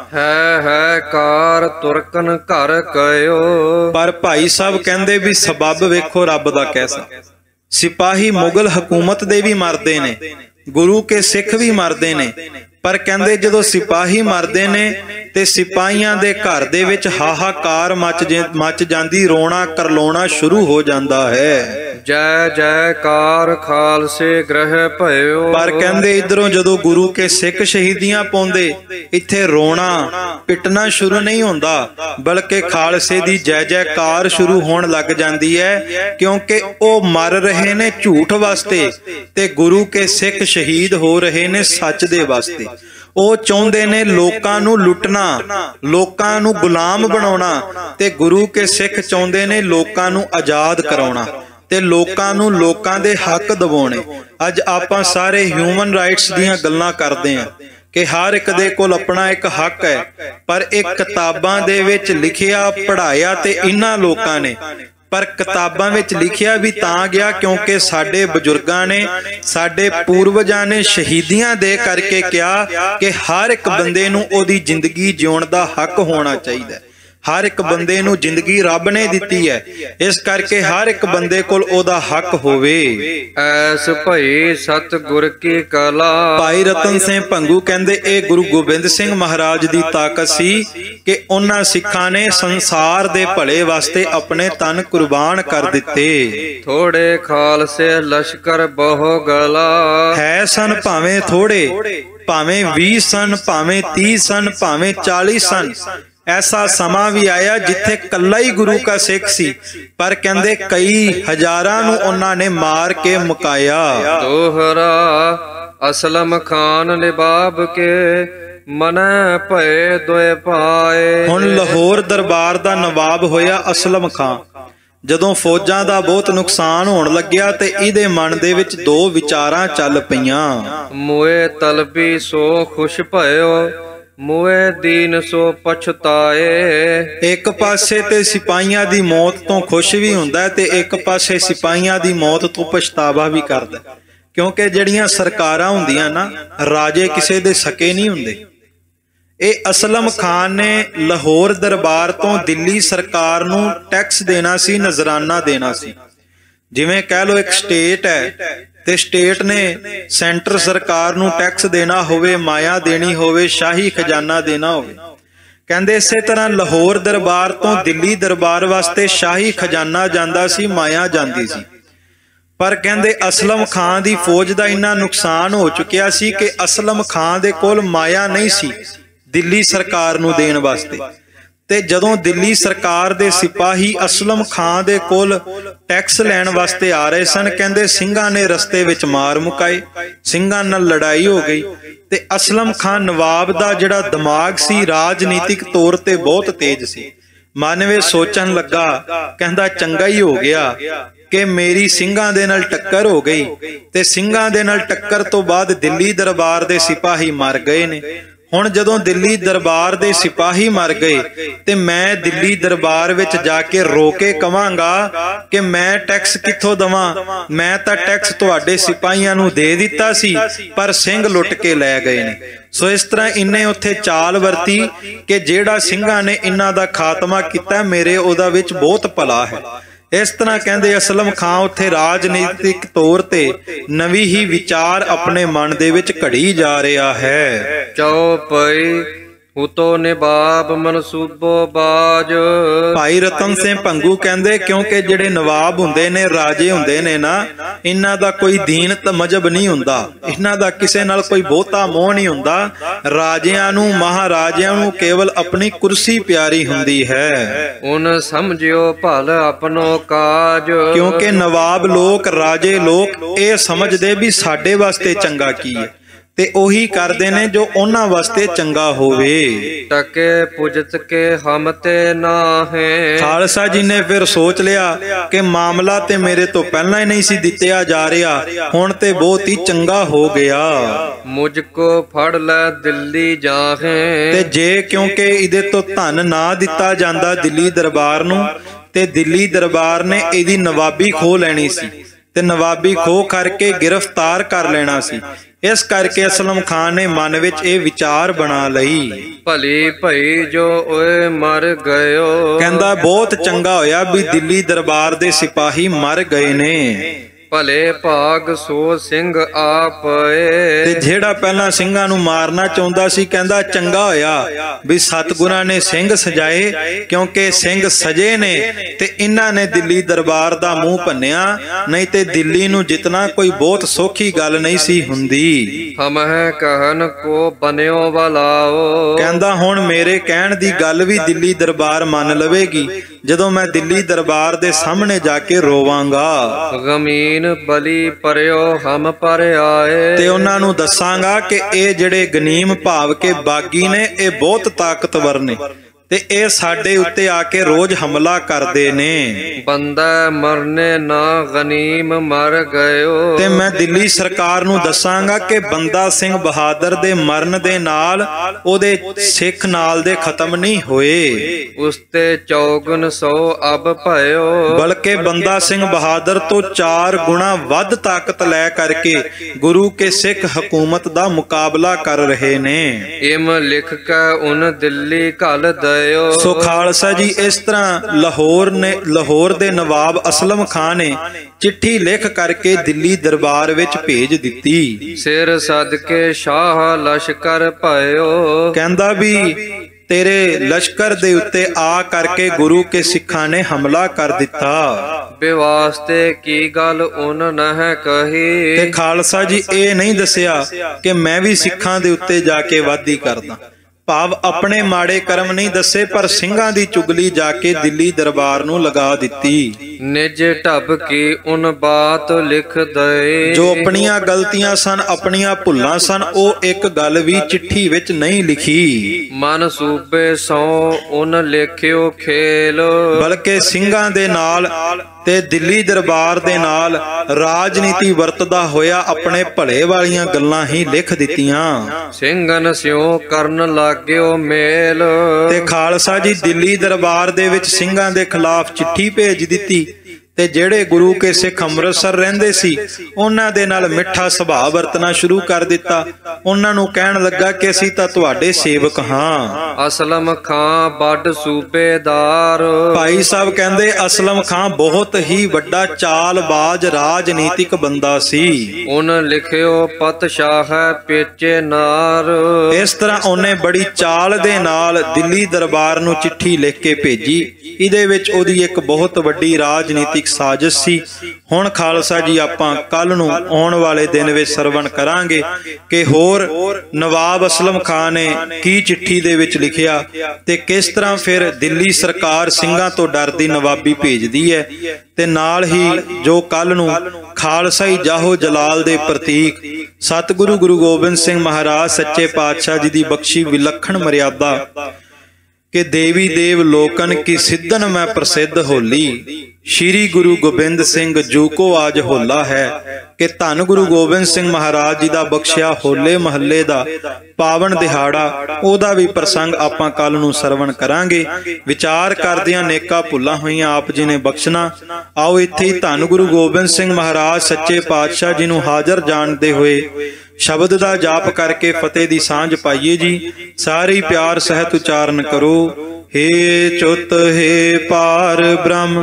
ਹੈ ਕਾਰ ਤੁਰਕਨ ਘਰ ਕਇਓ। ਪਰ ਭਾਈ ਸਾਹਿਬ ਕਹਿੰਦੇ ਵੀ ਸਬੱਬ ਵੇਖੋ ਰੱਬ ਦਾ ਕੈਸਾ। ਸਿਪਾਹੀ ਮੁਗਲ ਹਕੂਮਤ ਦੇ ਵੀ ਮਰਦੇ ਨੇ, ਗੁਰੂ ਕੇ ਸਿੱਖ ਵੀ ਮਰਦੇ ਨੇ, ਪਰ ਕਹਿੰਦੇ ਜਦੋਂ ਸਿਪਾਹੀ ਮਰਦੇ ਨੇ ਤੇ ਸਿਪਾਹੀਆਂ ਦੇ ਘਰ ਦੇ ਵਿੱਚ ਹਾਹਾਕਾਰ ਮਚ ਜਾਂਦੀ, ਰੋਣਾ ਕਰਲਾਉਣਾ ਸ਼ੁਰੂ ਹੋ ਜਾਂਦਾ ਹੈ। ਜੈ ਜੈਕਾਰ ਖਾਲਸੇ ਗ੍ਰਹਿ ਭਇਓ। ਪਰ ਕਹਿੰਦੇ ਇਧਰੋਂ ਜਦੋਂ ਗੁਰੂ ਕੇ ਸਿੱਖ ਸ਼ਹੀਦੀਆਂ ਪਾਉਂਦੇ, ਇੱਥੇ ਰੋਣਾ ਪਿੱਟਣਾ ਸ਼ੁਰੂ ਨਹੀਂ ਹੁੰਦਾ, ਬਲਕਿ ਖਾਲਸੇ ਦੀ ਜੈ ਜੈਕਾਰ ਸ਼ੁਰੂ ਹੋਣ ਲੱਗ ਜਾਂਦੀ ਹੈ, ਕਿਉਂਕਿ ਉਹ ਮਰ ਰਹੇ ਨੇ ਝੂਠ ਵਾਸਤੇ ਤੇ ਗੁਰੂ ਕੇ ਸਿੱਖ ਸ਼ਹੀਦ ਹੋ ਰਹੇ ਨੇ ਸੱਚ ਦੇ ਵਾਸਤੇ। ਉਹ ਚਾਹੁੰਦੇ ਨੇ ਲੋਕਾਂ ਨੂੰ ਲੁੱਟਣਾ, ਲੋਕਾਂ ਨੂੰ ਗੁਲਾਮ ਬਣਾਉਣਾ, ਤੇ ਗੁਰੂ ਕੇ ਸਿੱਖ ਚਾਹੁੰਦੇ ਨੇ ਲੋਕਾਂ ਨੂੰ ਆਜ਼ਾਦ ਕਰਾਉਣਾ ਤੇ ਲੋਕਾਂ ਨੂੰ ਲੋਕਾਂ ਦੇ ਹੱਕ ਦਿਵਾਉਣੇ। ਅੱਜ ਆਪਾਂ ਸਾਰੇ ਹਿਊਮਨ ਰਾਈਟਸ ਦੀਆਂ ਗੱਲਾਂ ਕਰਦੇ ਹਾਂ ਕਿ ਹਰ ਇੱਕ ਦੇ ਕੋਲ ਆਪਣਾ ਇੱਕ ਹੱਕ ਹੈ, ਪਰ ਇਹ ਕਿਤਾਬਾਂ ਦੇ ਵਿੱਚ ਲਿਖਿਆ ਪੜ੍ਹਾਇਆ ਤੇ ਇਹਨਾਂ ਲੋਕਾਂ ਨੇ, ਪਰ ਕਿਤਾਬਾਂ ਵਿੱਚ ਲਿਖਿਆ ਵੀ ਤਾਂ ਗਿਆ ਕਿਉਂਕਿ ਸਾਡੇ ਬਜ਼ੁਰਗਾਂ ਨੇ, ਸਾਡੇ ਪੂਰਵਜਾਂ ਨੇ ਸ਼ਹੀਦੀਆਂ ਦੇ ਕਰਕੇ ਕਿਹਾ ਕਿ ਹਰ ਇੱਕ ਬੰਦੇ ਨੂੰ ਉਹਦੀ ਜ਼ਿੰਦਗੀ ਜਿਉਣ ਦਾ ਹੱਕ ਹੋਣਾ ਚਾਹੀਦਾ। ਹਰ ਇੱਕ ਬੰਦੇ ਨੂੰ ਜ਼ਿੰਦਗੀ ਰੱਬ ਨੇ ਦਿੱਤੀ ਹੈ, ਇਸ ਕਰਕੇ ਹਰ ਇੱਕ ਬੰਦੇ ਕੋਲ ਉਹਦਾ ਹੱਕ ਹੋਵੇ। ਐਸ ਭਈ ਸਤਿਗੁਰ ਕੀ ਕਲਾ। ਭਾਈ ਰਤਨ ਸਿੰਘ ਭੰਗੂ ਕਹਿੰਦੇ ਇਹ ਗੁਰੂ ਗੋਬਿੰਦ ਸਿੰਘ ਮਹਾਰਾਜ ਦੀ ਤਾਕਤ ਸੀ ਕਿ ਉਹਨਾਂ ਸਿੱਖਾਂ ਨੇ ਸੰਸਾਰ ਦੇ ਭਲੇ ਵਾਸਤੇ ਆਪਣੇ ਤਨ ਕੁਰਬਾਨ ਕਰ ਦਿੱਤੇ। ਥੋੜੇ ਖਾਲਸੇ ਲਸ਼ਕਰ ਬਹੁ ਗਲਾ। ਹੈ ਸਨ ਭਾਵੇਂ ਥੋੜੇ, ਭਾਵੇਂ 20 ਸਨ, ਭਾਵੇਂ 30 ਸਨ, ਭਾਵੇਂ 40 ਸਨ। ਐਸਾ ਸਮਾਂ ਵੀ ਆਇਆ ਜਿੱਥੇ ਕੱਲਾ ਹੀ ਗੁਰੂ ਕਾ ਸਿੱਖ ਸੀ, ਪਰ ਕਹਿੰਦੇ ਕਈ ਹਜ਼ਾਰਾਂ ਨੂੰ ਉਹਨਾਂ ਨੇ ਮਾਰ ਕੇ ਮੁਕਾਇਆ। ਦੋਹਰਾ ਅਸਲਮ ਖਾਨ ਨਿਬਾਬ ਕੇ ਮਨੈ ਭਏ ਦੋਏ ਪਾਏ। ਹੁਣ ਲਾਹੌਰ ਦਰਬਾਰ ਦਾ ਨਵਾਬ ਹੋਇਆ ਅਸਲਮ ਖਾਨ। ਜਦੋਂ ਫੌਜਾਂ ਦਾ ਬਹੁਤ ਨੁਕਸਾਨ ਹੋਣ ਲੱਗਿਆ ਤੇ ਇਹਦੇ ਮਨ ਦੇ ਵਿੱਚ ਦੋ ਵਿਚਾਰਾਂ ਚੱਲ ਪਈਆਂ। ਮੋਏ ਤਲਬੀ ਸੋ ਖੁਸ਼ ਭਇਓ, ਮੋਏ ਦੀਨ ਸੋ ਪਛਤਾਏ। ਇੱਕ ਪਾਸੇ ਤੇ ਸਿਪਾਹੀਆਂ ਦੀ ਮੌਤ ਤੋਂ ਖੁਸ਼ ਵੀ ਹੁੰਦਾ ਤੇ ਇੱਕ ਪਾਸੇ ਸਿਪਾਹੀਆਂ ਦੀ ਮੌਤ ਤੋਂ ਪਛਤਾਵਾ ਵੀ ਕਰਦਾ, ਕਿਉਂਕਿ ਜਿਹੜੀਆਂ ਸਰਕਾਰਾਂ ਹੁੰਦੀਆਂ ਨਾ, ਰਾਜੇ ਕਿਸੇ ਦੇ ਸਕੇ ਨਹੀਂ ਹੁੰਦੇ। ਇਹ ਅਸਲਮ ਖਾਨ ਨੇ ਲਾਹੌਰ ਦਰਬਾਰ ਤੋਂ ਦਿੱਲੀ ਸਰਕਾਰ ਨੂੰ ਟੈਕਸ ਦੇਣਾ ਸੀ, ਨਜ਼ਰਾਨਾ ਦੇਣਾ ਸੀ। ਜਿਵੇਂ ਕਹਿ ਲਓ ਇੱਕ ਸਟੇਟ ਹੈ ਤੇ ਸਟੇਟ ਨੇ ਸੈਂਟਰ ਸਰਕਾਰ ਨੂੰ ਟੈਕਸ ਦੇਣਾ ਹੋਵੇ, ਮਾਇਆ ਦੇਣੀ ਹੋਵੇ, ਸ਼ਾਹੀ ਖਜ਼ਾਨਾ ਦੇਣਾ ਹੋਵੇ। ਕਹਿੰਦੇ ਇਸੇ ਤਰ੍ਹਾਂ ਲਾਹੌਰ ਦਰਬਾਰ ਤੋਂ ਦਿੱਲੀ ਦਰਬਾਰ ਵਾਸਤੇ ਸ਼ਾਹੀ ਖਜ਼ਾਨਾ ਜਾਂਦਾ ਸੀ, ਮਾਇਆ ਜਾਂਦੀ ਸੀ। ਪਰ ਕਹਿੰਦੇ ਅਸਲਮ ਖਾਨ ਦੀ ਫੌਜ ਦਾ ਇੰਨਾ ਨੁਕਸਾਨ ਹੋ ਚੁੱਕਿਆ ਸੀ ਕਿ ਅਸਲਮ ਖਾਨ ਦੇ ਕੋਲ ਮਾਇਆ ਨਹੀਂ ਸੀ ਦਿੱਲੀ ਸਰਕਾਰ ਨੂੰ ਦੇਣ ਵਾਸਤੇ। ਤੇ ਜਦੋਂ ਦਿੱਲੀ ਸਰਕਾਰ ਦੇ ਸਿਪਾਹੀ ਅਸਲਮ ਖਾਨ ਦੇ ਕੋਲ ਟੈਕਸ ਲੈਣ ਵਾਸਤੇ ਆ ਰਹੇ ਸਨ, ਕਹਿੰਦੇ ਸਿੰਘਾਂ ਨੇ ਰਸਤੇ ਵਿੱਚ ਮਾਰ ਮੁਕਾਏ, ਸਿੰਘਾਂ ਨਾਲ ਲੜਾਈ ਹੋ ਗਈ। ਤੇ ਅਸਲਮ ਖਾਨ ਨਵਾਬ ਦਾ ਜਿਹੜਾ ਦਿਮਾਗ ਸੀ ਰਾਜਨੀਤਿਕ ਤੌਰ ਤੇ ਬਹੁਤ ਤੇਜ਼ ਸੀ। ਮਨ ਵਿੱਚ ਸੋਚਣ ਲੱਗਾ, ਕਹਿੰਦਾ ਚੰਗਾ ਹੀ ਹੋ ਗਿਆ ਕਿ ਮੇਰੀ ਸਿੰਘਾਂ ਦੇ ਨਾਲ ਟੱਕਰ ਹੋ ਗਈ, ਤੇ ਸਿੰਘਾਂ ਦੇ ਨਾਲ ਟੱਕਰ ਤੋਂ ਬਾਅਦ ਦਿੱਲੀ ਦਰਬਾਰ ਦੇ ਸਿਪਾਹੀ ਮਰ ਗਏ ਨੇ। ਹੁਣ ਜਦੋਂ ਦਿੱਲੀ ਦਰਬਾਰ ਦੇ ਸਿਪਾਹੀ ਮਰ ਗਏ ਤੇ ਮੈਂ ਦਿੱਲੀ ਦਰਬਾਰ ਵਿੱਚ ਜਾ ਕੇ ਰੋ ਕੇ ਕਵਾਂਗਾ ਕਿ ਮੈਂ ਟੈਕਸ ਕਿੱਥੋਂ ਦਵਾਂ, ਮੈਂ ਤਾਂ ਟੈਕਸ ਤੁਹਾਡੇ ਸਿਪਾਹੀਆਂ ਨੂੰ ਦੇ ਦਿੱਤਾ ਸੀ, ਪਰ ਸਿੰਘ ਲੁੱਟ ਕੇ ਲੈ ਗਏ ਨੇ। ਸੋ ਇਸ ਤਰ੍ਹਾਂ ਇਹਨੇ ਉੱਥੇ ਚਾਲ ਵਰਤੀ ਕਿ ਜਿਹੜਾ ਸਿੰਘਾਂ ਨੇ ਇਹਨਾਂ ਦਾ ਖਾਤਮਾ ਕੀਤਾ, ਮੇਰੇ ਉਹਦਾ ਵਿੱਚ ਬਹੁਤ ਭਲਾ ਹੈ। ਇਸ ਤਰ੍ਹਾਂ ਕਹਿੰਦੇ ਅਸਲਮ ਖਾਨ ਉੱਥੇ ਰਾਜਨੀਤਿਕ ਤੌਰ ਤੇ ਨਵੀਂ ਹੀ ਵਿਚਾਰ ਆਪਣੇ ਮਨ ਦੇ ਵਿੱਚ ਘੜੀ ਜਾ ਰਿਹਾ ਹੈ। ਚੌਪਈ ਉਤੋ ਨਿਬਾਬ ਮਨਸੂਬੋ ਬਾਜ। ਭਾਈ ਰਤਨ ਸਿੰਘ ਭੰਗੂ ਕਹਿੰਦੇ ਕਿਉਂਕਿ ਜਿਹੜੇ ਨਵਾਬ ਹੁੰਦੇ ਨੇ, ਰਾਜੇ ਹੁੰਦੇ ਨੇ ਨਾ, ਇਹਨਾਂ ਦਾ ਕੋਈ ਦੀਨ ਤੇ ਮਜਹਬ ਨਹੀਂ ਹੁੰਦਾ, ਇਹਨਾਂ ਦਾ ਕਿਸੇ ਨਾਲ ਕੋਈ ਬਹੁਤਾ ਮੋਹ ਨਹੀਂ ਹੁੰਦਾ। ਰਾਜਿਆਂ ਨੂੰ, ਮਹਾਰਾਜਿਆਂ ਨੂੰ ਕੇਵਲ ਆਪਣੀ ਕੁਰਸੀ ਪਿਆਰੀ ਹੁੰਦੀ ਹੈ। ਉਨ ਸਮਝਿਓ ਭਲ ਆਪਣੋ ਕਾਜ। ਕਿਉਂਕਿ ਨਵਾਬ ਲੋਕ, ਰਾਜੇ ਲੋਕ ਇਹ ਸਮਝਦੇ ਵੀ ਸਾਡੇ ਵਾਸਤੇ ਚੰਗਾ ਕੀ ਹੈ, ਤੇ ਉਹੀ ਕਰਦੇ ਨੇ ਜੋ ਉਹਨਾਂ ਵਾਸਤੇ ਚੰਗਾ ਹੋਵੇ। ਟਕੇ ਪੁਜਤ ਕੇ ਹਮ ਤੇ ਨਾਹੇ। ਖਾਲਸਾ ਜੀ ਨੇ ਫਿਰ ਸੋਚ ਲਿਆ ਕਿ ਮਾਮਲਾ ਤੇ ਮੇਰੇ ਤੋਂ ਪਹਿਲਾਂ ਹੀ ਨਹੀਂ ਸੀ ਦਿੱਤਿਆ ਜਾ ਰਿਹਾ, ਹੁਣ ਤੇ ਬਹੁਤ ਹੀ ਚੰਗਾ ਹੋ ਗਿਆ। ਮੁਝ ਕੋ ਫੜ ਲੈ ਦਿੱਲੀ ਜਾਹੇ। ਤੇ ਜੇ ਕਿਉਂਕਿ ਇਹਦੇ ਤੋਂ ਧਨ ਨਾ ਦਿੱਤਾ ਜਾਂਦਾ ਦਿੱਲੀ ਦਰਬਾਰ ਨੂੰ, ਤੇ ਦਿੱਲੀ ਦਰਬਾਰ ਨੇ ਇਹਦੀ ਨਵਾਬੀ ਖੋਹ ਲੈਣੀ ਸੀ, ਤੇ ਨਵਾਬੀ ਖੋਹ ਕਰਕੇ ਗ੍ਰਿਫਤਾਰ ਕਰ ਲੈਣਾ ਸੀ। ਇਸ ਕਰਕੇ ਅਸਲਮ ਖਾਨ ਨੇ ਮਨ ਵਿੱਚ ਇਹ ਵਿਚਾਰ ਬਣਾ ਲਈ, ਭਲੀ ਭਈ ਜੋ ਓਏ ਮਰ ਗਇਓ। ਕਹਿੰਦਾ ਬਹੁਤ ਚੰਗਾ ਹੋਇਆ ਵੀ ਦਿੱਲੀ ਦਰਬਾਰ ਦੇ ਸਿਪਾਹੀ ਮਰ ਗਏ ਨੇ। ਭਲੇ ਭਾਗ ਸੋ ਸਿੰਘ ਆਪਏ। ਤੇ ਜਿਹੜਾ ਪਹਿਲਾਂ ਸਿੰਘਾਂ ਨੂੰ ਮਾਰਨਾ ਚਾਹੁੰਦਾ ਸੀ, ਕਹਿੰਦਾ ਚੰਗਾ ਹੋਇਆ ਵੀ ਸਤਿਗੁਰਾਂ ਨੇ ਸਿੰਘ ਸਜਾਏ, ਕਿਉਂਕਿ ਸਿੰਘ ਸਜੇ ਨੇ ਤੇ ਇਹਨਾਂ ਨੇ ਦਿੱਲੀ ਦਰਬਾਰ ਦਾ ਮੂੰਹ ਭੰਨਿਆ, ਨਹੀਂ ਤੇ ਦਿੱਲੀ ਨੂੰ ਜਿੱਤਣਾ ਕੋਈ ਬਹੁਤ ਸੌਖੀ ਗੱਲ ਨਹੀਂ ਸੀ ਹੁੰਦੀ। ਹਮਹਿ ਕਹਿਨ ਕੋ ਬਨਿਓ ਬਲਾਓ। ਕਹਿੰਦਾ ਹੁਣ ਮੇਰੇ ਕਹਿਣ ਦੀ ਗੱਲ ਵੀ ਦਿੱਲੀ ਦਰਬਾਰ ਮੰਨ ਲਵੇਗੀ ਜਦੋਂ ਮੈਂ ਦਿੱਲੀ ਦਰਬਾਰ ਦੇ ਸਾਹਮਣੇ ਜਾ ਕੇ ਰੋਵਾਂਗਾ। ਗਮੀਨ ਬਲੀ ਪਰਿਓ ਹਮ ਪਰ ਆਏ। ਤੇ ਉਹਨਾਂ ਨੂੰ ਦੱਸਾਂਗਾ ਕਿ ਇਹ ਜਿਹੜੇ ਗਨੀਮ ਭਾਵ ਕੇ ਬਾਗੀ ਨੇ, ਇਹ ਬਹੁਤ ਤਾਕਤਵਰ ਨੇ ਤੇ ਇਹ ਸਾਡੇ ਉੱਤੇ ਆ ਕੇ ਰੋਜ਼ ਹਮਲਾ ਕਰਦੇ ਨੇ। ਬੰਦਾ ਮਰਨੇ ਨਾ ਗਨੀਮ ਮਰ ਗਇਓ। ਤੇ ਮੈਂ ਦਿੱਲੀ ਸਰਕਾਰ ਨੂੰ ਦੱਸਾਂਗਾ ਕਿ ਬੰਦਾ ਸਿੰਘ ਬਹਾਦਰ ਦੇ ਮਰਨ ਦੇ ਨਾਲ ਉਹਦੇ ਸਿੱਖ ਨਾਲ ਦੇ ਖਤਮ ਨਹੀਂ ਹੋਏ, ਉਸਤੇ 5400 ਅਬ ਭਇਓ। ਬਲਕਿ ਬੰਦਾ ਸਿੰਘ ਬਹਾਦਰ ਤੋਂ 4 ਗੁਣਾ ਵੱਧ ਤਾਕਤ ਲੈ ਕਰਕੇ ਗੁਰੂ ਕੇ ਸਿੱਖ ਹਕੂਮਤ ਦਾ ਮੁਕਾਬਲਾ ਕਰ ਰਹੇ ਨੇ। ਇਮ ਲਿਖ ਕੇ ਉਨ ਦਿੱਲੀ ਘਲ ਸੋ ਖਾਲਸਾ ਜੀ, ਇਸ ਤਰ੍ਹਾਂ ਲਾਹੌਰ ਦੇ ਨਵਾਬ ਅਸਲਮ ਖਾਨ ਨੇ ਚਿੱਠੀ ਲਿਖ ਕਰਕੇ ਦਿੱਲੀ ਦਰਬਾਰ ਵਿੱਚ ਭੇਜ ਦਿੱਤੀ। ਸਿਰ ਸਦਕੇ ਸ਼ਾਹ ਲਸ਼ਕਰ ਭਇਓ। ਕਹਿੰਦਾ ਵੀ ਤੇਰੇ ਲਸ਼ਕਰ ਦੇ ਉੱਤੇ ਆ ਕਰਕੇ ਗੁਰੂ ਕੇ ਸਿੱਖਾਂ ਨੇ ਹਮਲਾ ਕਰ ਦਿੱਤਾ। ਬੇਵਾਸਤੇ ਕੀ ਗੱਲ ਉਨ ਨਹਿ ਕਹੀ। ਤੇ ਖਾਲਸਾ ਜੀ, ਇਹ ਨਹੀਂ ਦੱਸਿਆ ਕਿ ਮੈਂ ਵੀ ਸਿੱਖਾਂ ਦੇ ਉੱਤੇ ਜਾ ਕੇ ਵਾਦੀ ਕਰਦਾ, ਭਾਵ ਆਪਣੇ ਮਾੜੇ ਕਰਮ ਨਹੀਂ ਦੱਸੇ, ਪਰ ਸਿੰਘਾਂ ਦੀ ਚੁਗਲੀ ਜਾ ਕੇ ਦਿੱਲੀ ਦਰਬਾਰ ਨੂੰ ਲਗਾ ਦਿੱਤੀ। ਨਿਜ ਢਬ ਕੀ ਉਨ ਬਾਤ ਲਿਖ ਦਏ। ਜੋ ਆਪਣੀਆਂ ਗਲਤੀਆਂ ਸਨ, ਆਪਣੀਆਂ ਭੁੱਲਾਂ ਸਨ, ਉਹ ਇੱਕ ਗੱਲ ਵੀ ਚਿੱਠੀ ਵਿੱਚ ਨਹੀਂ ਲਿਖੀ। ਮਨ ਸੂਬੇ ਸੋ ਉਨ ਲਿਖਿਓ ਖੇਲ। ਬਲਕਿ ਸਿੰਘਾਂ ਦੇ ਨਾਲ ਤੇ ਦਿੱਲੀ ਦਰਬਾਰ ਦੇ ਨਾਲ ਰਾਜਨੀਤੀ ਵਰਤਦਾ ਹੋਇਆ ਆਪਣੇ ਭਲੇ ਵਾਲੀਆਂ ਗੱਲਾਂ ਹੀ ਲਿਖ ਦਿੱਤੀਆਂ। ਸਿੰਘਨ ਸਿਉ ਕਰਨ ਲੱਗਿਓ ਮੇਲ। ਤੇ ਖਾਲਸਾ ਜੀ, ਦਿੱਲੀ ਦਰਬਾਰ ਦੇ ਵਿੱਚ ਸਿੰਘਾਂ ਦੇ ਖਿਲਾਫ ਚਿੱਠੀ ਭੇਜ ਦਿੱਤੀ ਤੇ ਜਿਹੜੇ ਗੁਰੂ ਕੇ ਸਿੱਖ ਅੰਮ੍ਰਿਤਸਰ ਰਹਿੰਦੇ ਸੀ, ਉਹਨਾਂ ਦੇ ਨਾਲ ਮਿੱਠਾ ਸੁਭਾਅ ਵਰਤਣਾ ਸ਼ੁਰੂ ਕਰ ਦਿੱਤਾ। ਉਹਨਾਂ ਨੂੰ ਕਹਿਣ ਲੱਗਾ ਕਿ ਅਸੀਂ ਤਾਂ ਤੁਹਾਡੇ ਸੇਵਕ ਹਾਂ। ਅਸਲਮ ਖਾਂ ਵੱਡ ਸੂਬੇਦਾਰ। ਭਾਈ ਸਾਹਿਬ ਕਹਿੰਦੇ ਅਸਲਮ ਖਾਂ ਬਹੁਤ ਹੀ ਵੱਡਾ ਚਾਲਬਾਜ਼ ਰਾਜਨੀਤਿਕ ਬੰਦਾ ਸੀ। ਉਹਨ ਲਿਖਿਓ ਪਤਸ਼ਾਹ ਪੇਚੇ ਨਾਰ। ਇਸ ਤਰ੍ਹਾਂ ਉਹਨੇ ਬੜੀ ਚਾਲ ਦੇ ਨਾਲ ਦਿੱਲੀ ਦਰਬਾਰ ਨੂੰ ਚਿੱਠੀ ਲਿਖ ਕੇ ਭੇਜੀ। ਇਹਦੇ ਵਿੱਚ ਉਹਦੀ ਇੱਕ ਬਹੁਤ ਵੱਡੀ ਰਾਜਨੀਤਿਕ ਸਾਜ਼ਿਸ਼ ਸੀ। ਹੁਣ ਖਾਲਸਾ ਜੀ, ਆਪਾਂ ਕੱਲ ਨੂੰ ਆਉਣ ਵਾਲੇ ਦਿਨ ਵਿੱਚ ਸਰਵਣ ਕਰਾਂਗੇ ਕਿ ਹੋਰ ਨਵਾਬ ਅਸਲਮ ਖਾਨ ਨੇ ਕੀ ਚਿੱਠੀ ਦੇ ਵਿੱਚ ਲਿਖਿਆ ਤੇ ਕਿਸ ਤਰ੍ਹਾਂ ਫਿਰ ਦਿੱਲੀ ਸਰਕਾਰ ਸਿੰਘਾਂ ਤੋਂ ਡਰਦੀ ਨਵਾਬੀ ਭੇਜਦੀ ਹੈ। ਤੇ ਨਾਲ ਹੀ ਜੋ ਕੱਲ ਨੂੰ ਖਾਲਸਾਈ ਜਾਹੋ ਜਲਾਲ ਦੇ ਪ੍ਰਤੀਕ ਸਤਿਗੁਰੂ ਗੁਰੂ ਗੋਬਿੰਦ ਸਿੰਘ ਮਹਾਰਾਜ ਸੱਚੇ ਪਾਤਸ਼ਾਹ ਜੀ ਦੀ ਬਖਸ਼ੀ ਵਿਲੱਖਣ ਮਰਿਆਦਾ ਕਿ ਦੇਵੀ ਦੇਵ ਲੋਕਨ ਕੀ ਸਿੱਧਨ ਮੈਂ ਪ੍ਰਸਿੱਧ ਹੋਲੀ। ਸ਼੍ਰੀ ਗੁਰੂ ਗੋਬਿੰਦ ਸਿੰਘ ਜੂ ਕੋ ਆਜ ਹੋਲਾ ਹੈ ਕਿ ਧੰਨ ਗੁਰੂ ਗੋਬਿੰਦ ਸਿੰਘ ਮਹਾਰਾਜ ਜੀ ਦਾ ਬਖਸ਼ਿਆ ਹੋਲੇ ਮਹੱਲੇ ਦਾ ਪਾਵਨ ਦਿਹਾੜਾ, ਉਹਦਾ ਵੀ ਪ੍ਰਸੰਗ ਆਪਾਂ ਕੱਲ ਨੂੰ ਸਰਵਣ ਕਰਾਂਗੇ। ਵਿਚਾਰ ਕਰਦਿਆਂ ਨੇਕਾਂ ਭੁੱਲਾਂ ਹੋਈਆਂ ਆਪ ਜੀ ਨੇ ਬਖਸ਼ਣਾ। ਆਓ ਇੱਥੇ ਹੀ ਧੰਨ ਗੁਰੂ ਗੋਬਿੰਦ ਸਿੰਘ ਮਹਾਰਾਜ ਸੱਚੇ ਪਾਤਸ਼ਾਹ ਜੀ ਨੂੰ ਹਾਜ਼ਰ ਜਾਣਦੇ ਹੋਏ ਸ਼ਬਦ ਦਾ ਜਾਪ ਕਰਕੇ ਫਤਿਹ ਦੀ ਸਾਂਝ ਪਾਈਏ ਜੀ। ਸਾਰੇ ਪਿਆਰ ਸਹਿਤ ਉਚਾਰਨ ਕਰੋ। हे ਚੁੱਤ हे ਪਾਰ ਬ੍ਰਹਮ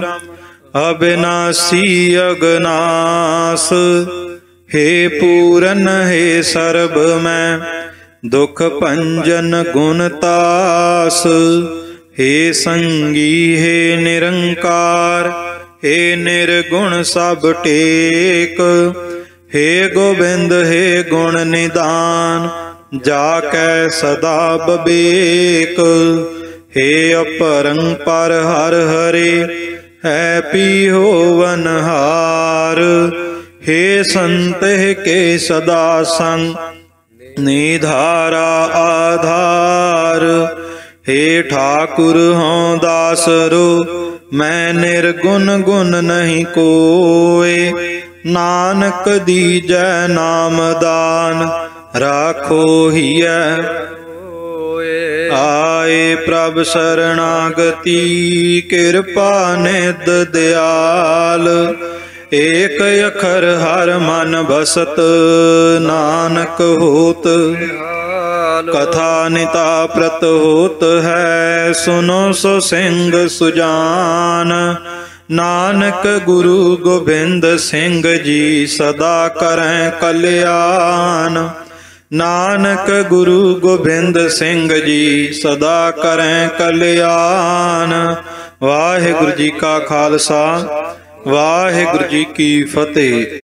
ਅਬਿਨਾਸੀ ਅਗਨਾਸ, हे ਪੂਰਨ हे ਸਰਬ ਮੈਂ ਦੁਖ ਭੰਜਨ ਗੁਣ ਤਾਸ, हे ਸੰਗੀ हे ਨਿਰੰਕਾਰ, हे ਨਿਰਗੁਣ ਸਭ ਟੇਕ, हे गोबिंद हे गुण निदान जा कै सदा बबेक, हे अपरंपर हर हरे है पी होवनहार, हे संत के सदा संग निधारा आधार, हे ठाकुर हों दासरो मैं निर्गुण गुण नहीं कोय, नानक दीजै नाम दान राखो हिय आए प्रभ शरणागति कृपा निध दयाल, ਏਕ ਅਖਰ ਹਰ ਮਨ ਬਸਤ, ਨਾਨਕ ਹੋਤ ਕਥਾ ਨਿਤਾ ਪ੍ਰਤ ਹੋਤ ਹੈ। ਸੁਨੋ ਸੋ ਸਿੰਘ ਸੁਜਾਨ, ਨਾਨਕ ਗੁਰੂ ਗੋਬਿੰਦ ਸਿੰਘ ਜੀ ਸਦਾ ਕਰੈ ਕਲਿਆਣ। ਨਾਨਕ ਗੁਰੂ ਗੋਬਿੰਦ ਸਿੰਘ ਜੀ ਸਦਾ ਕਰੈ ਕਲਿਆਣ। ਵਾਹਿਗੁਰੂ ਜੀ ਕਾ ਖਾਲਸਾ, ਵਾਹਿਗੁਰੂ ਜੀ ਕੀ ਫਤਿਹ।